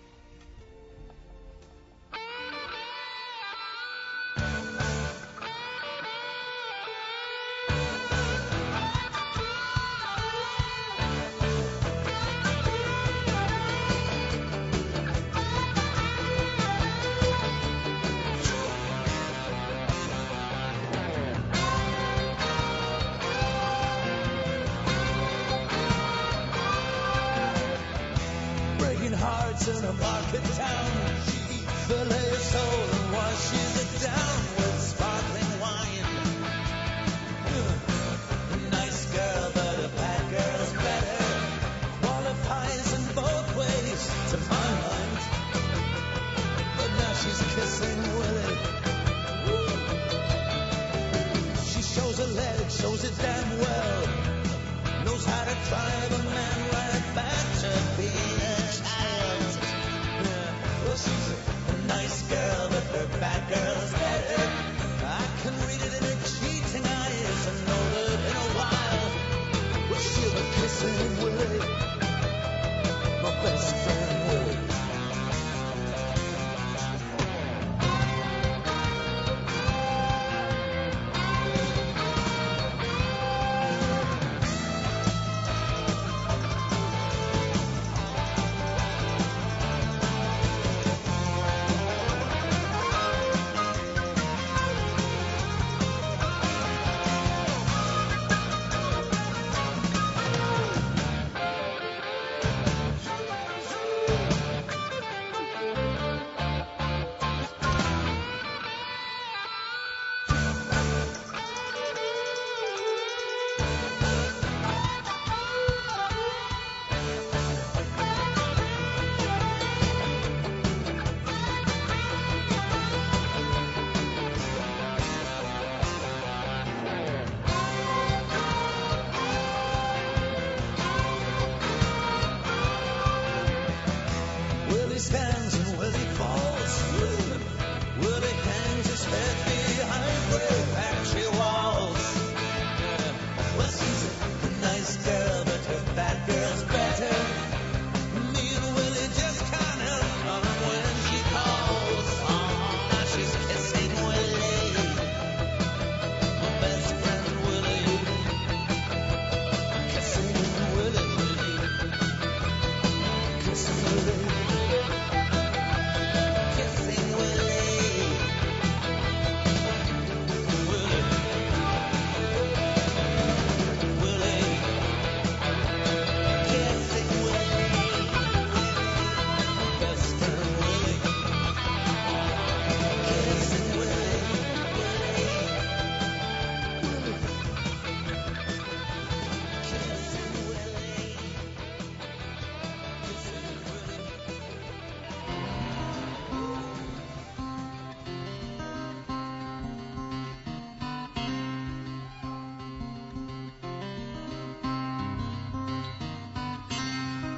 In a market town, she eats filet of soul and washes it down with sparkling wine. A nice girl, but a bad girl's better. Qualifies in both ways, to my mind. But now she's kissing Willie. She shows her leg, shows it damn well. Knows how to drive a man right back to being a child. Well, she's a nice girl, but her bad girl's better. I can read it in her cheating eyes and know that in a while, well, she'll be kissing Willie, my best friend Willie.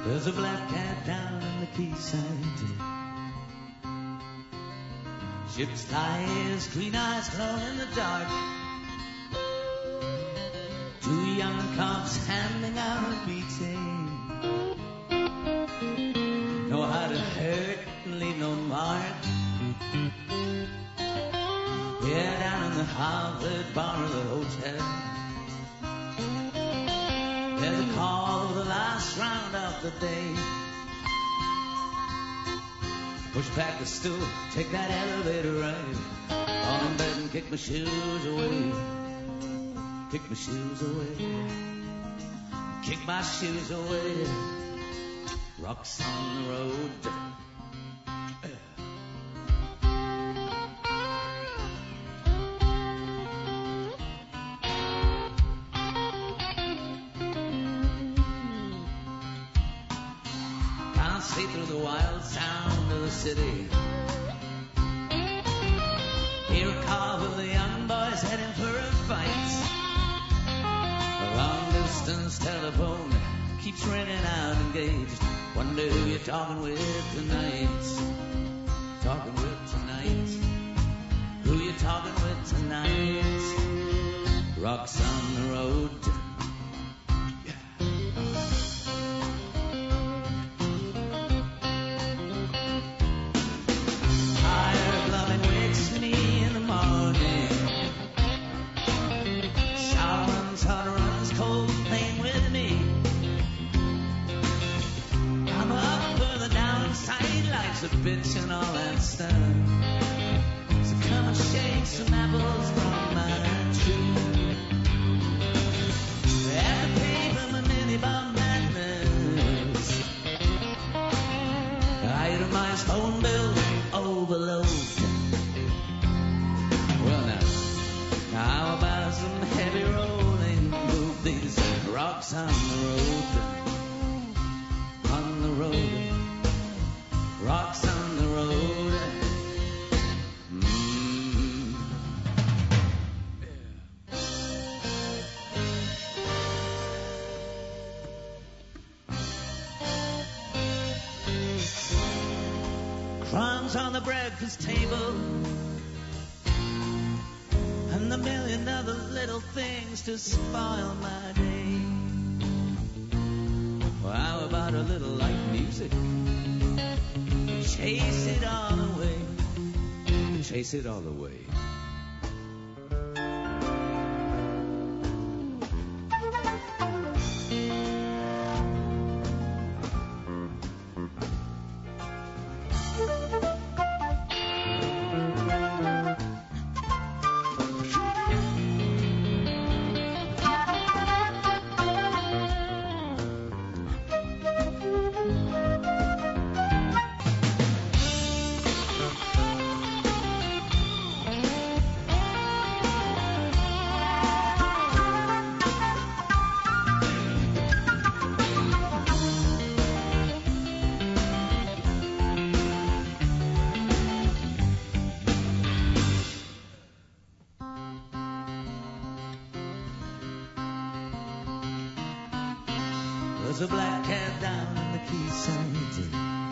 There's a black cat down in the quayside. Ship's lights, green eyes glow in the dark. Two young cops handing out a beating. Know how to hurt and leave no mark. Yeah, down in the Harvard bar of the hotel. There's a call for the last round of the day. Push back the stool, take that elevator ride. Fall in bed and kick my shoes away. Kick my shoes away. Kick my shoes away. Rocks on the road. See through the wild sound of the city. Hear a call for the young boys heading for a fight. A long distance telephone keeps ringing out engaged. Wonder who you're talking with tonight. Talking with tonight. Who you talking with tonight? Rocks on the road. A bitch and all that stuff. So come and shake some apples from my tree. At the paper, my mini-bar madness. Itemized phone bill overload. Well now how about some heavy rolling? Move these rocks on the road. On the road. Rocks on the road. Crumbs on the breakfast table, and a million other little things to spoil my day. Well, how about a little light music? Chase it all away. Chase it all away. There's a black cat down in the quayside.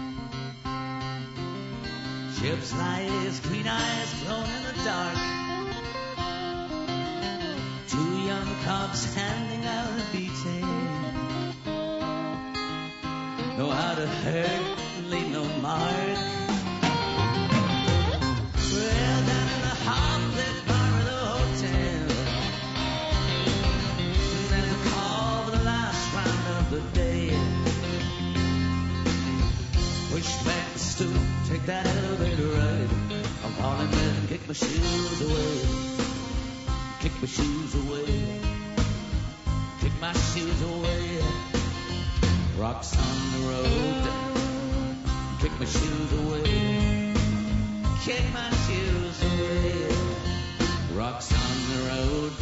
Ship's lights, green eyes glowing in the dark. Two young cops handing out a beating. Know how to hurt and leave no mark. Well, down in the Harvard bar of the hotel, there's a call for the last round of the day. Push back the stool, take that elevator ride. I'll fall in bed and kick my shoes away. Kick my shoes away. Kick my shoes away. Rocks on the road. Kick my shoes away. Kick my shoes away. Rocks on the road.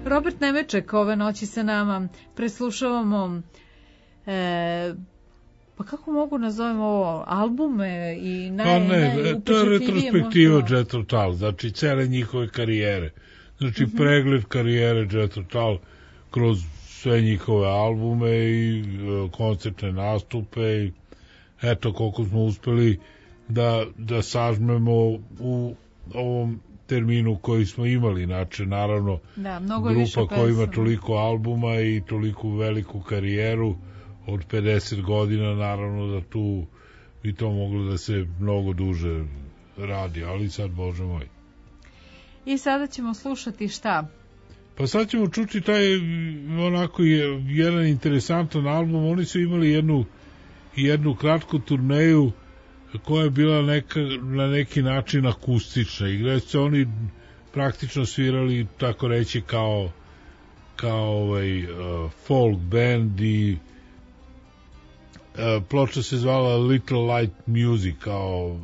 Robert Nemeček ove noći sa nama. Preslušavamo pa kako mogu nazovem ovo, albume i najupečatljivije to je retrospektiva možda... Jethro Tull, znači cele njihove karijere. Znači pregled karijere Jethro Tull kroz sve njihove albume i koncertne nastupe i eto koliko smo uspeli da sažmemo u ovom terminu koji smo imali. Znači, naravno, grupa koja ima toliko albuma i toliko veliku karijeru od 50 godina, naravno da tu bi to moglo da se mnogo duže radi, ali sad, Bože moj. I sada ćemo slušati šta? Pa sad ćemo čuti taj onako jedan interesantan album. Oni su imali jednu kratku turneju koja je bila na neki način akustična i gde su oni praktično svirali, tako reći, kao folk band i ploča se zvala Little Light Music, kao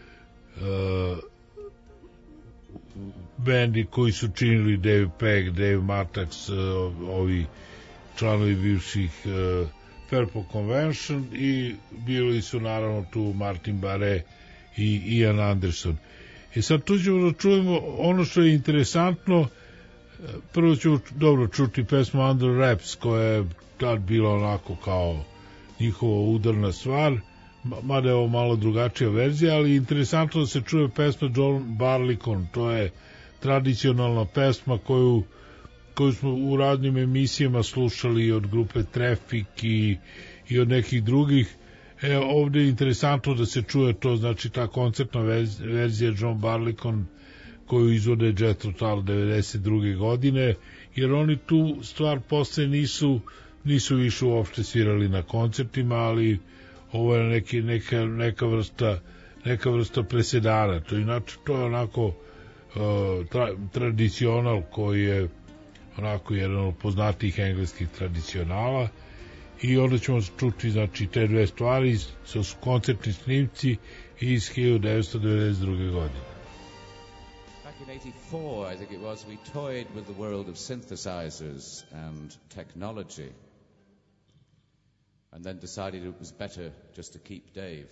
bendi koji su činili Dave Pegg, Dave Matax, ovi članovi bivših Purple Convention i bili su naravno tu Martin Barre i Ian Anderson. I sad tu ćemo da čujemo ono što je interesantno. Prvo ćemo dobro čuti pesmu Under Wraps, koja je tad bila onako kao njihova udarna stvar, mada je ovo malo drugačija verzija, ali interesantno da se čuje pesma John Barleycorn. To je tradicionalna pesma koju smo u raznim emisijama slušali od grupe Traffic i od nekih drugih. Ovdje je interesantno da se čuje to, znači ta koncertna verzija John Barleycorn koju izvode Jethro Tull 92. godine, jer oni tu stvar posle nisu više uopšte svirali na koncertima, ali ovo je neka vrsta presedana. To je onako tradicional koji je onako jedan od poznatijih engleskih tradicionala i onda ćemo čuti, znači, te dve stvari, su koncertni snimci iz 1992. godine. Back in 84, I think it was, we toyed with the world of synthesizers and technology and then decided it was better just to keep Dave.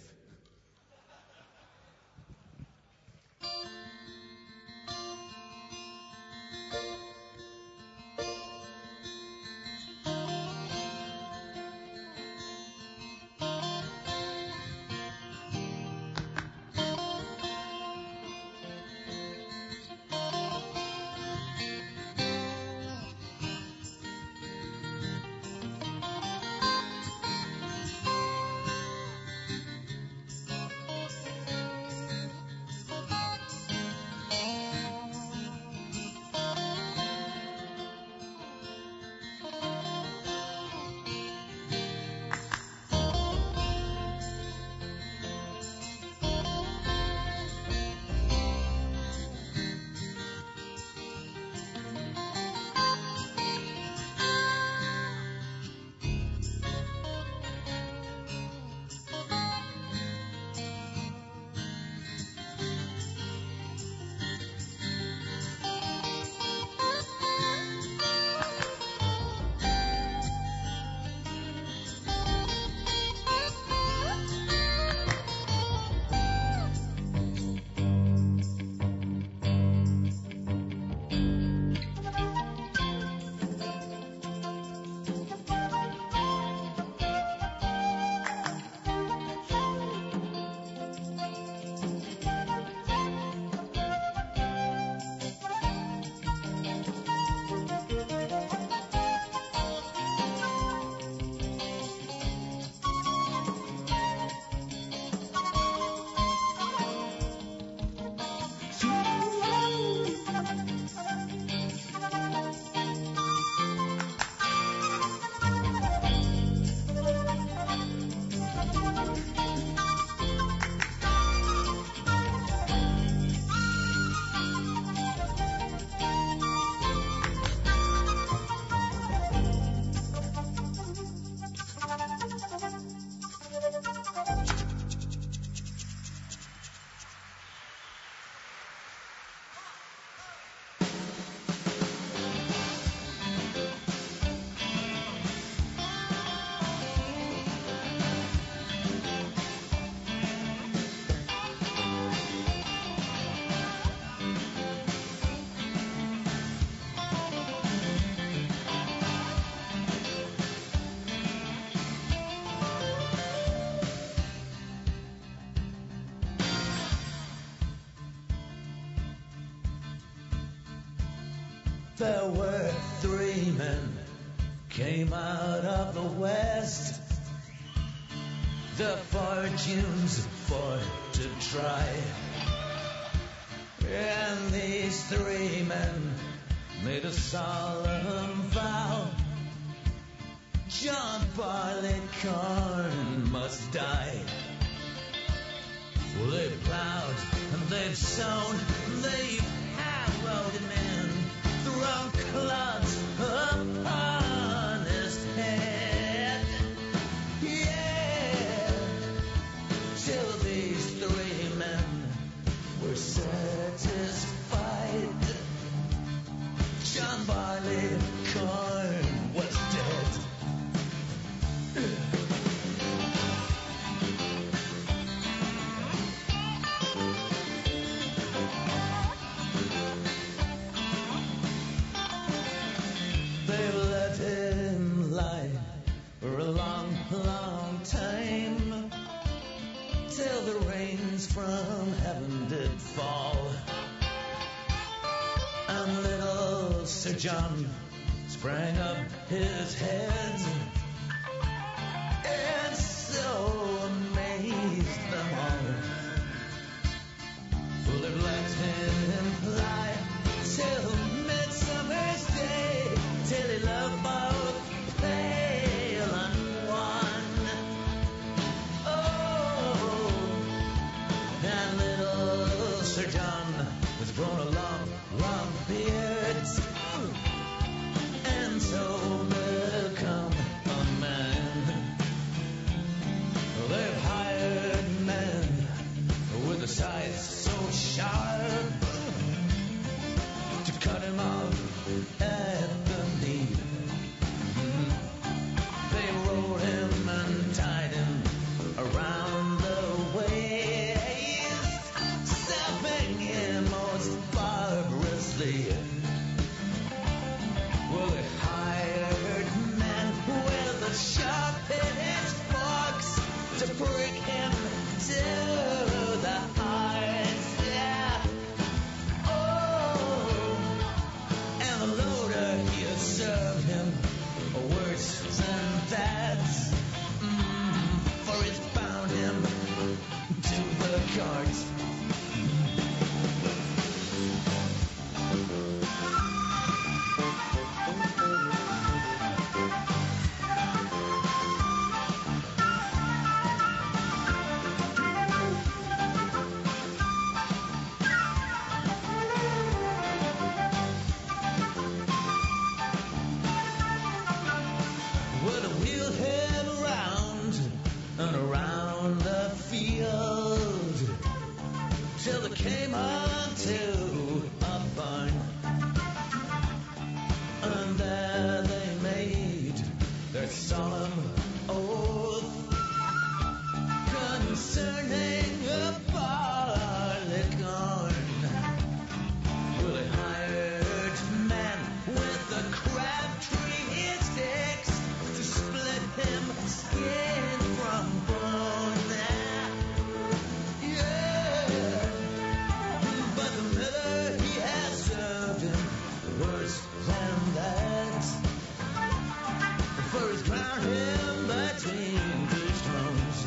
There were three men came out of the west, their fortunes for to try. And these three men made a solemn vow: John Barleycorn must die. Well, they've plowed and they've sown, they've harrowed him in, thrown clods upon his head. Yeah, till these three men were satisfied. John Barleycorn was dead. They let him lie for a long, long time, till the rains from heaven did fall, and little Sir John sprang up his head, and so amazed them all. For they've let him lie till Midsummer's Day, till he loved both pale and wan. Oh, and little Sir John was grown a long, long beard, and so become a man. They've hired men with a scythe so sharp to cut him off at the knee. They rode him and tied him around the waist, stabbing him most barbarously. Well, they hired men with the sharp-edged forks to prick him to the heart. Yeah. Oh, and the loader, he had served him worse than that, for he's bound him to the cart. Well, the wheel him around and around the field, till they came unto a barn, and there they made their solemn oath concerning a barleycorn. Well, they hired men with the crab tree sticks to split him skin from bone. Yeah, but the miller, he has served him worse than that, for he's ground him between two stones.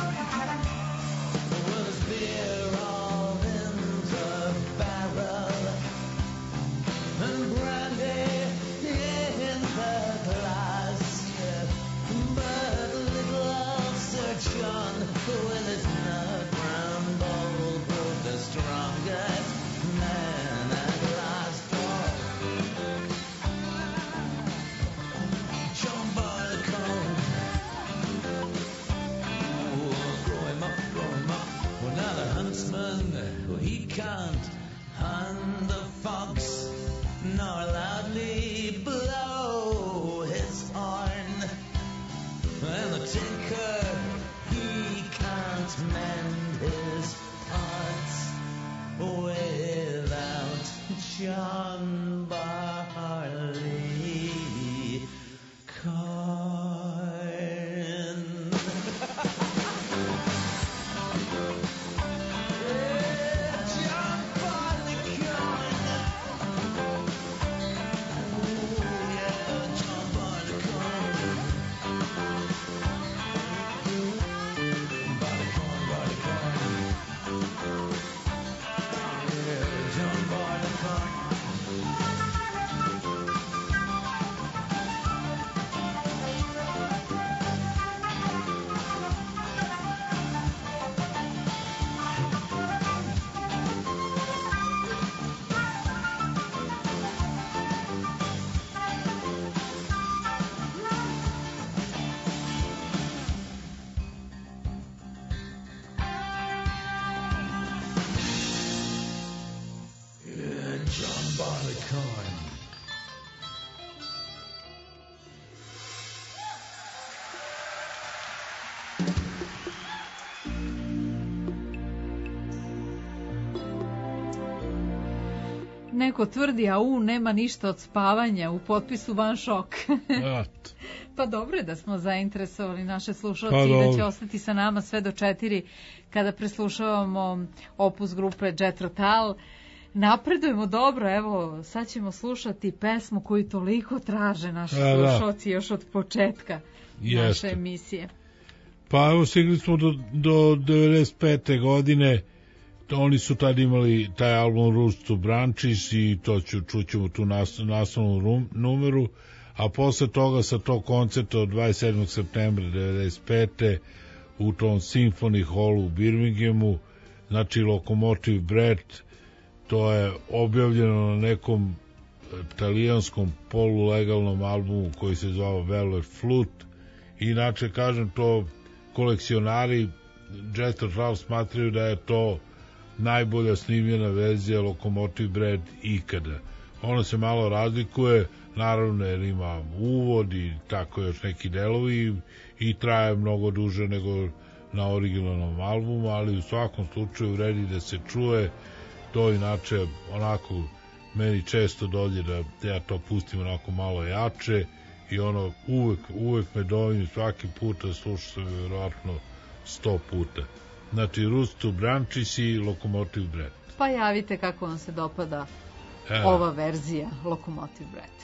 Well, there's beer all in the barrel, and brandy in the glass, yeah. But little Sir John, with his nut brown bowl, proved the strongest man at last. John Barleycorn, oh, grow him up, grow him up. Well, now the huntsman, well, he can't hunt the fox, nor loudly blow his horn. And the tinker, he can't mend his pots without John Barleycorn. Yeah, John Barleycorn. neko tvrdi, nema ništa od spavanja, u potpisu van šok. Pa dobro je da smo zainteresovali naše slušalci i da će ostati sa nama sve do 4 kada preslušavamo opus grupe Jethro Tull. Napredujemo dobro, evo, sad ćemo slušati pesmu koju toliko traže naši slušalci još od početka naše emisije. Pa evo, stigli smo do 95. godine, oni su tad imali taj album Roots to Branches i to čućemo tu naslovnu numeru, a posle toga sa tog koncerta od 27. septembra 95. u tom Symphony Hallu u Birminghamu, znači Locomotive Breath, to je objavljeno na nekom talijanskom polulegalnom albumu koji se zvao Velvet Flute. Inače, kažem, to kolekcionari Jethro Tull smatraju da je to najbolja snimljena verzija Locomotive Breath ikada. Ona se malo razlikuje, naravno, jer ima uvod i tako još neki delovi i traje mnogo duže nego na originalnom albumu, ali u svakom slučaju vredi da se čuje. To inače onako meni često dođe da ja to pustim onako malo jače i ono uvek me dovoljim svaki put da slušam vjerojatno 100 puta. Znači Roots to Branches i Locomotive Breath. Pa javite kako vam se dopada ova verzija Locomotive Breath.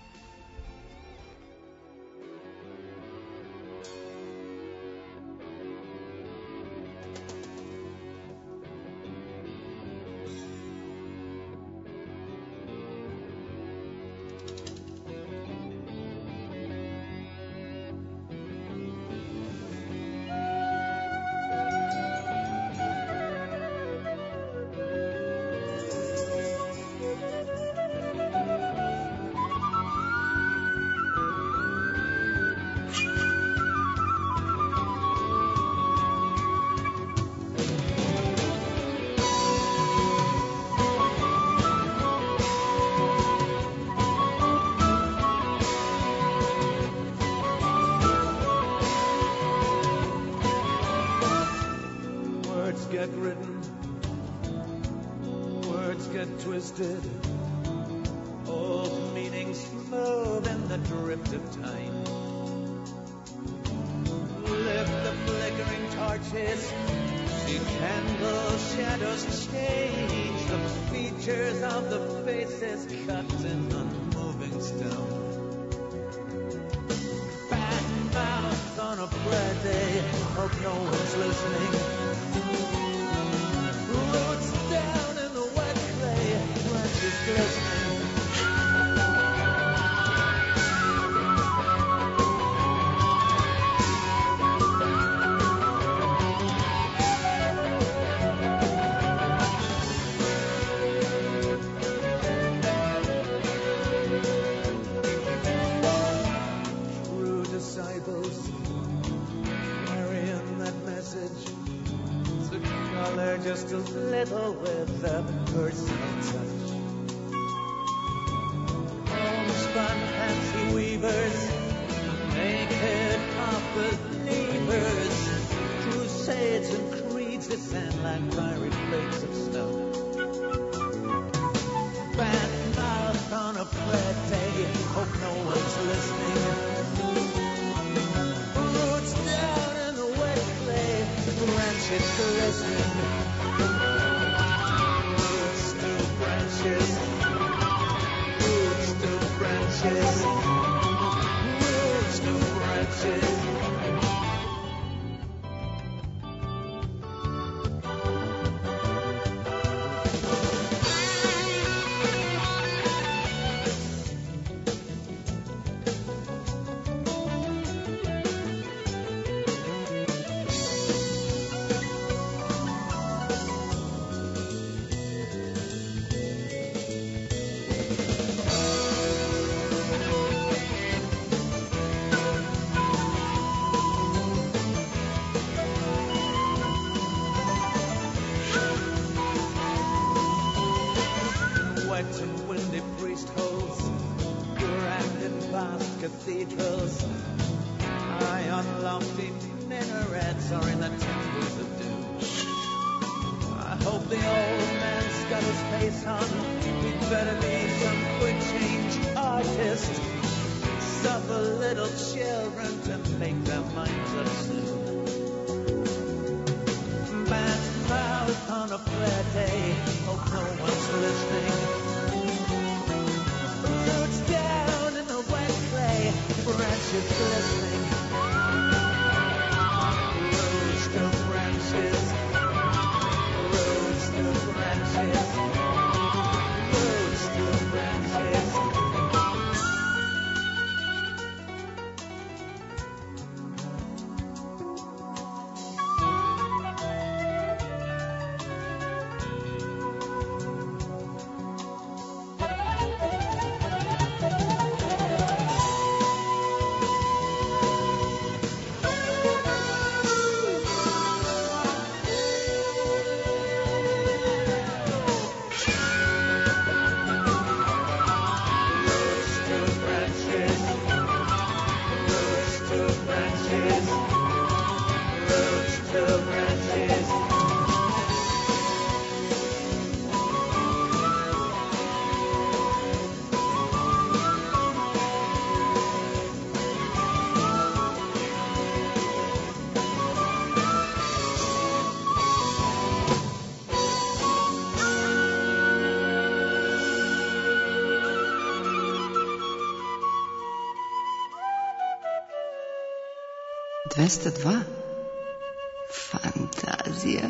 Just a little with a personal touch. Homespun fancy weavers, naked copper believers, crusades and creeds descend like fiery flakes of snow. Bad mouth on a flat day, hope no one's listening. Roots down in the wet clay, branches glistening. Roots to branches, roots to branches, roots to branches. Cathedrals, high on lofty minarets, or in the temples of doom. I hope the old man got his face on. He'd better be some quick change artist. Suffer little children to make their minds up soon. Bad mouth on a fair day, hope no one's listening. Roots down in the wet clay, branches glistening. Rose to branches, rose to branches, rose to branches. ...202. Fantazija.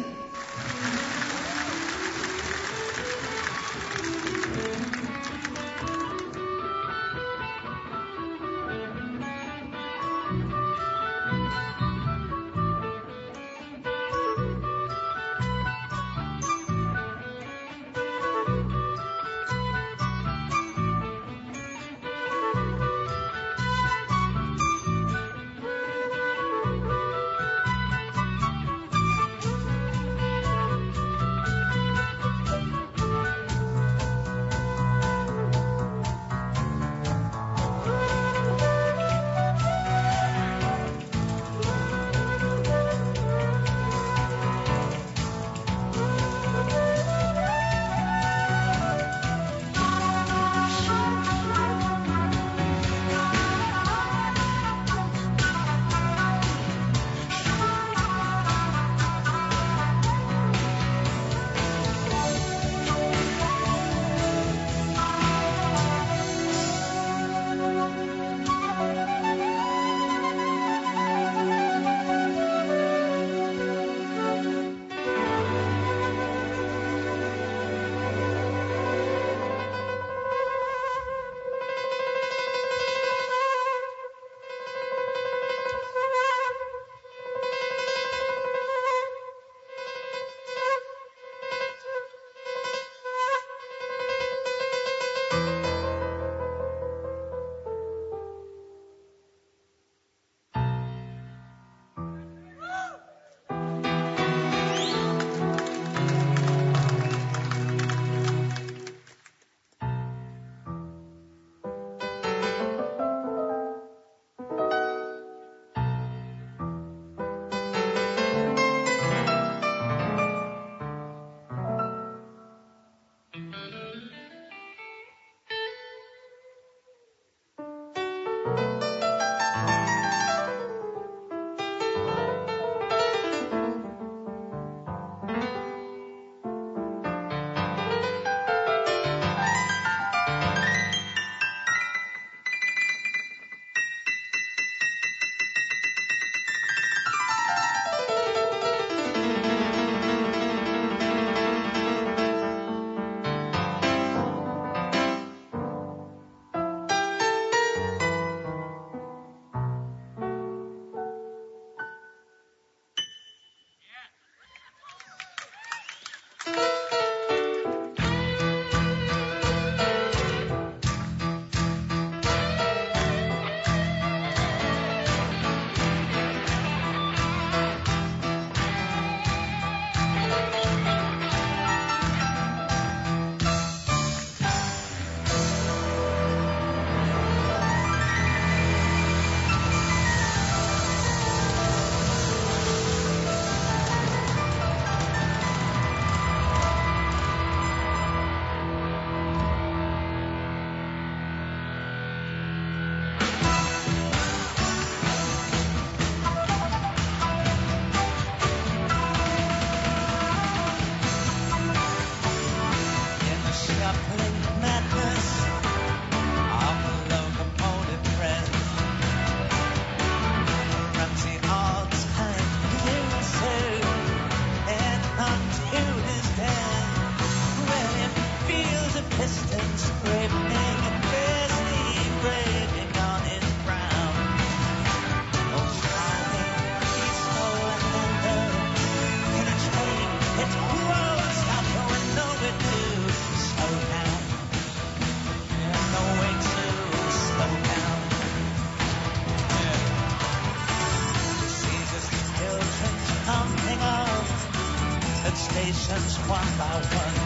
stations one by one.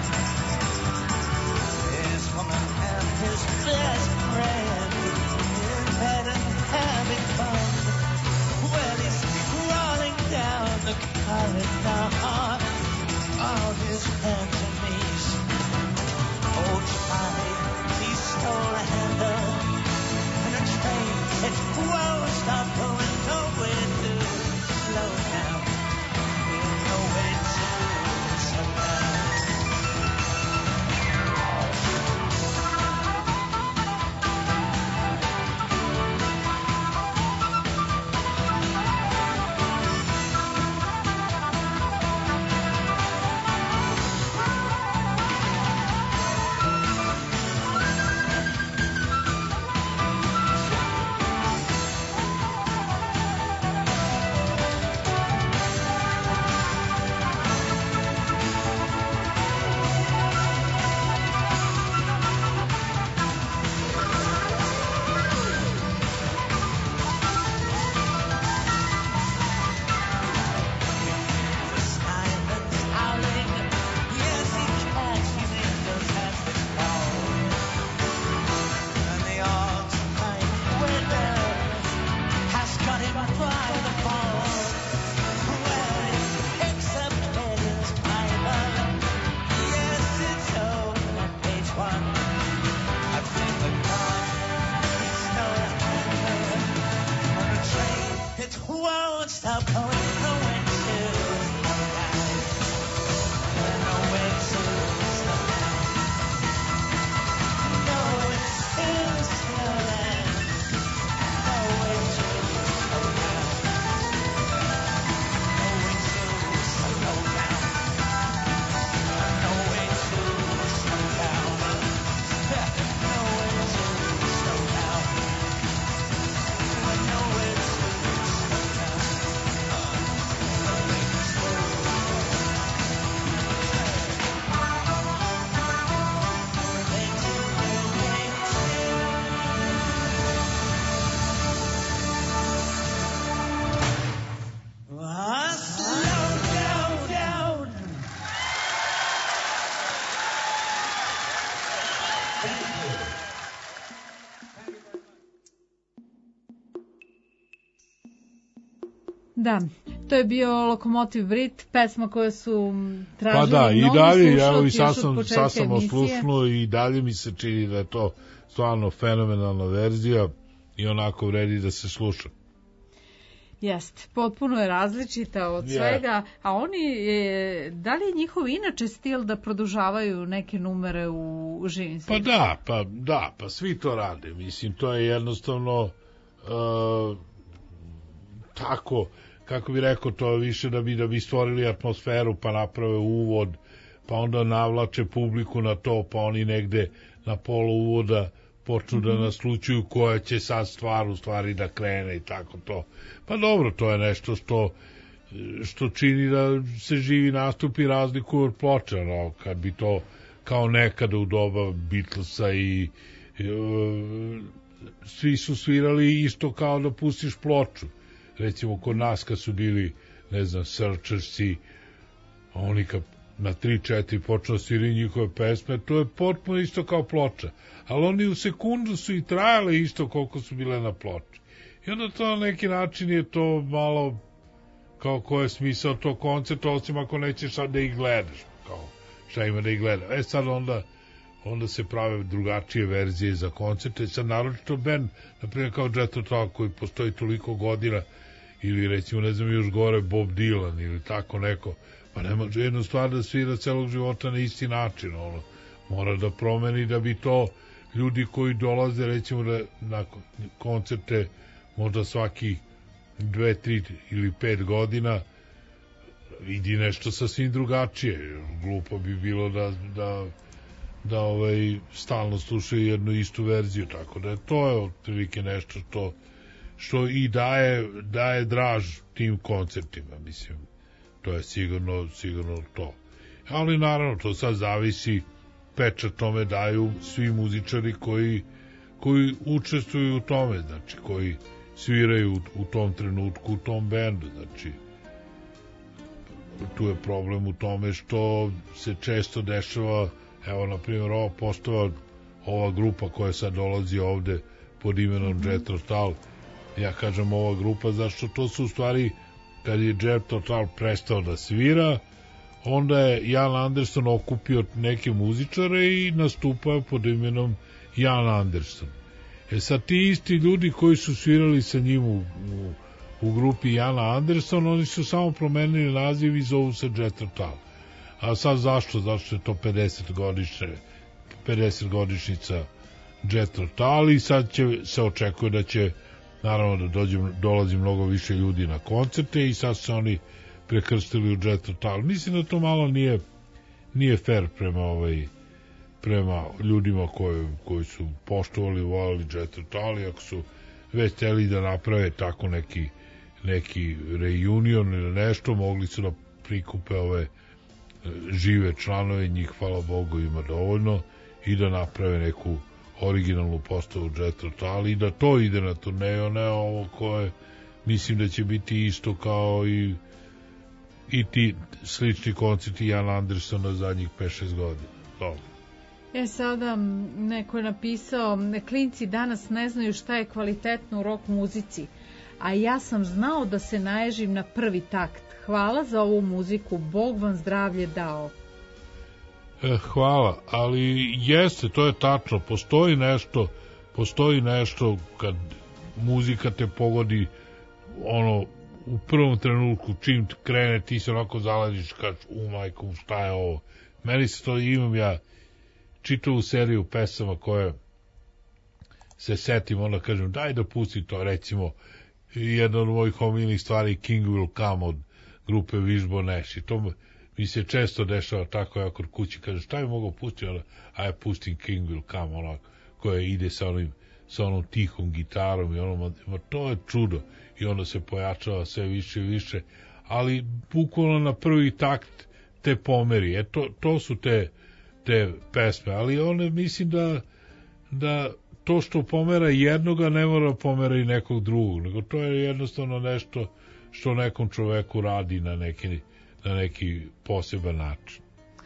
His woman and his best friend in bed and having fun. Well, he's crawling down the corridor on his hands and knees. Oh, Charlie, he stole a handle and a train. It won't stop going nowhere to slow down. Nowhere to slow down. Da, to je bio Lokomotiv Brit, pesma koju su tražili pa da, i mnogi dalje, slušalci evo i još sad sam oslušnuo i dalje mi se čini da je to stvarno fenomenalna verzija i onako vredi da se sluša. Jeste, potpuno je različita od svega, a oni, da li je njihov inače stil da produžavaju neke numere u živim slikama? Pa svi to rade, mislim, to je jednostavno tako, kako bi rekao, to više da bi stvorili atmosferu, pa naprave uvod, pa onda navlače publiku na to, pa oni negde na polu uvoda počnu da naslučuju koja će sad stvar u stvari da krene i tako to. Pa dobro, to je nešto što čini da se živi nastupi razlikuju od ploča, no, kad bi to kao nekada u doba Beatlesa i svi su svirali isto kao da pustiš ploču. Recimo kod nas kad su bili, ne znam, Searchersi, oni kad na 3-4 počnu svirati njihove pesme, to je potpuno isto kao ploča. Ali oni u sekundu su i trajale isto koliko su bile na ploči. I onda to na neki način je to malo kao ko je smisao tog koncerta, osim ako nećeš sad da ih gledaš, kao šta ima da ih gleda. Sad onda se prave drugačije verzije za koncerte. Sad naročito band, naprimjer kao Jet Talk koji postoji toliko godina, ili recimo, ne znam, još gore Bob Dylan ili tako neko, pa ne može jednu stvar da svira celog života na isti način, mora da promeni da bi to ljudi koji dolaze recimo na koncerte možda svaki 2, 3 ili 5 godina vidi nešto sasvim drugačije. Glupo bi bilo da stalno slušaju jednu istu verziju, tako da to je otprilike nešto što i daje draž tim koncertima, mislim. To je sigurno to. Ali naravno, to sad zavisi, pečat tome daju svi muzičari koji učestvuju u tome, znači, koji sviraju u tom trenutku, u tom bendu, znači, tu je problem u tome što se često dešava, evo na primjer ova grupa koja sad dolazi ovde pod imenom Jethro Tull, ja kažem ova grupa zašto to su u stvari kad je Jethro Tull prestao da svira, onda je Jan Anderson okupio neke muzičare i nastupao pod imenom Jan Anderson. Sad ti isti ljudi koji su svirali sa njim u grupi Jana Anderson, oni su samo promenili naziv i zovu se Jethro Tull. A sad zašto? Zašto je to 50-godišnjica Jethro Tull i sad se očekuje da će naravno da dolazi mnogo više ljudi na koncerte i sad se oni prekrstili u Jethro Tull. Mislim da to malo nije fair prema ljudima koji su poštovali, volali Jethro Tull i ako su već hteli da naprave tako neki reunion ili nešto, mogli su da prikupe ove žive članove, njih hvala Bogu ima dovoljno, i da naprave neku originalnu postavu Jethro Tull i da to ide na turneju, ne ovo koje mislim da će biti isto kao i ti slični koncerti Jana Andersona zadnjih 5-6 godina. Dobro. Sada neko je napisao, klinci danas ne znaju šta je kvalitetno u rock muzici, a ja sam znao da se naježim na prvi takt. Hvala za ovu muziku, Bog vam zdravlje dao. Hvala, ali jeste, to je tačno, postoji nešto kad muzika te pogodi u prvom trenutku, čim krene ti se onako zalaziš, kažeš, majko, šta je ovo? Meni se to, imam ja čitavu seriju pesama koje se setim, onda kažem, daj da pusti to, recimo, jedna od mojih omiljenih stvari, King Will Come od grupe Wishbone Ash, i to mi se često dešava tako, ja kod kući kažem, šta bi mogao pustiti, a ja pustim King Will Come, onako, koja ide sa onom tihom gitarom, i to je čudo, i onda se pojačava sve više i više, ali bukvalno na prvi takt te pomeri, to su te pesme, ali one mislim da to što pomera jednoga ne mora pomera i nekog drugog, nego to je jednostavno nešto što nekom čoveku radi na neki poseban način.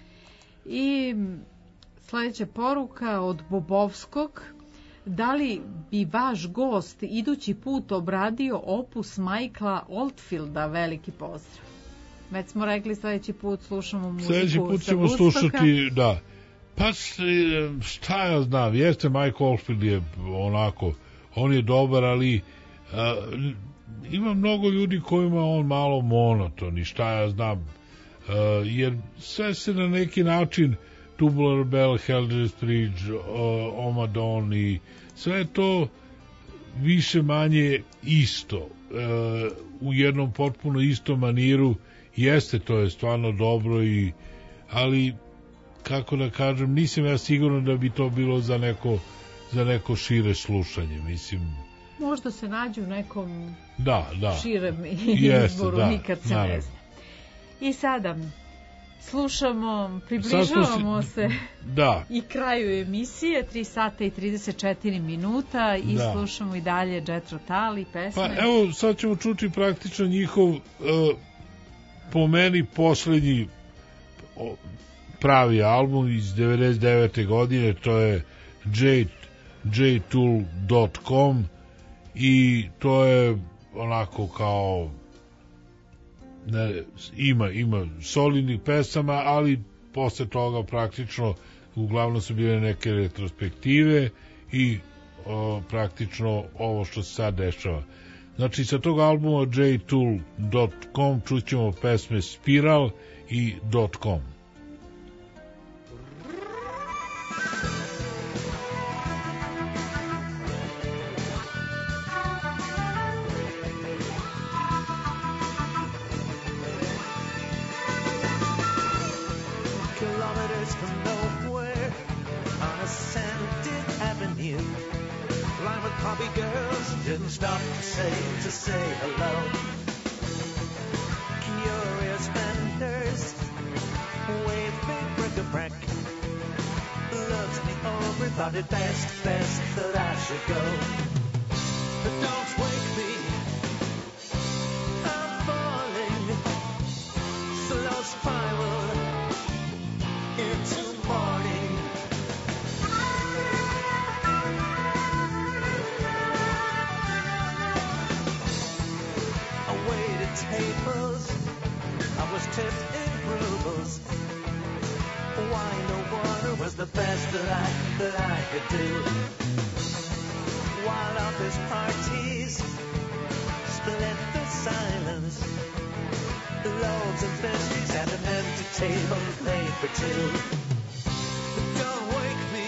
I sledeća poruka od Bobovskog: da li bi vaš gost idući put obradio opus Michaela Oldfielda? Veliki pozdrav. Već smo rekli, sledeći put slušamo muziku sa Woodstocka. Sledeći put ćemo slušati, da. Pa šta ja znam, jeste Michael Oldfield je onako, on je dobar, ali ima mnogo ljudi kojima on malo monoton i šta ja znam, jer sve se na neki način Tubular Bell, Hellraiser Bridge, Omadon i sve to više manje isto, u jednom potpuno istom maniru. Jeste, to je stvarno dobro, ali kako da kažem, nisam ja siguran da bi to bilo za neko šire slušanje, mislim. Možda se nađu u nekom širem izboru, nikad se ne zna. I sada slušamo, približavamo se i kraju emisije, 3 sata i 34 minuta i slušamo i dalje Jethro Tull i pesme. Pa evo, sad ćemo čuti praktično njihov, po meni, poslednji pravi album iz 99. godine, to je jtool.com i to je onako kao ima solidnih pesama, ali posle toga praktično uglavnom su bile neke retrospektive i praktično ovo što se sad dešava. Znači sa tog albuma jtool.com čućemo pesme Spiral i .com. Didn't stop to say hello. Curious vendors wave big bric-a-brac. Loves me everybody fast that I should go. But don't wake me, I'm falling slow. tables. I was tipped in rubles. Wine or water was the best that I could do. Wild office parties split the silence. Loaves and pastries and an empty table made for two. Don't wake me,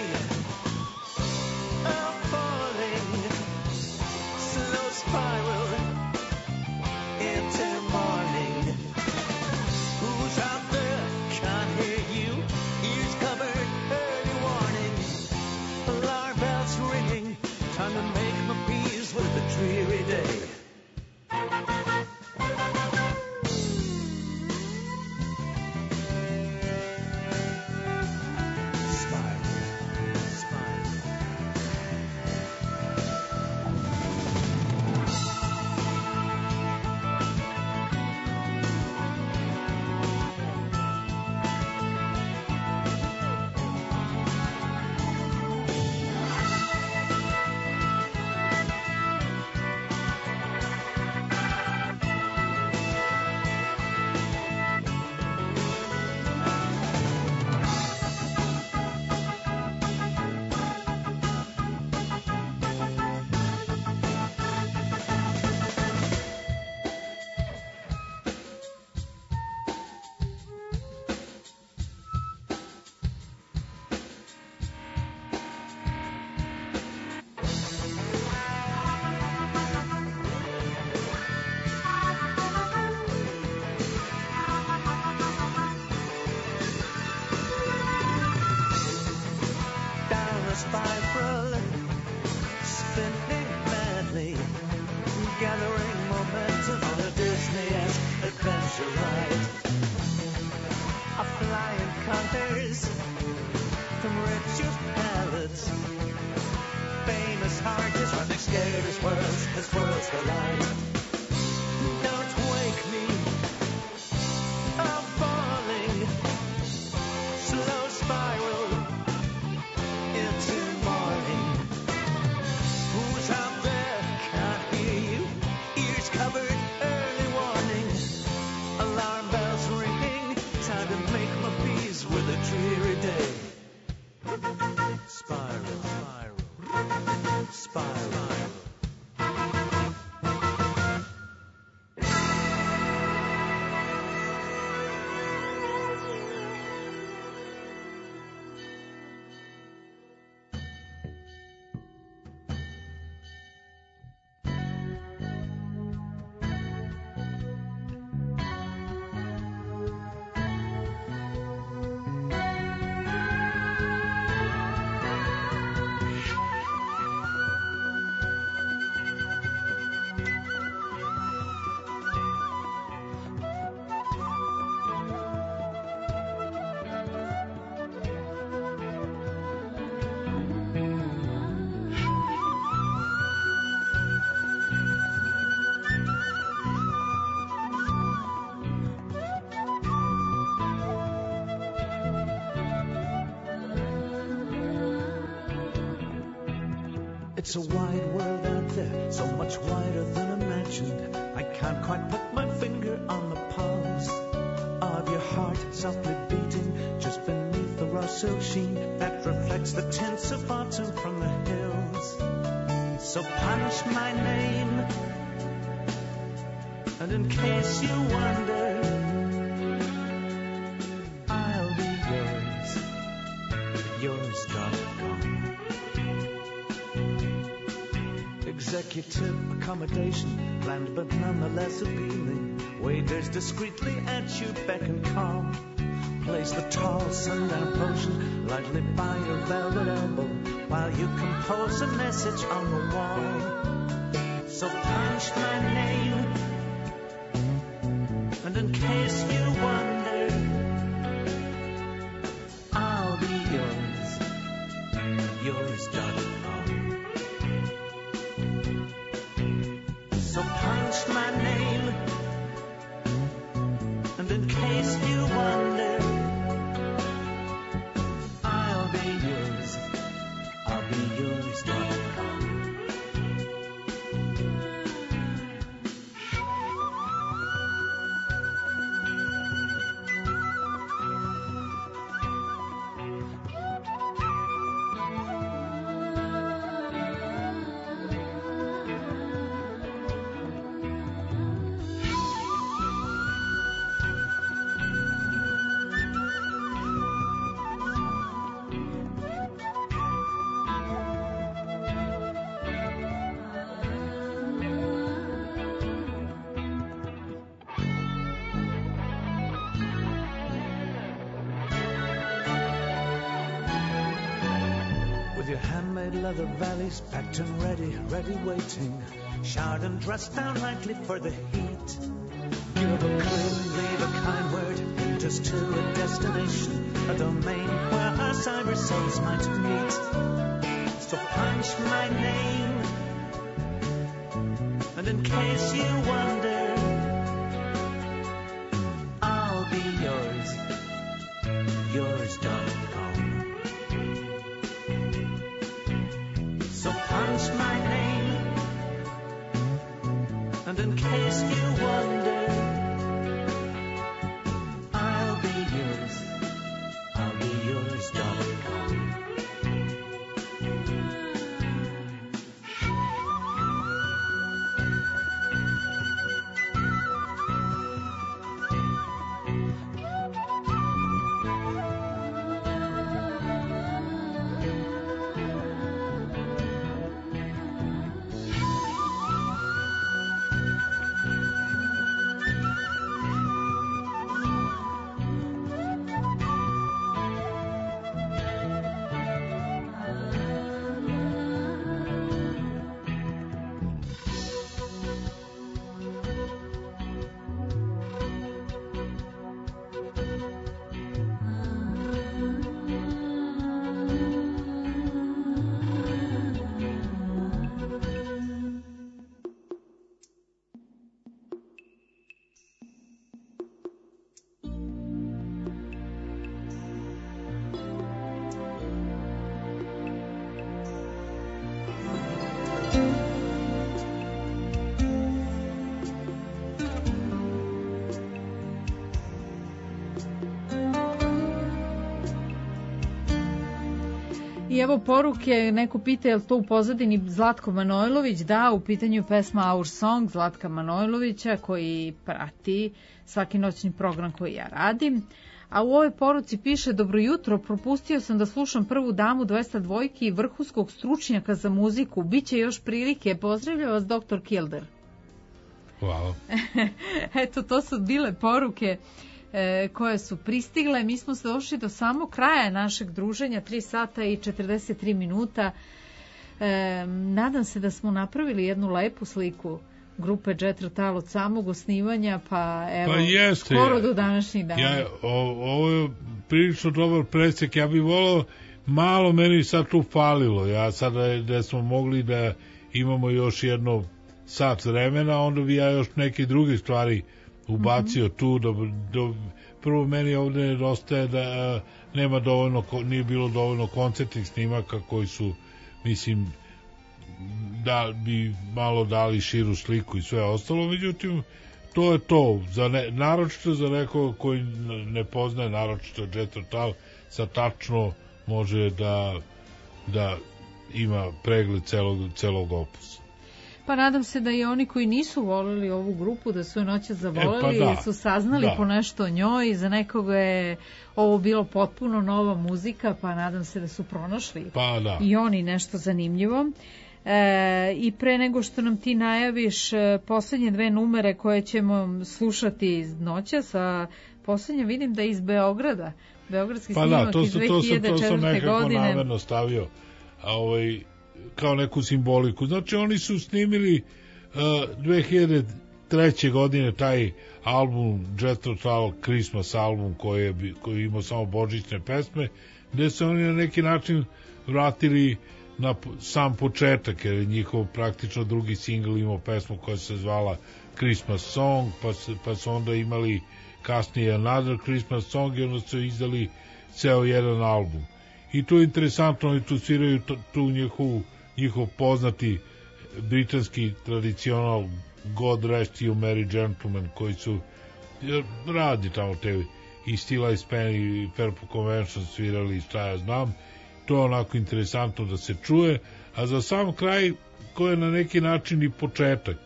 I'm falling. Slow spiral into morning. Who's out there? Can't hear you. Ears covered, early warning. Alarm bells ringing. Time to make my peace with a dreary day. It's a wide world out there, so much wider than imagined. I can't quite put my finger on the pulse of your heart, softly beating just beneath the raw silk sheen that reflects the tints of autumn from the hills. So punch my name, and in case you wonder, I'll be yours.com. Executive accommodation, planned but nonetheless appealing. Waiters discreetly at your beck and call. Place the tall sundown potion lightly by your velvet elbow while you compose a message on the wall. So punch my name, and in case you wonder, I'll be yours.com. So punch my name, and in case you wonder, I'll be yours.com. leather valleys packed and ready, ready waiting, showered and dressed down nightly for the heat. Give a clue, leave a kind word, hint us to a destination, a domain where our cyber souls might meet. So punch my name, and in case you wonder, I'll be yours, yours.com. So punch my name, and in case you wonder, I'll be yours.com. I evo poruke, neko pita je li to u pozadini Zlatko Manojlović. Da, u pitanju je pesma Our Song Zlatka Manojlovića koji prati svaki noćni program koji ja radim. A u ovoj poruci piše: dobro jutro, propustio sam da slušam prvu damu 202 i vrhunskog stručnjaka za muziku. Biće još prilike. Pozdravljam vas, dr. Kilder. Hvala. Eto, to su bile poruke koje su pristigle. Mi smo se došli do samog kraja našeg druženja, 3 sata i 43 minuta. Nadam se da smo napravili jednu lepu sliku grupe Jethro Tull od samog osnivanja, pa evo, skoro do današnjih dana. Ovo je prilično dobar presjek. Ja bih volao, malo meni sad tu falilo. Ja sada da smo mogli da imamo još jedno sat vremena, onda bi ja još neke druge stvari ubacio tu. Prvo, meni ovdje nedostaje da nema dovoljno, nije bilo dovoljno koncertnih snimaka koji su, mislim, da bi malo dali širu sliku i sve ostalo. Međutim, to je to. Naročito za nekog koji ne poznaje naročito Jethro Tull, sad tačno može da ima pregled celog opusa. Pa nadam se da i oni koji nisu volili ovu grupu, da su je noćas zavoleli i su saznali po nešto o njoj. Za nekoga je ovo bilo potpuno nova muzika, pa nadam se da su pronašli i oni nešto zanimljivo. I pre nego što nam ti najaviš poslednje 2 numere koje ćemo slušati noćas, a poslednje vidim da je iz Beograda, beogradski snimak iz 2004. To sam nekako namerno stavio kao neku simboliku. Znači oni su snimili 2003. godine taj album Jethro Tull Christmas album koji je imao samo božićne pesme, gde su oni na neki način vratili na sam početak, jer je njihov praktično drugi singl imao pesmu koja se zvala Christmas Song, pa su onda imali kasnije Another Christmas Song i onda su izdali ceo jedan album. I to je interesantno, oni tu sviraju tu njihov poznati britanski tradicional God Rest You Merry Gentlemen, koji su radi tamo te i Still I Span i Purple Convention svirali, šta ja znam. To je onako interesantno da se čuje. A za sam kraj, koji je na neki način i početak,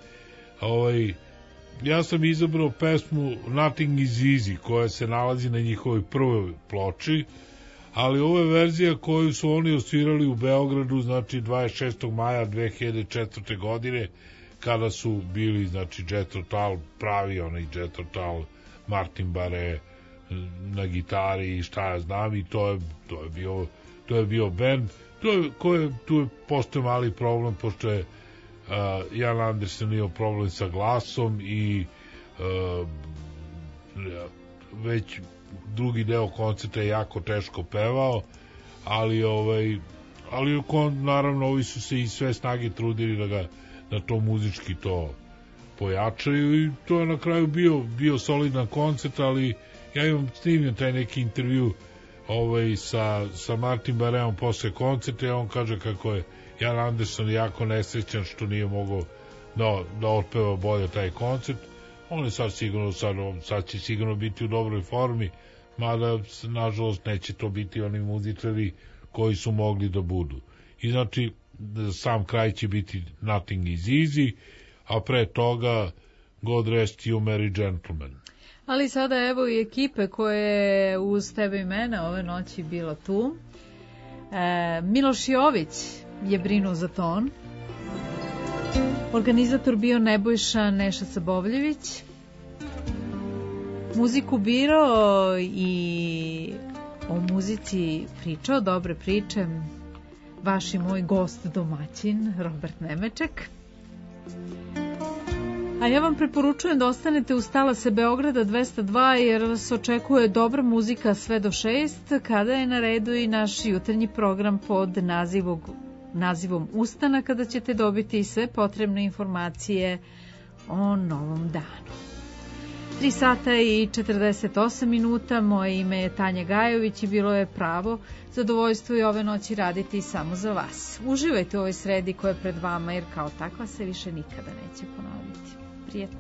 ja sam izabrao pesmu Nothing is Easy, koja se nalazi na njihovoj prvoj ploči, ali ovo je verzija koju su oni osvirali u Beogradu, znači 26. maja 2004. godine, kada su bili, znači, Jethro Tull, pravi onaj Jethro Tull, Martin Barre na gitari i šta ja znam, i to je to je bio band. Tu je postao mali problem, pošto je Jan Andersen imao problem sa glasom i već drugi deo koncerta je jako teško pevao, ali naravno ovi su se i sve snage trudili da to muzički to pojačaju i to je na kraju bio solidan koncert, ali ja imam snimljen taj neki intervju sa Martin Bareom posle koncerta i on kaže kako je Jan Anderson jako nesrećan što nije mogao da otpeva bolje taj koncert. On je sad će sigurno biti u dobroj formi, mada nažalost neće to biti oni muzičari koji su mogli da budu. I znači sam kraj će biti Nothing is Easy, a pre toga God Rest You Merry Gentlemen. Ali sada evo i ekipe koje uz tebe i mene ove noći bila tu. Miloš Jović je brinuo za ton. Organizator bio Nebojša Neša Sabovljević. Muziku birao i o muzici pričao, dobre priče, vaš i moj gost domaćin Robert Nemeček. A ja vam preporučujem da ostanete uz talase Beograda 202 jer vas očekuje dobra muzika sve do 6 kada je na redu i naš jutarnji program pod nazivom Ustana, kada ćete dobiti sve potrebne informacije o novom danu. 3 sata i 48 minuta, moje ime je Tanja Gajović i bilo je pravo zadovoljstvo i ove noći raditi samo za vas. Uživajte u ovoj sredi koja je pred vama jer kao takva se više nikada neće ponoviti. Prijetno.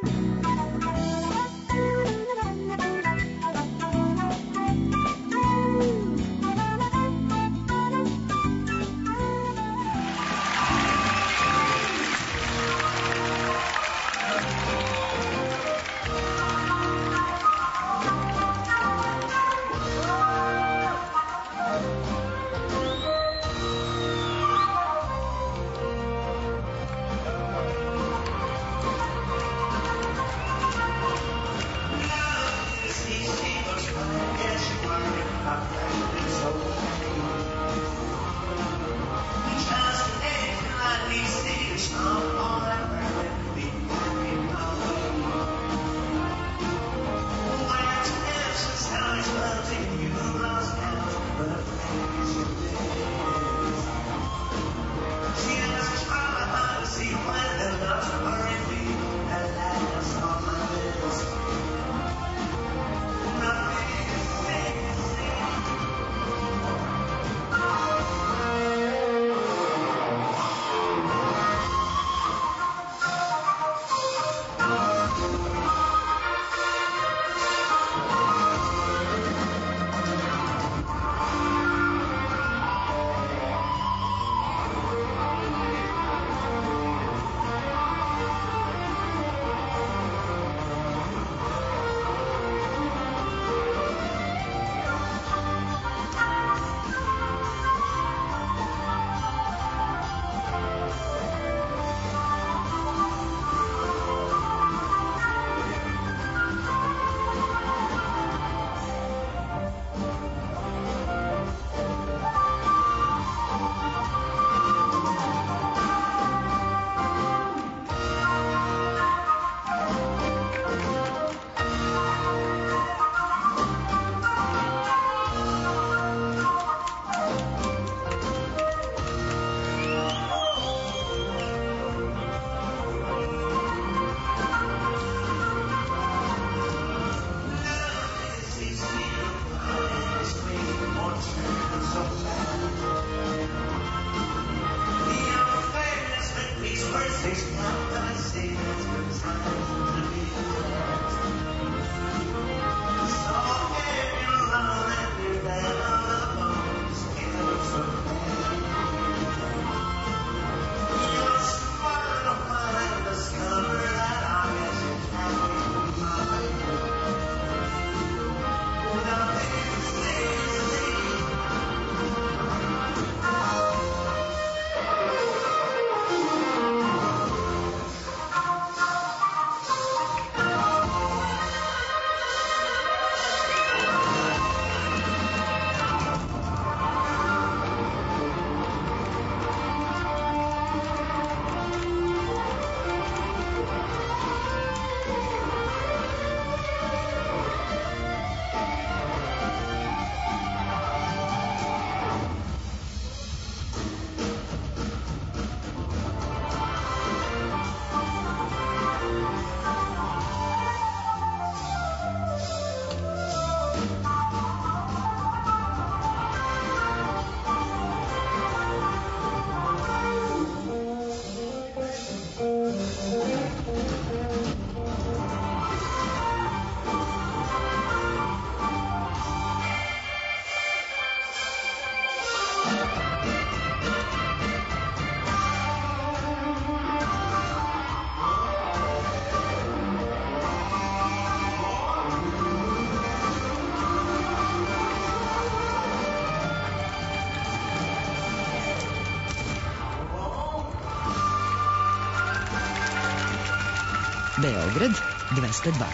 Beograd 202.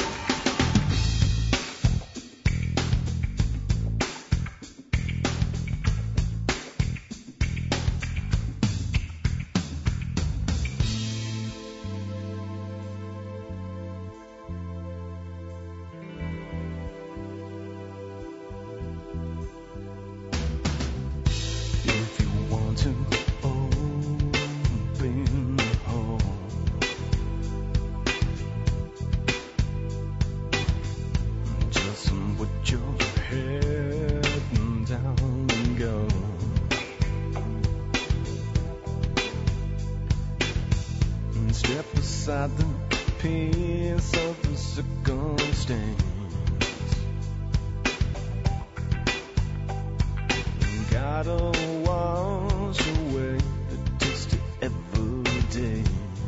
piece of the circumstance. Gotta wash away the taste of evidence.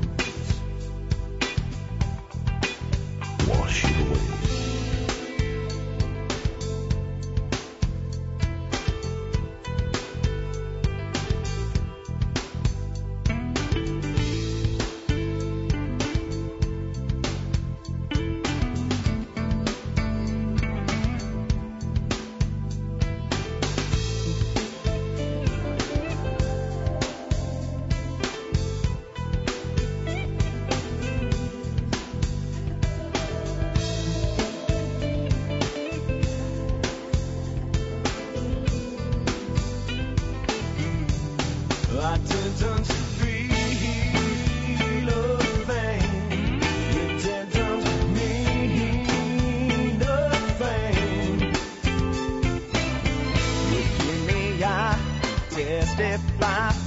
Wash it away. I didn't feel a thing. You didn't mean a thing. With me, I testify.